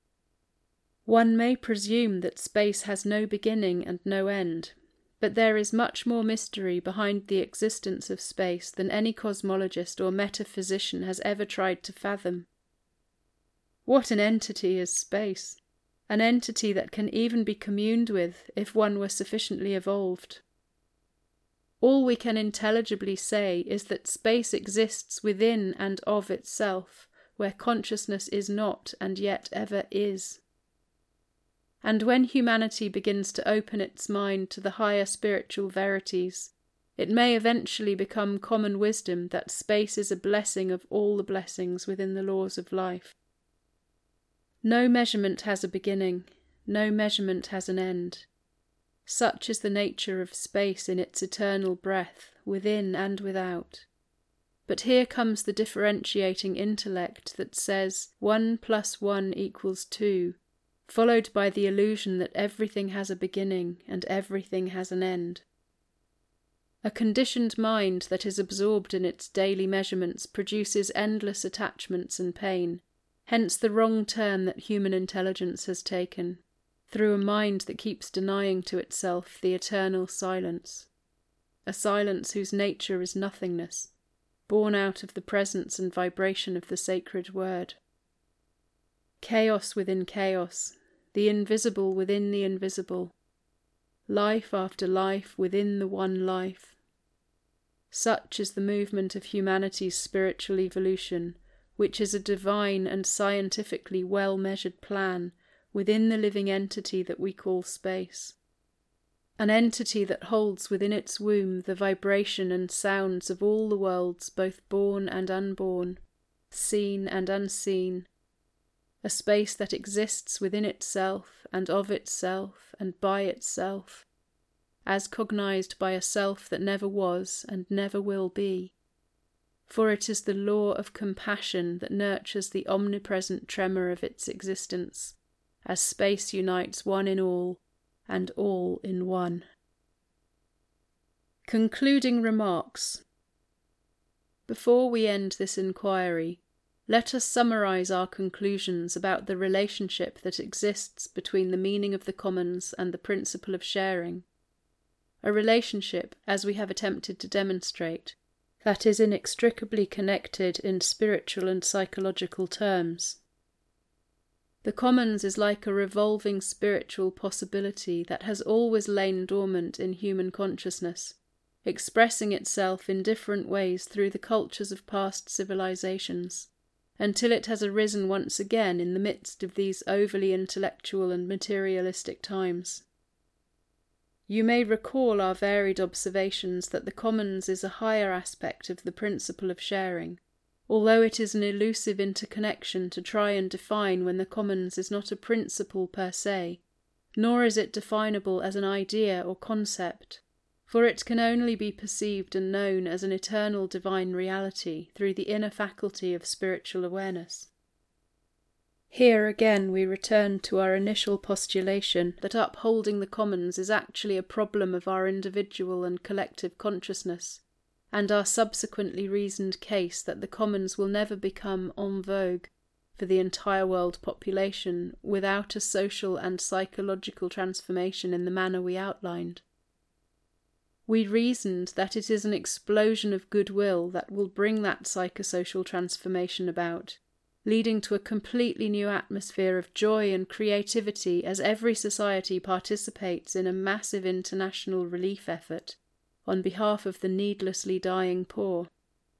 One may presume that space has no beginning and no end, but there is much more mystery behind the existence of space than any cosmologist or metaphysician has ever tried to fathom. What an entity is space! An entity that can even be communed with if one were sufficiently evolved. All we can intelligibly say is that space exists within and of itself, where consciousness is not and yet ever is. And when humanity begins to open its mind to the higher spiritual verities, it may eventually become common wisdom that space is a blessing of all the blessings within the laws of life. No measurement has a beginning, no measurement has an end. Such is the nature of space in its eternal breath, within and without. But here comes the differentiating intellect that says one plus one equals two, followed by the illusion that everything has a beginning and everything has an end. A conditioned mind that is absorbed in its daily measurements produces endless attachments and pain, hence the wrong turn that human intelligence has taken, through a mind that keeps denying to itself the eternal silence, a silence whose nature is nothingness, born out of the presence and vibration of the sacred word. Chaos within chaos, the invisible within the invisible, life after life within the one life. Such is the movement of humanity's spiritual evolution, which is a divine and scientifically well-measured plan within the living entity that we call space. An entity that holds within its womb the vibration and sounds of all the worlds, both born and unborn, seen and unseen. A space that exists within itself and of itself and by itself, as cognized by a self that never was and never will be. For it is the law of compassion that nurtures the omnipresent tremor of its existence, as space unites one in all, and all in one. Concluding remarks. Before we end this inquiry, let us summarize our conclusions about the relationship that exists between the meaning of the commons and the principle of sharing. A relationship, as we have attempted to demonstrate, that is inextricably connected in spiritual and psychological terms. The commons is like a revolving spiritual possibility that has always lain dormant in human consciousness, expressing itself in different ways through the cultures of past civilizations, until it has arisen once again in the midst of these overly intellectual and materialistic times. You may recall our varied observations that the commons is a higher aspect of the principle of sharing, although it is an elusive interconnection to try and define when the commons is not a principle per se, nor is it definable as an idea or concept, for it can only be perceived and known as an eternal divine reality through the inner faculty of spiritual awareness. Here again we return to our initial postulation that upholding the commons is actually a problem of our individual and collective consciousness, and our subsequently reasoned case that the commons will never become en vogue for the entire world population without a social and psychological transformation in the manner we outlined. We reasoned that it is an explosion of goodwill that will bring that psychosocial transformation about, leading to a completely new atmosphere of joy and creativity as every society participates in a massive international relief effort on behalf of the needlessly dying poor.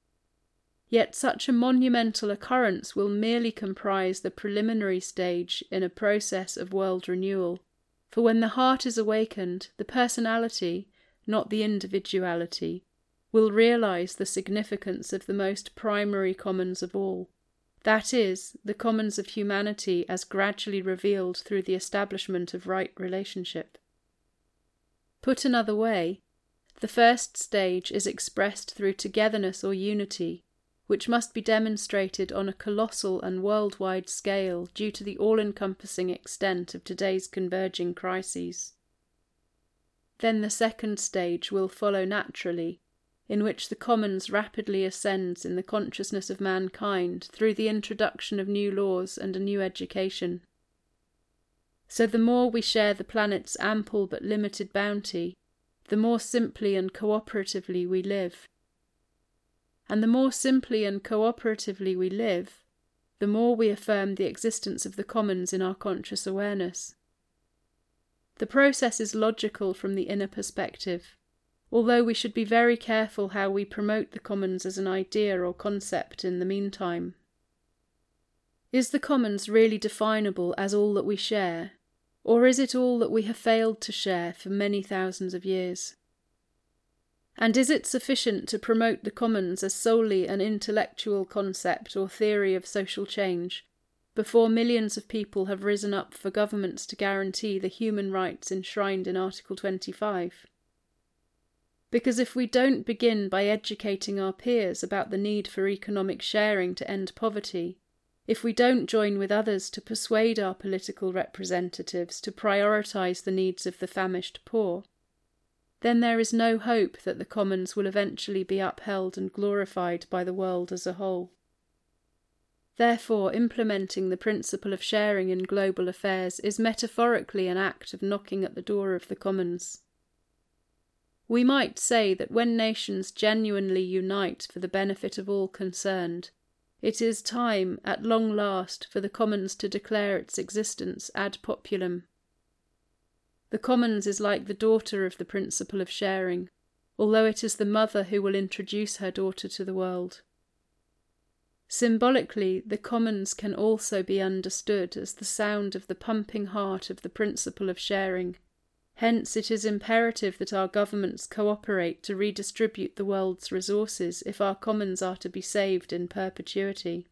Yet such a monumental occurrence will merely comprise the preliminary stage in a process of world renewal, for when the heart is awakened, the personality, not the individuality, will realize the significance of the most primary commons of all, that is, the commons of humanity as gradually revealed through the establishment of right relationship. Put another way, the first stage is expressed through togetherness or unity, which must be demonstrated on a colossal and worldwide scale due to the all-encompassing extent of today's converging crises. Then the second stage will follow naturally, in which the commons rapidly ascends in the consciousness of mankind through the introduction of new laws and a new education. So the more we share the planet's ample but limited bounty, the more simply and cooperatively we live. And the more simply and cooperatively we live, the more we affirm the existence of the commons in our conscious awareness. The process is logical from the inner perspective, although we should be very careful how we promote the commons as an idea or concept in the meantime. Is the commons really definable as all that we share, or is it all that we have failed to share for many thousands of years? And is it sufficient to promote the commons as solely an intellectual concept or theory of social change, before millions of people have risen up for governments to guarantee the human rights enshrined in Article twenty-five? Because if we don't begin by educating our peers about the need for economic sharing to end poverty, if we don't join with others to persuade our political representatives to prioritise the needs of the famished poor, then there is no hope that the commons will eventually be upheld and glorified by the world as a whole. Therefore, implementing the principle of sharing in global affairs is metaphorically an act of knocking at the door of the commons. We might say that when nations genuinely unite for the benefit of all concerned, it is time, at long last, for the commons to declare its existence ad populum. The commons is like the daughter of the principle of sharing, although it is the mother who will introduce her daughter to the world. Symbolically, the commons can also be understood as the sound of the pumping heart of the principle of sharing. Hence it is imperative that our governments cooperate to redistribute the world's resources if our commons are to be saved in perpetuity.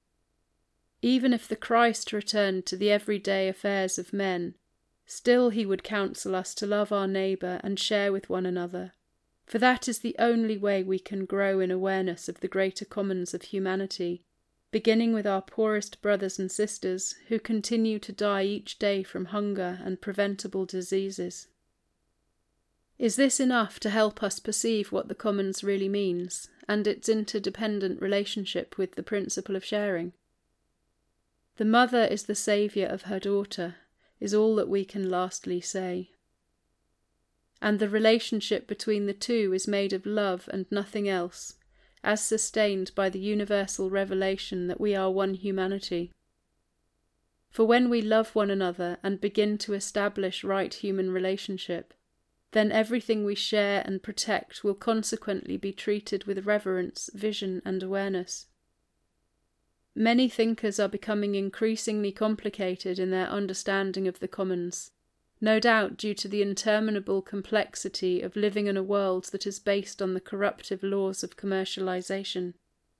Even if the Christ returned to the everyday affairs of men, still he would counsel us to love our neighbour and share with one another, for that is the only way we can grow in awareness of the greater commons of humanity, beginning with our poorest brothers and sisters who continue to die each day from hunger and preventable diseases. Is this enough to help us perceive what the commons really means, and its interdependent relationship with the principle of sharing? The mother is the saviour of her daughter, is all that we can lastly say. And the relationship between the two is made of love and nothing else, as sustained by the universal revelation that we are one humanity. For when we love one another and begin to establish right human relationship, then everything we share and protect will consequently be treated with reverence, vision, and awareness. Many thinkers are becoming increasingly complicated in their understanding of the commons, no doubt due to the interminable complexity of living in a world that is based on the corruptive laws of commercialization.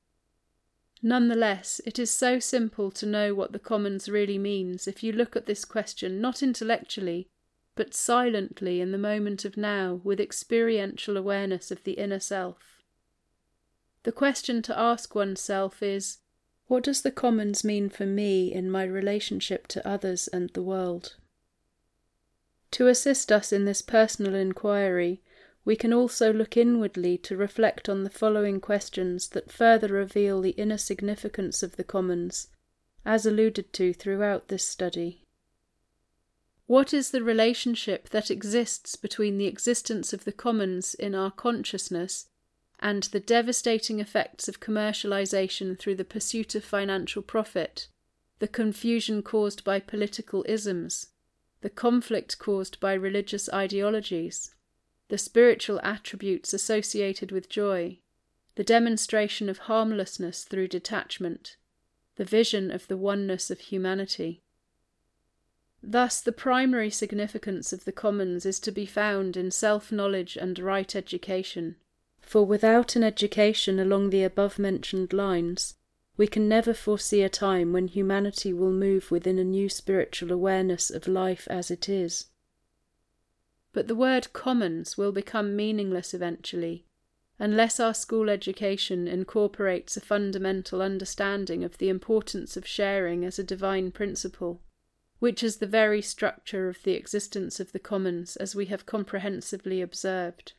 Nonetheless, it is so simple to know what the commons really means if you look at this question not intellectually, but silently in the moment of now with experiential awareness of the inner self. The question to ask oneself is, what does the commons mean for me in my relationship to others and the world? To assist us in this personal inquiry, we can also look inwardly to reflect on the following questions that further reveal the inner significance of the commons, as alluded to throughout this study. What is the relationship that exists between the existence of the commons in our consciousness and the devastating effects of commercialization through the pursuit of financial profit, the confusion caused by political isms, the conflict caused by religious ideologies, the spiritual attributes associated with joy, the demonstration of harmlessness through detachment, the vision of the oneness of humanity? Thus, the primary significance of the commons is to be found in self-knowledge and right education, for without an education along the above-mentioned lines, we can never foresee a time when humanity will move within a new spiritual awareness of life as it is. But the word commons will become meaningless eventually, unless our school education incorporates a fundamental understanding of the importance of sharing as a divine principle, which is the very structure of the existence of the commons as we have comprehensively observed.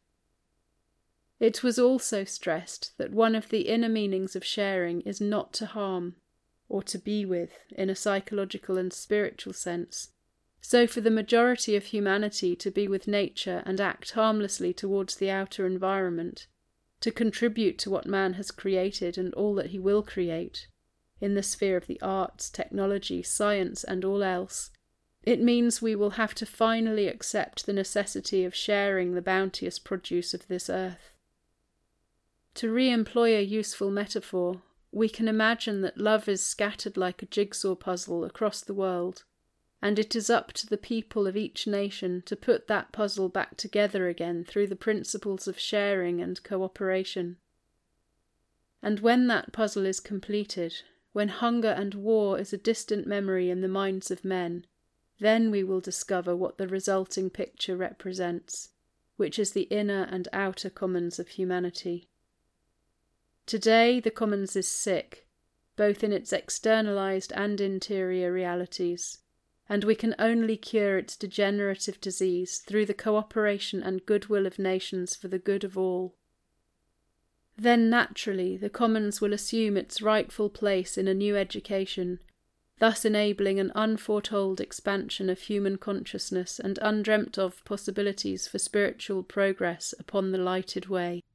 It was also stressed that one of the inner meanings of sharing is not to harm, or to be with, in a psychological and spiritual sense. So for the majority of humanity to be with nature and act harmlessly towards the outer environment, to contribute to what man has created and all that he will create, in the sphere of the arts, technology, science, and all else, it means we will have to finally accept the necessity of sharing the bounteous produce of this earth. To re-employ a useful metaphor, we can imagine that love is scattered like a jigsaw puzzle across the world, and it is up to the people of each nation to put that puzzle back together again through the principles of sharing and cooperation. And when that puzzle is completed, when hunger and war is a distant memory in the minds of men, then we will discover what the resulting picture represents, which is the inner and outer commons of humanity. Today the commons is sick, both in its externalized and interior realities, and we can only cure its degenerative disease through the cooperation and goodwill of nations for the good of all. Then naturally the commons will assume its rightful place in a new education, thus enabling an unforetold expansion of human consciousness and undreamt of possibilities for spiritual progress upon the lighted way.